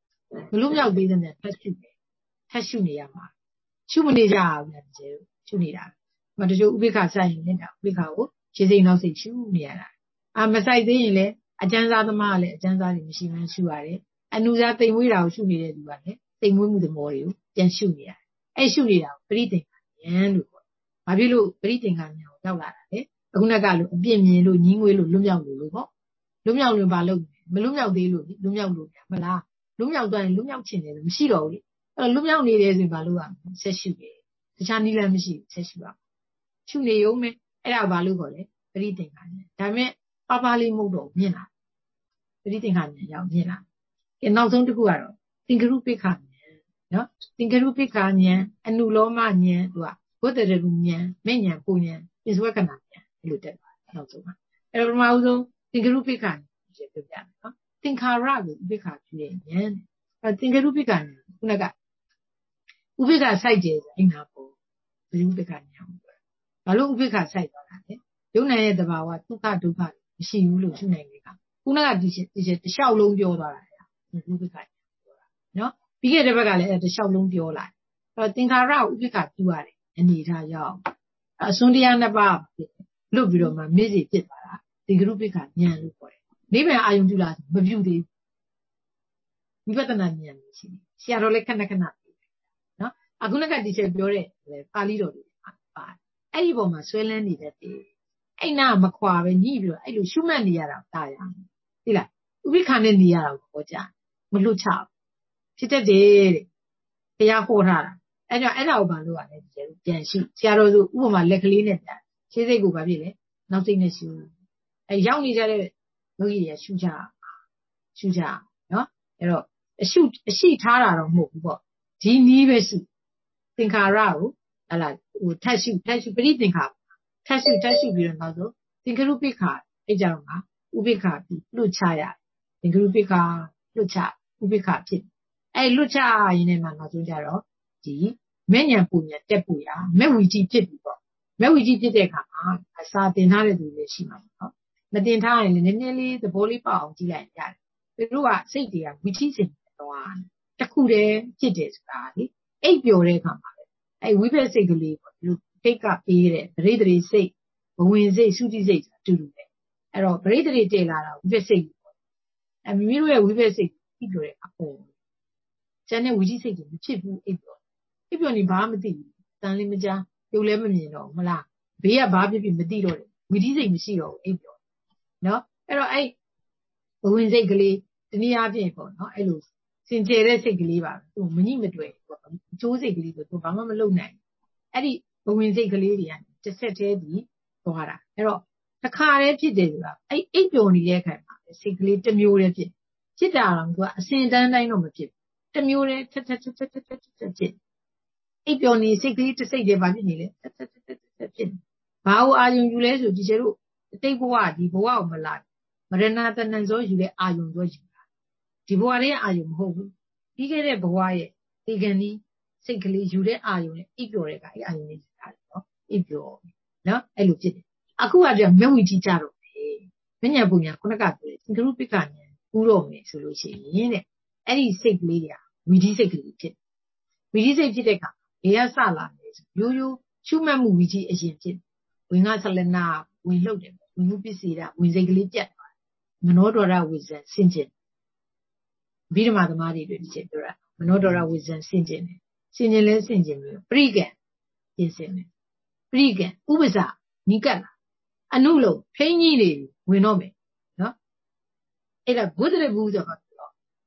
lúc nhau đi rồi này phát sinh phát sinh này mà siêu mạnh nhà rồi chứ siêu nhà mà tôi chụp cái sai này đó cái nào chỉ riêng nó sẽ siêu nhà à mà sai thế này à chân ra tao mà lại chân ra thì mình xin siêu đấy anh nuôi ra tiền mới đâu siêu này được vậy tiền mới mua được mua được chân siêu nhà ấy siêu nhà vậy thì tiền được mà ví dụ vậy thì tiền nhiều đâu là đấy cũng là cái lúc biến nhiên lúc nhiều người lúc lúc nhau lúc lúc lúc nhau lúc bao lúc mà lúc nhau đi lúc lúc nhau lúc mà là lúc nhau toàn lúc nhau chuyện này mình xí rồi lúc nhau này thì bao lúc à sẽ siêu cái thì cha đi làm gì sẽ siêu à siêu này yếu mấy ấy là bao lúc rồi đấy vậy thì cái nàyဒါပေမဲ့ပါပါလေးမဟုတ်တော့မြင်လာပရိသင်္ခါဉာဏ်ရောက်မြင်လာကဲနောက်ဆုံးတစ်ခုကတော့သင်္ကရုပ္ပခဉာဏ်နော်သင်္ကရုပ္ပခဉာဏ်အနုလောမဉာဏ်သူကဘုဒ္ဓရူဉာဏ်မဲ့ဉာဏ်ပူဉာဏ်ပြစ္ဆဝကနာဉာဏ်ဒီလိုတက်သွားနောက်ဆုံးမှာအဲ့တော့ပထမဆုံးသင်္ကရုပ္ပခဉာဏ်ပြောပြမယ်နော်သင်္ခါရကိုဥပ္ပခါပြုတဲ့ဉာဏ်အဲ့သင်္ကရုပ္ပခဉာဏ်ခုနကဥပ္ပခါစိုက်တယ်အဲ့နာပေါ့ဘယ်ဥပ္ပခဉာဏ်ဘာလို့ဥပ္ပခါစိုက်သွားတာလဲယုံနိုင်ရဲ့တဘာဝဒုက္ခဒုက္ခမရှိဘူးလို့ရှုနိုင်တယ်ကခုနကဒီဒီတလျှောက်လုံးပြောသွားတာလေဥပ္ပခါပြောတာနော်ပြီးခဲ့တဲ့ဘက်ကလည်းအဲတလျှောက်လုံးပြောလာအဲ့တော့သင်္ခါရကိုဥပ္ပခါပြုရတယ်အနေထားရောက်အစွန်းတရားနှစ်ပါးလွတ်ပြီးတော့မှမေ့စီဖြစ်သွားတာဒီကရုပ္ပခါဉာဏ်လို့ခေါ်တယ်နိဗ္ဗာန်အာယုံပြုလာမပြုသေးဘူးဝိပဿနာဉာဏ်ရှိတယ်ဆရာတော်လည်းခဏခဏနော်အခုနကဒီချက်ပြောတဲ့ပါဠိတော်တွေပါအဲ့ဒီပုံမှာဆွဲလန်းနေတဲ့တည်းအဲ့နာမခွာပဲညှိပြီးတော့အဲ့လိုရှုမှတ်နေရတာတာရသိလားဥပိ္ပခာနဲ့နေရတာကိုဟောကြားမလွတ်ချဖြစ်တတ်တယ်တဲ့တရားဟောထားတာအဲ့တော့အဲ့ဒါကိုဘာလို့ ရလဲပြန်ရှုဆရာတော်ဆိုဥပမာလက်ကလေးနဲ့ပြန်ရှင်းစိတ်ကိုဘာဖြစ်လဲနောက်စိတ်နဲ့ရှုအဲ့ရောက်နေကြတဲ့ယောဂီတွေကရှုကြရှုကြနော်အဲ့တော့အရှုအရှိထားတာတော့မဟုတ်ဘူးပေါ့ဒီနည်းပဲရှုသင်္ခါရကိုဟလာဟိုထပ်ရှုထပ်ရှုပရိသင်္ခါထပ်ရှုထပ်ရှုပြီးတော့နောက်ဆုံးသင်္ကရုပ္ပခါအဲ့ကြတော့မှာဥပိ္ပခါပြီးလွတ်ချရသင်္ကရုပ္ပခါလွတ်ချဥပိ္ပခါဖြစ်အဲ့လွတ်ချရင်းနဲ့မှနောက်ဆုံးကြတော့ဒီမဲ့ညာပူညာတက်ပူရမဲ့ဝီကြီးဖြစ်ပြီပေါ့မဲ့ဝီကြီးဖြစ်တဲ့အခါမှာအစာတင်ထားတဲ့သူတွေရှိမှာပေါ့မတင်ထားရင်လည်းနည်းနည်းလေးသဘောလေးပေါအောင်ကြည့်လိုက်ရတယ်သူတို့ကစိတ်တွေကဝီကြီးစင်သွားတခုတည်းဖြစ်တယ်ဆိုတာလေအိပ်ပျော်တဲ့အခါမှာလေအဲ့ဝိပဿနာစိတ်ကလေးပေါ့ဒီလိုထိတ်ကပေးတဲ့ပရိသေရိစိတ်ဘဝင်စိတ်သုတိစိတ်အတူတူပဲအဲ့တော့ပရိသေရိတည်လာတာဝိပဿနာစိတ်ပေါ့အဲ့မိမိတို့ရဲ့ဝိပဿနာစိတ်ပြီးပြောတဲ့အခါကျန်တဲ့ဝီကြီးစိတ်တွေမဖြစ်ဘူးအိပ်ပျော်အိပ်ပျော်နေဘာမှမသိဘူးတန်လေးမကြားပြုတ်လည်းမမြင်တော့မလားဘေးကဘာဖြစ်ဖြစ်မသိတော့တယ်ဝီကြီးစိတ်မရှိတော့ဘူးအိပ်ပျော်နော်အဲ့တော့အဲ့ဘဝင်စိတ်ကလေးတနည်းအားဖြင့်ပေါ့နော်အဲ့လိုစင်ကြယ်တဲ့စိတ်ကလေးပါသူမညှိမတွေ့ပေါ့အကျိုးစိတ်ကလေးဆိုသူဘာမှမလုပ်နိုင်အဲ့ဒီဘဝင်စိတ်ကလေးတွေကတစ်ဆက်တည်းဒီသွားတာအဲ့တော့တစ်ခါတည်းဖြစ်တယ်ဆိုတာအဲ့အိပ်ပျော်နေတဲ့အခါမှာစိတ်ကလေးတစ်မျိုးတည်းဖြစ်ဖြစ်တာတော့သူကအစင်တန်းတိုင်းတော့မဖြစ်တစ်မျိုးတည်းထက်ထက်ထက်ထက်ထက်ထက်ဖြစ်အိပ်ပျော်နေစိတ်ကလေးတစ်စိတ်တည်းပါဖြစ်နေလေထက်ထက်ထက်ထက်ဖြစ်ဘာလို့အာယုံယူလဲဆိုဒီကျတို့အတိတ်ဘဝဒီဘဝကိုမလာမရဏတဏ္ဍဆိုယူလဲအာယုံဆိုယူတာဒီဘဝလေးအာယုံမဟုတ်ဘူးပြီးခဲ့တဲ့ဘဝရဲ့ဒီကံဒီစိတ်ကလေးယူတဲ့အာယုံနဲ့အိပ်ပျော်တဲ့ကအဲ့အာယုံလေးယူတာနော်အိပ်ပျော်နော်အဲ့လိုဖြစ်တယ်အခုကပြမျက်ဝီကြီးကြတော့မဉဏ်ပူညာခုနကပြောတယ်သင်္ကရုပ္ပကဉာဏ်ဥတော့မယ်ဆိုလို့ရှိရင်တဲ့အဲ့ဒီစိတ်ကလေးတွေကဝီဒီစိတ်ကလေးဖြစ်ဝီဒီစိတ်ဖြစ်တဲ့အခါဘယ်ကစလာလဲဆိုရိုးရိုးရှုမှတ်မှုဝီကြီးအရင်ဖြစ်ဝင်ကဆလနာဝင်လှုပ်တယ်ဝင်မှုပစ္စည်းတာဝင်စိတ်ကလေးပြတ်သွားမနောဒရဝိဇ္ဇံစင်ကျင်ဗိဓမာသမားတွေတွေ့ချက်ပြောတာမနောဒရဝိဇ္ဇံစင်ကျင်တယ်စင်ကျင်လဲစင်ကျင်ပြီးပရိကံပြင်ဆင်တယ်ပရိကံဥပ္ပဇာနိကတ်လာအနုလုံးဖိန်းကြီးတွေဝင်တော့မယ်နော်အဲ့ဒါဘုဒ္ဓရဘူးဆိုတော့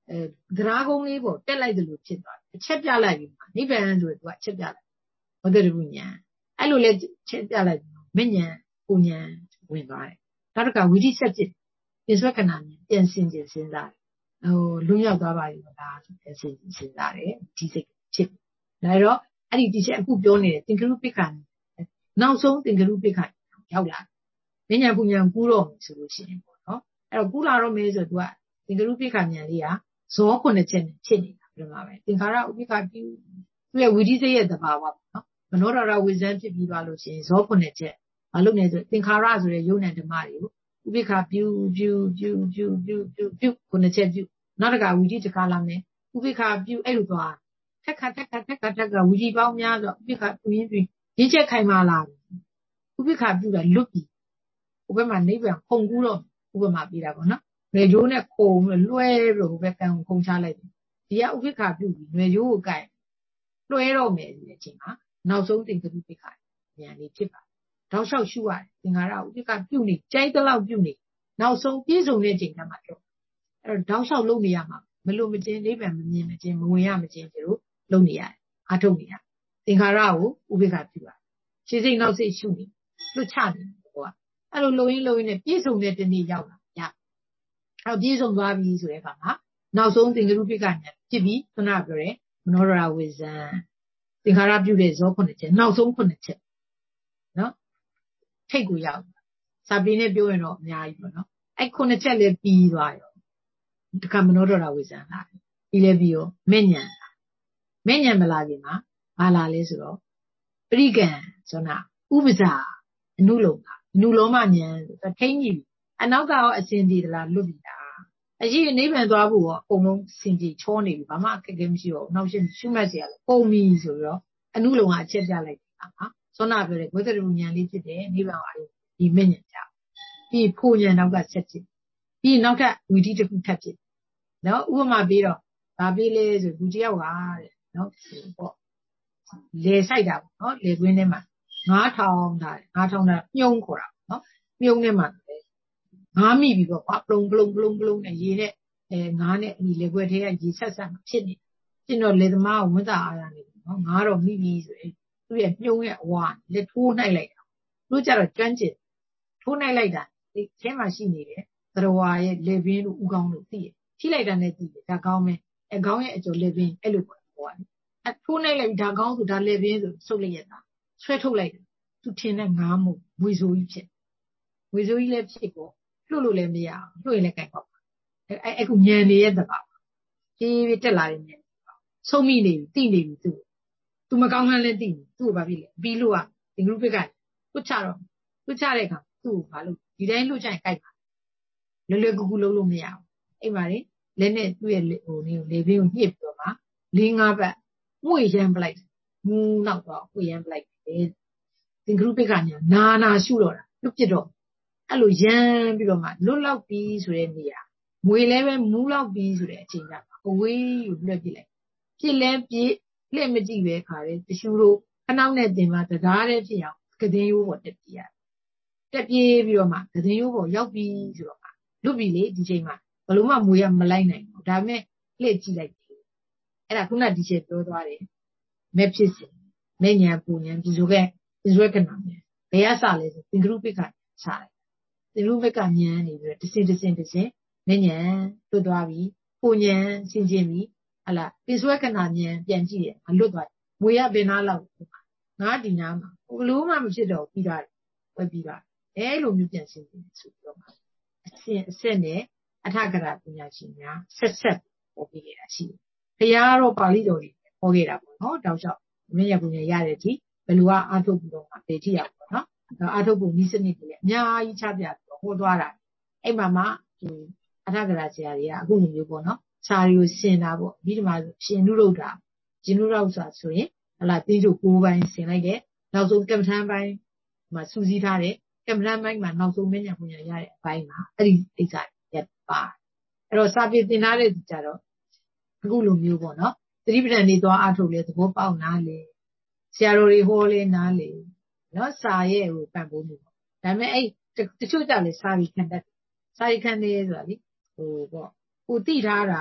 အဲသရာကုန်းလေးပေါ့တက်လိုက်တယ်လို့ဖြစ်သွားတယ်အချက်ပြလိုက်ပြီနိဗ္ဗာန်ဆိုရင်သူကအချက်ပြလိုက်ဝတ္တရပုညာအဲ့လိုလဲချက်ပြလိုက်မဉ္ဉဏ်ပူဉဏ်ဝင်သွားတယ်နောက်တစ်ခါဝိသိဆက်จิตပြစ္ဆွကနာဉာဏ်ပြန်ဆင်ခြင်စဉ်းစားတယ်ဟိုလွတ်ရောက်သွားပါပြီလားဆိုပြန်ဆင်ခြင်စဉ်းစားတယ်ဒီစိတ်ဖြစ်ဒါတော့အဲ့ဒီဒီချက်အခုပြောနေတဲ့သင်္ကရုပ္ပခဏနောက်ဆုံးသင်္ကရုပ္ပခဏရောက်လာမဉ္ဉဏ်ပူဉဏ်ကူးတော့မယ်ဆိုလို့ရှိရင်ပေါ့နော်အဲ့တော့ကူးလာတော့မယ်ဆိုသူကသင်္ကရုပ္ပခဏဉာဏ်လေးကဇောခုနှစ်ချက်နဲ့ဖြစ်နေတာပြမှာပဲသင်္ခါရဥပ္ပခပြုသူရဲ့ဝိသိစိတ်ရဲ့သဘာဝပေါ့နော်မနောဒရဝိဇ္ဇံဖြစ်ပြီးသွားလို့ရှိရင်ဇောခုနှစ်ချက်မလုပ်နဲ့ဆိုသင်္ခါရဆိုတဲ့ယုံနဲ့ဓမ္မတွေကိုဥပ္ပခပြုပြုပြုပြုပြုပြုပြုခုနှစ်ချက်ပြုနောက်တစ်ခါဝိသိတခါလာမယ်ဥပ္ပခပြုအဲ့လိုသွားထက်ခါထက်ခါထက်ခါထက်ခါဝိသိပေါင်းများဆိုဥပ္ပခပြုရင်းပြီးရင်းချက်ခိုင်မာလာဥပ္ပခပြုတာလွတ်ပြီဥပ္ပမာနိဗ္ဗာန်ခုံကူးတော့ဥပမာပြတာပေါ့နော်ရွယ်ရိုးနဲ့ခုံလွှဲပြီးတော့ဘယ်ကံခုံချလိုက်တယ်ဒီကဥပ္ပခပြုပြီးရွယ်ရိုးကိုကိုက်လွှဲတော့မယ်ဒီအချိန်မှာနောက်ဆုံးသင်္ကရုပ္ပခဉာဏ်လေးဖြစ်ပါတောက်လျှောက်ရှုရတယ်သင်္ခါရဥပ္ပခပြုနေကြိုက်တဲ့လောက်ပြုနေနောက်ဆုံးပြည့်စုံတဲ့ချိန်မှာတော့အဲ့တော့တောက်လျှောက်လုပ်နေရမှာမလို့မချင်းနိဗ္ဗာန်မမြင်မချင်းမဝင်ရမချင်းဒီလိုလုပ်နေရတယ်အားထုတ်နေရသင်္ခါရကိုဥပ္ပခပြုရရှေ့စိတ်နောက်စိတ်ရှုနေလွတ်ချနေဟိုကအဲ့လိုလုံရင်းလုံရင်းနဲ့ပြည့်စုံတဲ့တနေ့ရောက်လာရအဲ့ပြည့်စုံသွားပြီဆိုတဲ့အခါမှာနောက်ဆုံးသင်္ကရုပ္ပခဉာဏ်ဖြစ်ပြီးခုနပြောတဲ့မနောဒရဝိဇ္ဇံသင်္ခါရပြုတဲ့ဇောခုနှစ်ချက်နောက်ဆုံးခုနှစ်ချက်နော်ထိတ်ကိုရောက်စာပေနဲ့ပြောရင်တော့အများကြီးပေါ့နော်အဲ့ခုနှစ်ချက်လည်းပြီးသွားရောတခါမနောဒရဝိဇ္ဇံလာပြီးလည်းပြီးရောမဲ့ဉဏ်မဲ့ဉဏ်မလာခင်မှာဘာလာလဲဆိုတော့ပရိကံဆိုနာဥပ္ပဇာအနုလုံကအနုလောမဉဏ်ဆိုထိမ့်ကြီးအနောက်ကရောအစဉ်ဒီလားလွတ်ပြီလားအရှိနိဗ္ဗာန်သွားဖို့ရောအကုန်လုံးစင်ကြယ်ချောနေပြီဘာမှအခက်အခဲမရှိတော့ဘူးနောက်ရှင်းရှုမှတ်เสียရလဲပုံပြီဆိုတော့အနုလုံကအချက်ပြလိုက်တာဟာသောနာပြောတဲ့ဝိတ္တရဉာဏ်လေးဖြစ်တယ်နိဗ္ဗာန်အားဒီမဲ့ဉဏ်ကြောင့်ပြီးဖို့ဉဏ်နောက်ကဆက်ဖြစ်ပြီးနောက်ထပ်ဝိဓိတစ်ခုထပ်ဖြစ်နော်ဥပမာပြီးတော့ဗာပေးလေဆိုလူတယောက်ဟာတဲ့နော်ပေါ့လေဆိုင်တာပေါ့နော်လေကွင်းထဲမှာငါးထောင်တာငါးထောင်တာမြုံခေါ်တာနော်မြုံထဲမှာငါးမိပြီပေါ့ကွာပလုံပလုံပလုံပလုံနဲ့ရေနဲ့အဲငါးနဲ့ဒီလေခွက်ထဲကရေဆက်ဆက်ဖြစ်နေဖြစ်တော့လေသမားကိုဝန်တာအားရနေတယ်နော်ငါးတော့မိပြီဆိုရင်သူ့ရဲ့မြုံရဲ့အဝါလက်ထိုးနှိုက်လိုက်တာတို့ကြတော့ကျွမ်းကျင်ထိုးနှိုက်လိုက်တာဒီထဲမှာရှိနေတယ်သရဝါရဲ့လေပင်တို့ဥကောင်းတို့သိရထိလိုက်တာနဲ့သိတယ်ဒါကောင်းမယ်အကောင်းရဲ့အကျော်လေပင်အဲ့လိုပေါ့ဟိုအထိုးနှိုက်လိုက်ဒါကောင်းဆိုဒါလေပင်ဆိုဆုပ်လိုက်ရတာဆွဲထုတ်လိုက်တယ်သူထင်တဲ့ငါးမှုဝေဆိုးကြီးဖြစ်ဝေဆိုးကြီးလည်းဖြစ်ကိုလွတ်လို့လည်းမရအောင်လွတ်ရင်လည်းကြိုက်ပေါ့အဲအခုညံနေရဲ့တပါပြေးတက်လာတဲ့ညံဆုံးမိနေပြီတိနေပြီသူသူမကောင်းမှန်းလည်းတိနေသူ့ကိုဘာဖြစ်လဲပြီးလို့ကဒီ group ကလွတ်ချတော့လွတ်ချတဲ့အခါသူ့ကိုဘာလို့ဒီတိုင်းလွတ်ချရင်ကြိုက်ပါလွယ်လွယ်ကူကူလုံးလို့မရအောင်အဲ့ပါလေလက်နဲ့သူ့ရဲ့ဟိုနေကိုလေပင်ကိုညှစ်ပြီးတော့မှလေးငါးပတ်မှုရမ်းပလိုက်ငူးနောက်တော့မှုရမ်းပလိုက်တယ်သင်္ကရုပ္ပခဉာဏ်နာနာရှုတော့တာလွတ်ပြတော့အဲ့လိုရမ်းပြီးတော့မှလွတ်လောက်ပြီးဆိုတဲ့နေရာမွေလည်းပဲမူးလောက်ပြီးဆိုတဲ့အချိန်ကအဝေးကိုလွှတ်ပြလိုက်ပြစ်လဲပြစ်လှည့်မကြည့်ပဲခါတယ်တ िश ူတို့ခနောက်နဲ့တင်မှတရားတဲ့ဖြစ်အောင်ကဒင်းရိုးပေါ်တက်ပြေးရတက်ပြေးပြီးတော့မှကဒင်းရိုးပေါ်ရောက်ပြီးဆိုတော့လွတ်ပြီလေဒီချိန်မှာဘလို့မှမွေရမလိုက်နိုင်ဘူးဒါပေမဲ့လှည့်ကြည့်လိုက်တယ်အဲ့ဒါခုနဒီချက်ပြောသွားတယ်မဲ့ဖြစ်စဉ်မဲ့ညာပူညာဒီဆိုခဲ့ဒီဆိုကနာမယ်ဘယ်ရစလဲဆိုသင်္ကရုပ္ပခစားတယ်သင်္ကရုပ္ပခဉာဏ်နေပြီးတော့တစင်တစင်တစင်မဲ့ညာလွတ်သွားပြီပူညာဆင်ခြင်ပြီဟလာပိစွဲကနာဉာဏ်ပြန်ကြည့်ရမလွတ်သွားမွေရဘယ်နာလောက်ငါဒီနာမှာဘလို့မှမဖြစ်တော့ပြီးတာဝက်ပြီးတာအဲလိုမျိုးပြန်ဆင်ခြင်ဆိုပြီးတော့အစဉ်အဆက်နဲ့အထကရာပညာရှင်များဆက်ဆက်ပေါ်ပြီးခဲ့တာရှိတယ်။ဘုရားတော့ပါဠိတော်တွေပေါ်ခဲ့တာပေါ့နော်။တောက်လျှောက်မင်းရပညာရတဲ့ကြည့်ဘယ်လိုကအာထုတ်ပြီးတော့ပေကြည့်ရပေါ့နော်။အာထုတ်ဖို့ဤစနစ်တွေလည်းအများကြီးချပြပြီးတော့ဟောသွားတာ။အဲ့မှာမှဒီအထကရာဆရာတွေကအခုလိုမျိုးပေါ့နော်။စာရီကိုဆင်တာပေါ့။ပြီးဒီမှာရှင်နုရုဒ္ဓရှင်နုရုဒ္ဓဆိုတာဆိုရင်ဟလာတင်းကျိုးကိုးပိုင်းဆင်လိုက်တယ်။နောက်ဆုံးကမ္မထမ်းပိုင်းမှာစူးစီးထားတယ်။ကမ္မထမ်းပိုင်းမှာနောက်ဆုံးမင်းရပညာရတဲ့အပိုင်းမှာအဲ့ဒီအိစ္ဆာရက်ပါအဲ့တော့စာပေသင်ထားတဲ့ကြတော့အခုလိုမျိုးပေါ့နော်သတိပဋ္ဌာန်တွေသွားအားထုတ်လဲသဘောပေါက်နားလေဆရာတော်တွေဟောလဲနားလေနော်စာရဲ့ဟိုပံ့ပိုးမှုပေါ့ဒါပေမဲ့အဲ့တချို့ကြလဲစာရီခံတတ်စာရီခံတယ်ဆိုတာလေဟိုပေါ့ကိုတိထားတာ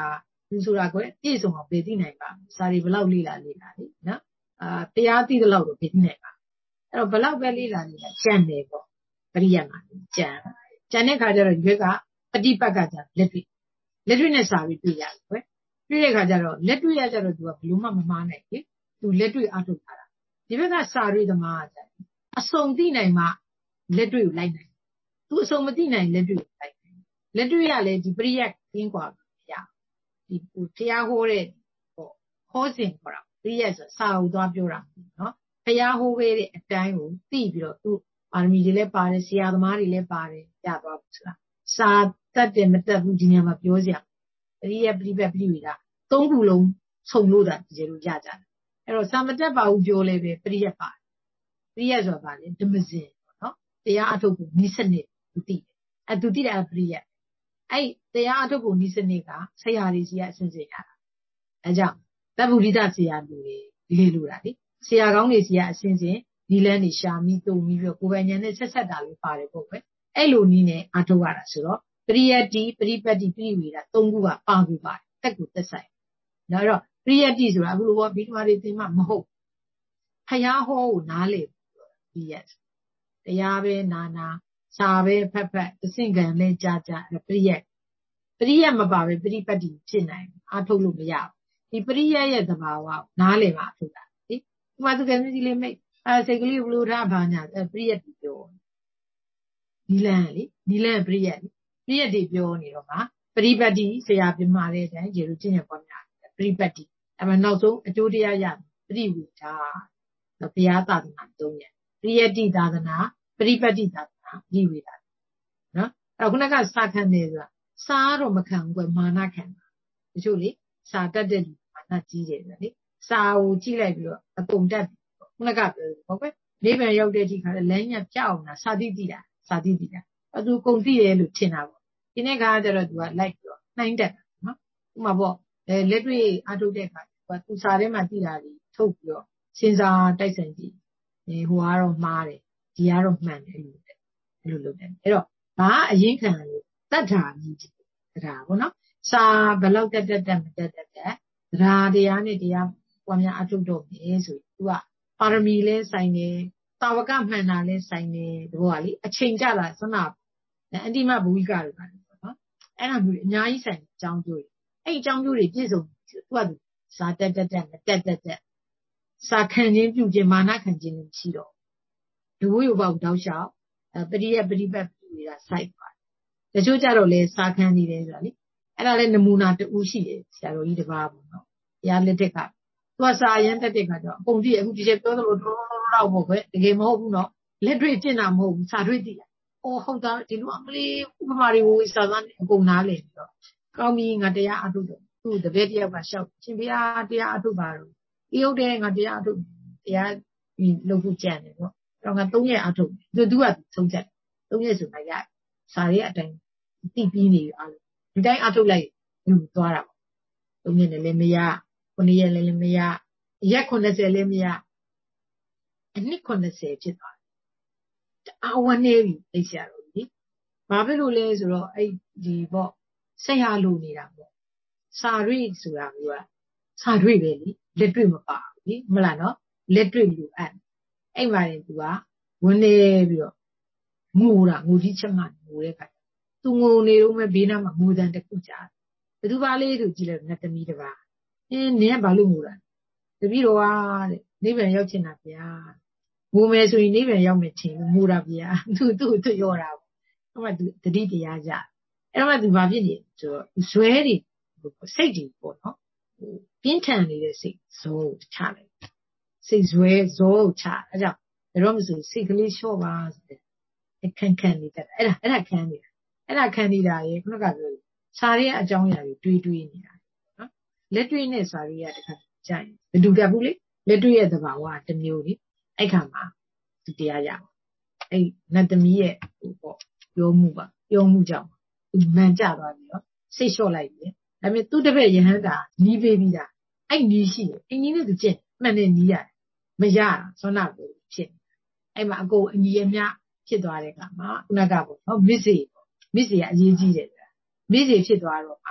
သူဆိုတာကွယ်ပြည့်စုံအောင်ပေသိနိုင်ပါစာရီဘလောက်လေးလာလေးလာလေနော်အာတရားသိတဲ့လောက်တော့ပေသိနိုင်ပါအဲ့တော့ဘလောက်ပဲလေးလာလေးလာကြံတယ်ပေါ့ပရိယတ်မှာကြံကြံတဲ့ခါကျတော့ရွက်ကပฏิပတ်ကကြလက်တွေ့လက်တွေ့နဲ့စာပြီးတွေ့ရတယ်ကွယ်တွေ့တဲ့ခါကျတော့လက်တွေ့ရကြတော့သူကဘလို့မှမမှားနိုင်လေသူလက်တွေ့အထုတ်ထားတာဒီဘက်ကစာရီသမားကကြအစုံသိနိုင်မှလက်တွေ့ကိုလိုက်နိုင်သူအစုံမသိနိုင်လက်တွေ့ကိုလိုက်နိုင်လက်တွေ့ရလဲဒီပရိယတ်ကျင်းกว่าရဒီဟိုတရားဟောတဲ့ဟောဟောစဉ်ခေါ်တာပရိယတ်ဆိုစာအုပ်သွားပြောတာနော်တရားဟောခဲ့တဲ့အတိုင်းကိုသိပြီးတော့သူပါရမီတွေလည်းပါတယ်ဆရာသမားတွေလည်းပါတယ်ရသွားဘူးဆိုတာစာတတ်တယ်မတတ်ဘူးဒီနေရာမှာပြောစရာပရိယတ်ပြိပတ်ပြိဝေတာသုံးခုလုံးခြုံလို့တာဒီလိုရကြတယ်အဲ့တော့စာမတတ်ပါဘူးပြောလဲပဲပရိယတ်ပါတယ်ပရိယတ်ဆိုတာဗာလေဓမ္မစဉ်နော်တရားအထုတ်ဖို့နိစနစ်သူသိတယ်အဲ့သူသိတာပရိယတ်အဲ့တရားအထုတ်ဖို့နိစနစ်ကဆရာတွေစီကအစဉ်စဉ်ရတာအဲကြောင့်တပ္ပုရိသဆရာလူတွေဒီလိုလိုတာလေဆရာကောင်းတွေစီကအစဉ်စဉ်ဒီလန်းနေရှာမိတုံပြီးပြီးကိုယ်ပိုင်ဉာဏ်နဲ့ဆက်ဆက်တာလေးပါတယ်ပေါ့ပဲအဲ့လိုနည်းနဲ့အထုတ်ရတာဆိုတော့ပရိယတ္တိပရိပတ်တိပြိဝေတာသုံးခုကပါခုပါတယ်တက်ကူသက်ဆိုင်ဒါတော့ပရိယတ္တိဆိုတာအခုလိုပေါ့ဘိဓမ္မာတွေသင်မှမဟုတ်ဖျားဟောကိုနားလေပရိယတ်တရားပဲနာနာစာပဲဖတ်ဖတ်အစင်ကံလဲကြာကြာပရိယတ်ပရိယတ်မပါပဲပရိပတ်တိဖြစ်နိုင်အထုတ်လို့မရဘူးဒီပရိယတ်ရဲ့သဘာဝနားလေမှာအထုတ်တာဒီမှာသူကစီလေးမိတ်အဲစိတ်ကလေးဘလို့ထားဘာညာပရိယတ်ပြောနီလန်လေနီလန်ပရိယတ်ပရိယတ်တွေပြောနေတော့မှာပရိပတ်တိဆရာပြမှာတဲ့အတိုင်းကျေလိုကျင့်ရပေါ်များပရိပတ်တိအဲ့မှာနောက်ဆုံးအကျိုးတရားရပရိဝိဒါဘုရားသာသနာသုံးရပရိယတ္တိသာသနာပရိပတ်တိသာသနာပရိဝိဒါနော်အဲ့ခုနကစာခံနေဆိုတာစာတော့မခံဘူးကွမာနခံတာတချို့လေစာတတ်တဲ့လူမာနကြီးတယ်လေစာကိုကြည့်လိုက်ပြီးတော့အကုန်တတ်ခုနကပြောဟုတ်ပဲနိဗ္ဗာန်ရောက်တဲ့အထိခါလမ်းညပြောက်တာစာတိတိတာစာတိတိတာအဲ့သူကုန်သိတယ်လို့ထင်တာပေါ့ဒီနေ့ကကျတော့သူကလိုက်ပြီးတော့နှိုင်းတက်တာနော်ဥပမာပေါ့အဲလက်တွေ့အထုတ်တဲ့အခါသူစာထဲမှာကြည့်တာကြီးထုတ်ပြီးတော့စဉ်းစားတိုက်ဆိုင်ကြည့်အဲဟိုကတော့မှားတယ်ဒီကတော့မှန်တယ်လို့အဲ့လိုလုပ်တယ်အဲ့တော့ဘာအရင်ခံလို့တတ်တာကြီးတရားပေါ့နော်စာဘယ်လောက်တက်တက်တက်မတက်တက်တက်တရားတရားနဲ့တရားပွားများအထုတ်တော့မယ်ဆိုရင် तू ကပါရမီလဲဆိုင်တယ်တာဝကမှန်တာလဲဆိုင်တယ်ဒီဘောကလေအချိန်ကြတာစနအန္တိမဘူဝိကတို့ပါနော်အဲ့ဒါမျိုးအများကြီးဆိုင်အကြောင်းကျိုးတွေအဲ့အကြောင်းကျိုးတွေပြည့်စုံ तू ကစာတက်တက်တက်မတက်တက်တက်စာခံခြင်းပြုခြင်းမာနခံခြင်းမရှိတော့ဒုဝိယဘောက်တောက်လျှောက်ပရိယပရိပတ်ပြုနေတာစိုက်ပါတချို့ကြတော့လေစာခံနေတယ်ဆိုတာလေအဲ့ဒါလည်းနမူနာတူရှိတယ်ဆရာတော်ကြီးတစ်ပါးပေါ့နော်တရားလက်ထက်ကသူကစာရမ်းတက်တဲ့ခါကျတော့အကုန်ကြည့်အခုဒီချက်ပြောသလိုတော့တော့ပေါ့ပဲတကယ်မဟုတ်ဘူးနော်လက်တွေ့ကျင့်တာမဟုတ်ဘူးစာတွေ့သိတာအော်ဟုတ်တာဒီလိုအမလေးဥပမာတွေကိုစာသားအကုန်နားလည်ပြီးတော့ကောင်းပြီငါတရားအထုတ်တော့သူ့တပည့်တယောက်ကရှောက်ရှင်ဘုရားတရားအထုတ်ပါတော့ဒီဟုတ်တယ်ငါတရားအထုတ်တရားလုပ်ဖို့ကြံတယ်ပေါ့တော့ငါသုံးရက်အထုတ်သူသူကသုံးချက်သုံးရက်ဆိုမှရစာရဲအတိုင်းတိပြီးနေအားလို့ဒီတိုင်းအထုတ်လိုက်ယူသွားတာပေါ့သုံးရက်လည်းမရခုနှစ်ရက်လည်းမရရက်ခုနှစ်ဆယ်လည်းမရအနှစ်ခုနှစ်ဆယ်ဖြစ်သွားတယ်အဝနေပြီသိဆရာတော်ကြီးဘာဖြစ်လို့လဲဆိုတော့အဲ့ဒီပေါ့ဆက်ရလို့နေတာပေါ့စာရိဆိုတာကစာရိပဲလေလက်တွေ့မပါဘူးလေမလားနော်လက်တွေ့လူအပ်အဲ့မှာရင်သူကဝင်နေပြီးတော့ငိုတာငိုကြီးချက်မှငိုတဲ့ခါသူငိုနေတော့မှဘေးနားမှာငိုတန်တစ်ခုကြားဘယ်သူပါလေးသူကြည့်လိုက်နတ်သမီးတစ်ပါးအင်းနင်ကဘာလို့ငိုတာတပည့်တော်ကတဲ့နိဗ္ဗာန်ရောက်ချင်တာဗျာငိုမယ်ဆိုရင်နိဗ္ဗာန်ရောက်မယ်ထင်လို့ငိုတာဗျာသူသူ့သူရောတာပေါ့အဲ့မှာသူတတိတရားကြအဲ့တော့မှသူဘာဖြစ်နေဆိုတော့ဇွဲတွေစိတ်တွေပေါ့နော်ဟိုပြင်းထန်နေတဲ့စိတ်ဇောချလိုက်စိတ်ဇွဲဇောချအဲ့ကြောင့်ဘယ်တော့မှဆိုစိတ်ကလေးလျှော့ပါဆိုတဲ့အခန့်ခန့်နေတတ်အဲ့ဒါအဲ့ဒါခံနေတာအဲ့ဒါခံနေတာရေခုနကပြောစာရဲအကြောင်းအရာတွေတွေးတွေးနေတာနော်လက်တွေ့နဲ့စာရဲကတခါကြိုက်မတူတတ်ဘူးလေလက်တွေ့ရဲ့သဘာဝတစ်မျိုးလေအဲ့ခါမှာဒီတရားရအောင်အဲ့နတ်သမီးရဲ့ဟိုပေါ့ပြောမှုပါပြောမှုကြောင့်သူမှန်ကြသွားပြီနော်စိတ်လျှော့လိုက်ပြီဒါပေမဲ့သူ့တပည့်ယဟန်တာနီးပေးပြီးတာအဲ့နီးရှိတယ်အင်းကြီးနဲ့သူကျင့်မှန်တယ်နီးရတယ်မရတာသောနာကိုဖြစ်အဲ့မှာအကုန်အညီအမျှဖြစ်သွားတဲ့အခါမှာခုနကပေါ့နော်မစ္စေပေါ့မစ္စေကအရေးကြီးတယ်မစ္စေဖြစ်သွားတော့မှ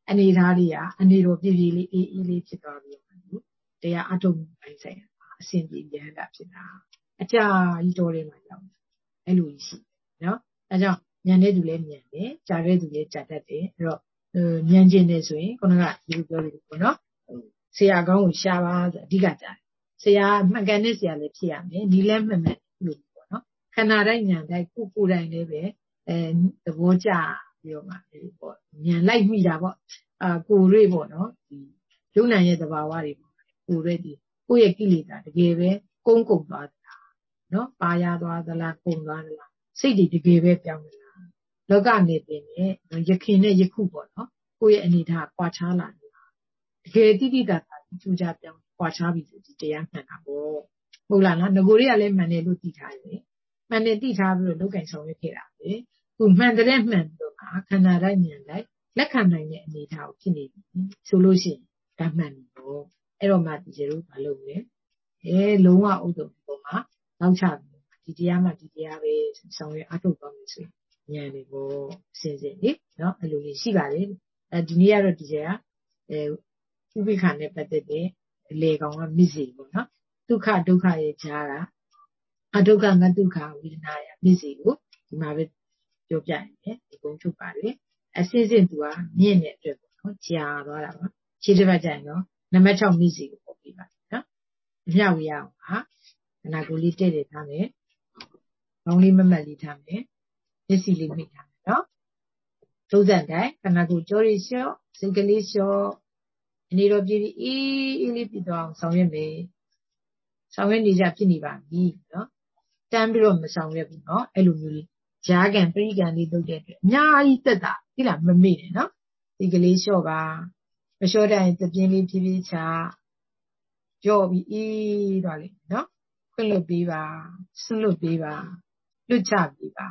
အနေထားလေးအနေတော်ပြည့်ပြည့်လေးအေးအေးလေးဖြစ်သွားပြီးတော့တရားအထုတ်ပိုင်းဆိုင်ရာအစဉ်ပြေရဟန္တာဖြစ်တာအကြာကြီးတော်တယ်မှာကြောက်အဲ့လိုရှိနော်အဲကြောင့်ဉာဏ်တဲ့သူလည်းဉာဏ်တယ်ကြားတဲ့သူလည်းကြားတတ်တယ်အဲ့တော့ဉာဏ်ကျင်တယ်ဆိုရင်ခုနကဒီလိုပြောလို့ပေါ့နော်ဆရာကောင်းကိုရှာပါဆိုအဓိကကြားဆရာမှန်ကန်တဲ့ဆရာလည်းဖြစ်ရမယ်ဒီလည်းမှန်မှန်လို့ပေါ့နော်ခန္ဓာတိုင်းဉာဏ်တိုင်းကိုကိုယ်တိုင်လည်းပဲအဲသဘောကျပြီးတော့မှဒီပေါ့ဉာဏ်လိုက်မိတာပေါ့အာကိုယ်တွေ့ပေါ့နော်ဒီယုံနာရဲ့သဘာဝတွေကိုယ်တွေ့ဒီကိုယ့်ရဲ့ကိလေသာတကယ်ပဲကုန်းကုန်သွားသလားနော်ပါရသွားသလားကုန်သွားသလားစိတ်တွေတကယ်ပဲပြောင်းသလားလောကနေပြင်နဲ့ယခင်နဲ့ယခုပေါ့နော်ကိုယ့်ရဲ့အနေထားကွာခြားလာနေတာတကယ်တိတိတတ်တာထူးခြားပြောင်းကွာခြားပြီဆိုဒီတရားမှန်တာပေါ့ဟုတ်လားနော်ငကိုတွေကလည်းမှန်တယ်လို့သိထားတယ်မှန်တယ်သိထားပြီးတော့လောက်ကင်ဆောင်ရွက်ခဲ့တာပဲခုမှန်တဲ့မှန်တော့ခန္ဓာတိုင်းဉာဏ်တိုင်းလက်ခံနိုင်တဲ့အနေထားကိုဖြစ်နေပြီဆိုလို့ရှိရင်ဒါမှန်ပြီပေါ့အဲ့တော့မှဒီကျေတို့မလုပ်နဲ့အဲလုံးဝဥဒ္ဒပုံမှာနောက်ချဒီတရားမှဒီတရားပဲဆောင်ရွက်အထုတ်သွားမယ်ဆိုရင်ဉာဏ်တွေပေါ့အစဉ်စဉ်လေနော်အဲ့လိုလေးရှိပါတယ်အဲဒီနေ့ကတော့ဒီကျေကအဲဥပိ္ပခာနဲ့ပတ်သက်တဲ့အလေကောင်ကမြစ်စီပေါ့နော်ဒုက္ခဒုက္ခရဲ့ခြားတာအဒုက္ခငဒုက္ခဝေဒနာရဲ့မြစ်စီကိုဒီမှာပဲပြောပြရင်ဒီကုန်းချုပ်ပါတယ်အစဉ်စဉ်သူကမြင့်တဲ့အတွက်ပေါ့နော်ကြာသွားတာပါခြေတစ်ပတ်ကျရင်တော့နံပါတ်၆မြစ်စီကိုပို့ပြပါနော်အမြောက်ရအောင်ဟာခန္ဓာကိုယ်လေးတဲ့တယ်ထားမယ်ခေါင်းလေးမမတ်လေးထားမယ်မျက်စိလေးမိတ်ထားမယ်နော်သုံးစံတိုင်းခန္ဓာကိုယ်ကြောလေးလျှော့စိတ်ကလေးလျှော့အနေတော်ပြည့်ပြီးအေးအေးလေးဖြစ်သွားအောင်ဆောင်ရွက်မယ်ဆောင်ရွက်နေကြဖြစ်နေပါပြီနော်တန်းပြီးတော့မဆောင်ရွက်ဘူးနော်အဲ့လိုမျိုးလေးဂျာကန်ပရိကန်လေးလုပ်တဲ့အတွက်အများကြီးတက်တာဒီလားမမေ့နဲ့နော်ဒီကလေးလျှော့ပါမလျှော့တိုင်းသပြင်းလေးဖြည်းဖြည်းချကြော့ပြီးအေးသွားလိမ့်မယ်နော်ခွင့်လွတ်ပေးပါဆွလွတ်ပေးပါလွတ်ချပေးပါ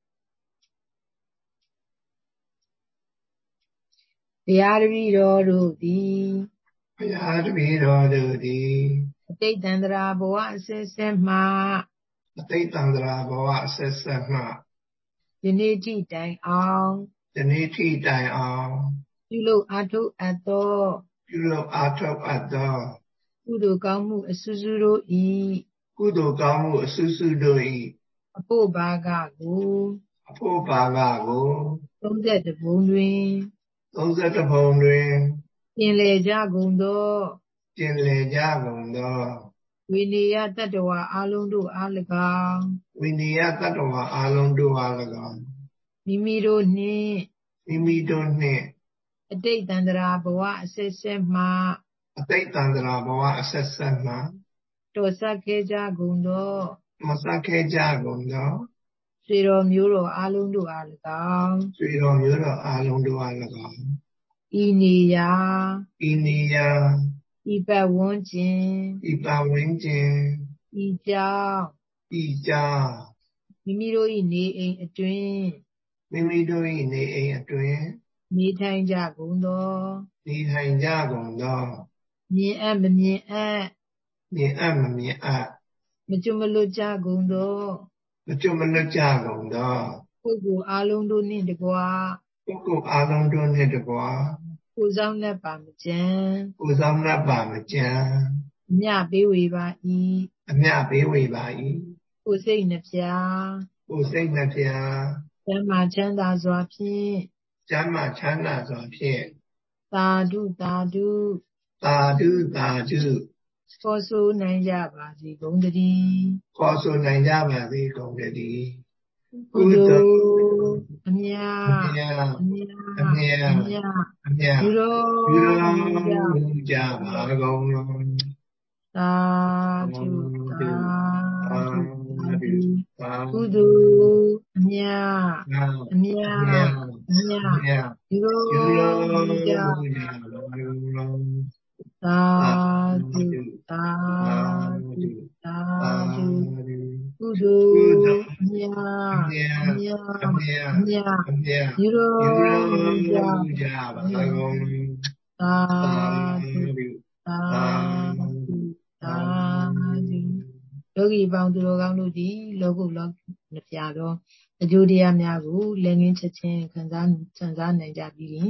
ဘုရားတပည့်တော်တို့သည်ဘုရားတပည့်တော်တို့သည်အတိတ်တန္တရာဘဝအဆက်ဆက်မှအတိတ်တန္တရာဘဝအဆက်ဆက်မှဒီနေ့ထိတိုင်အောင်ဒီနေ့ထိတိုင်အောင်ပြုလုပ်အားထုတ်အပ်သောပြုလုပ်အားထုတ်အပ်သောကုသိုလ်ကောင်းမှုအစွစွတို့ဤကုသိုလ်ကောင်းမှုအစွစွတို့ဤအဖို့ဘာကကိုအဖို့ဘာကကိုသုံးဆယ်တစ်ပုံတွင်သုံးဆယ်တစ်ပုံတွင်ပြင်လေကြကုန်သောပြင်လေကြကုန်သောဝိနည်းတတ္တဝါအလုံးတို့အား၎င်းဝိနည်းတတ္တဝါအလုံးတို့အား၎င်းမိမိတို့နှင့်မိမိတို့နှင့်အတိတ်တန္တရာဘဝအဆက်ဆက်မှအတိတ်တန္တရာဘဝအဆက်ဆက်မှတော်ဆက်ခဲ့ကြကုန်သောတော်ဆက်ခဲ့ကြကုန်သောဆွေတော်မျိုးတော်အလုံးတို့အား၎င်းဆွေတော်မျိုးတော်အလုံးတို့အား၎င်းဤနေရာဤနေရာဤပတ်ဝန်းကျင်ဤပတ်ဝန်းကျင်ဤကြောင့်ဤကြောင့်မိမိတို့၏နေအိမ်အတွင်းမိမိတို့၏နေအိမ်အတွင်းနေထိုင်ကြကုန်သောနေထိုင်ကြကုန်သောမြင်အပ်မမြင်အပ်မြင်အပ်မမြင်အပ်မကျွမလွတ်ကြကုန်သောမကျွမလွတ်ကြကုန်သောပုဂ္ဂိုလ်အလုံးတို့နှင့်တကွာပုဂ္ဂိုလ်အလုံးတို့နှင့်တကွာကိုဆောင်နှပ်ပါမကြံကိုဆောင်နှပ်ပါမကြံအမြပေးဝေပါ၏အမြပေးဝေပါ၏ကိုစိတ်နှဖျားကိုစိတ်နှဖျားကျမ်းမာချမ်းသာစွာဖြင့်ကျမ်းမာချမ်းသာစွာဖြင့်သာဓုသာဓုသာဓုသာဓုခေါ်ဆိုနိုင်ကြပါစေကုန်သတည်းခေါ်ဆိုနိုင်ကြပါစေကုန်သတည်းကုသိုလ်အမြတ်အမြတ်အမြတ်အမြတ်အမြတ်အမြတ်ယူတော်ယူတော်ကြပါကုန်လုံးသာဓုသာဓုကုသိုလ်အမြတ်အမြတ်အမြတ်ယူတော်ကြပါကုန်လုံးသာဓုသာဓုသာဓုကုသိုလ်အမြတ်အမြတ်အမြတ်အမြတ်ယူတော်ကြပါကုန်လုံးသာဓုသာဓုသာဓုယောဂီပေါင်းသူတော်ကောင်းတို့သည်လောကုလောနှပြသောအကျိုးတရားများကိုလက်ငင်းချက်ချင်းခံစားခံစားနိုင်ကြပြီး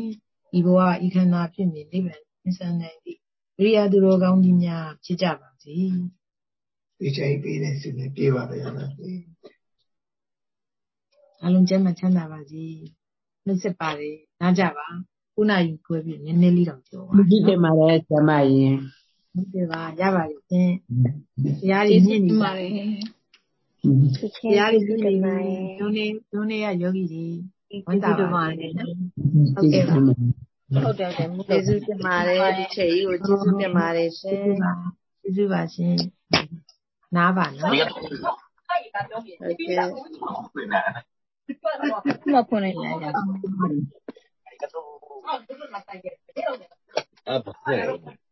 ဤဘဝဤခန္ဓာဖြစ်နေနိဗ္ဗာန်သစ္စာနိုင်သည့်ဝိရိယသူတော်ကောင်းကြီးများဖြစ်ကြပါစေဒီချိန်ပြီးတဲ့ဆုနဲ့ပြေပါပါရပါစေအလုံးကျမ်းမှချမ်းသာပါစေနှုတ်ဆက်ပါတယ်နားကြပါခုနယူခွဲပြီးနည်းနည်းလေးတော့ပြောပါကြည့်တယ်မှာလဲကျမရင်ဟုတ်ကဲ့ပါရပါပြီရှင်တရားကြီးမြင့်နေပါတယ်တရားကြီးမြင့်နေပါတယ်ဒုနေဒုနေရယောဂီကြီးဝန်တာပါတယ်ဟုတ်ကဲ့ပါဟုတ်တယ်တယ်ကျေးဇူးတင်ပါတယ်ဒီချိန်ကြီးကိုကျေးဇူးတင်ပါတယ်ရှင်ကျေးဇူးပါရှင်နားပါနော်ဟုတ်ကဲ့မဖွင့်လိုက်ရအောင်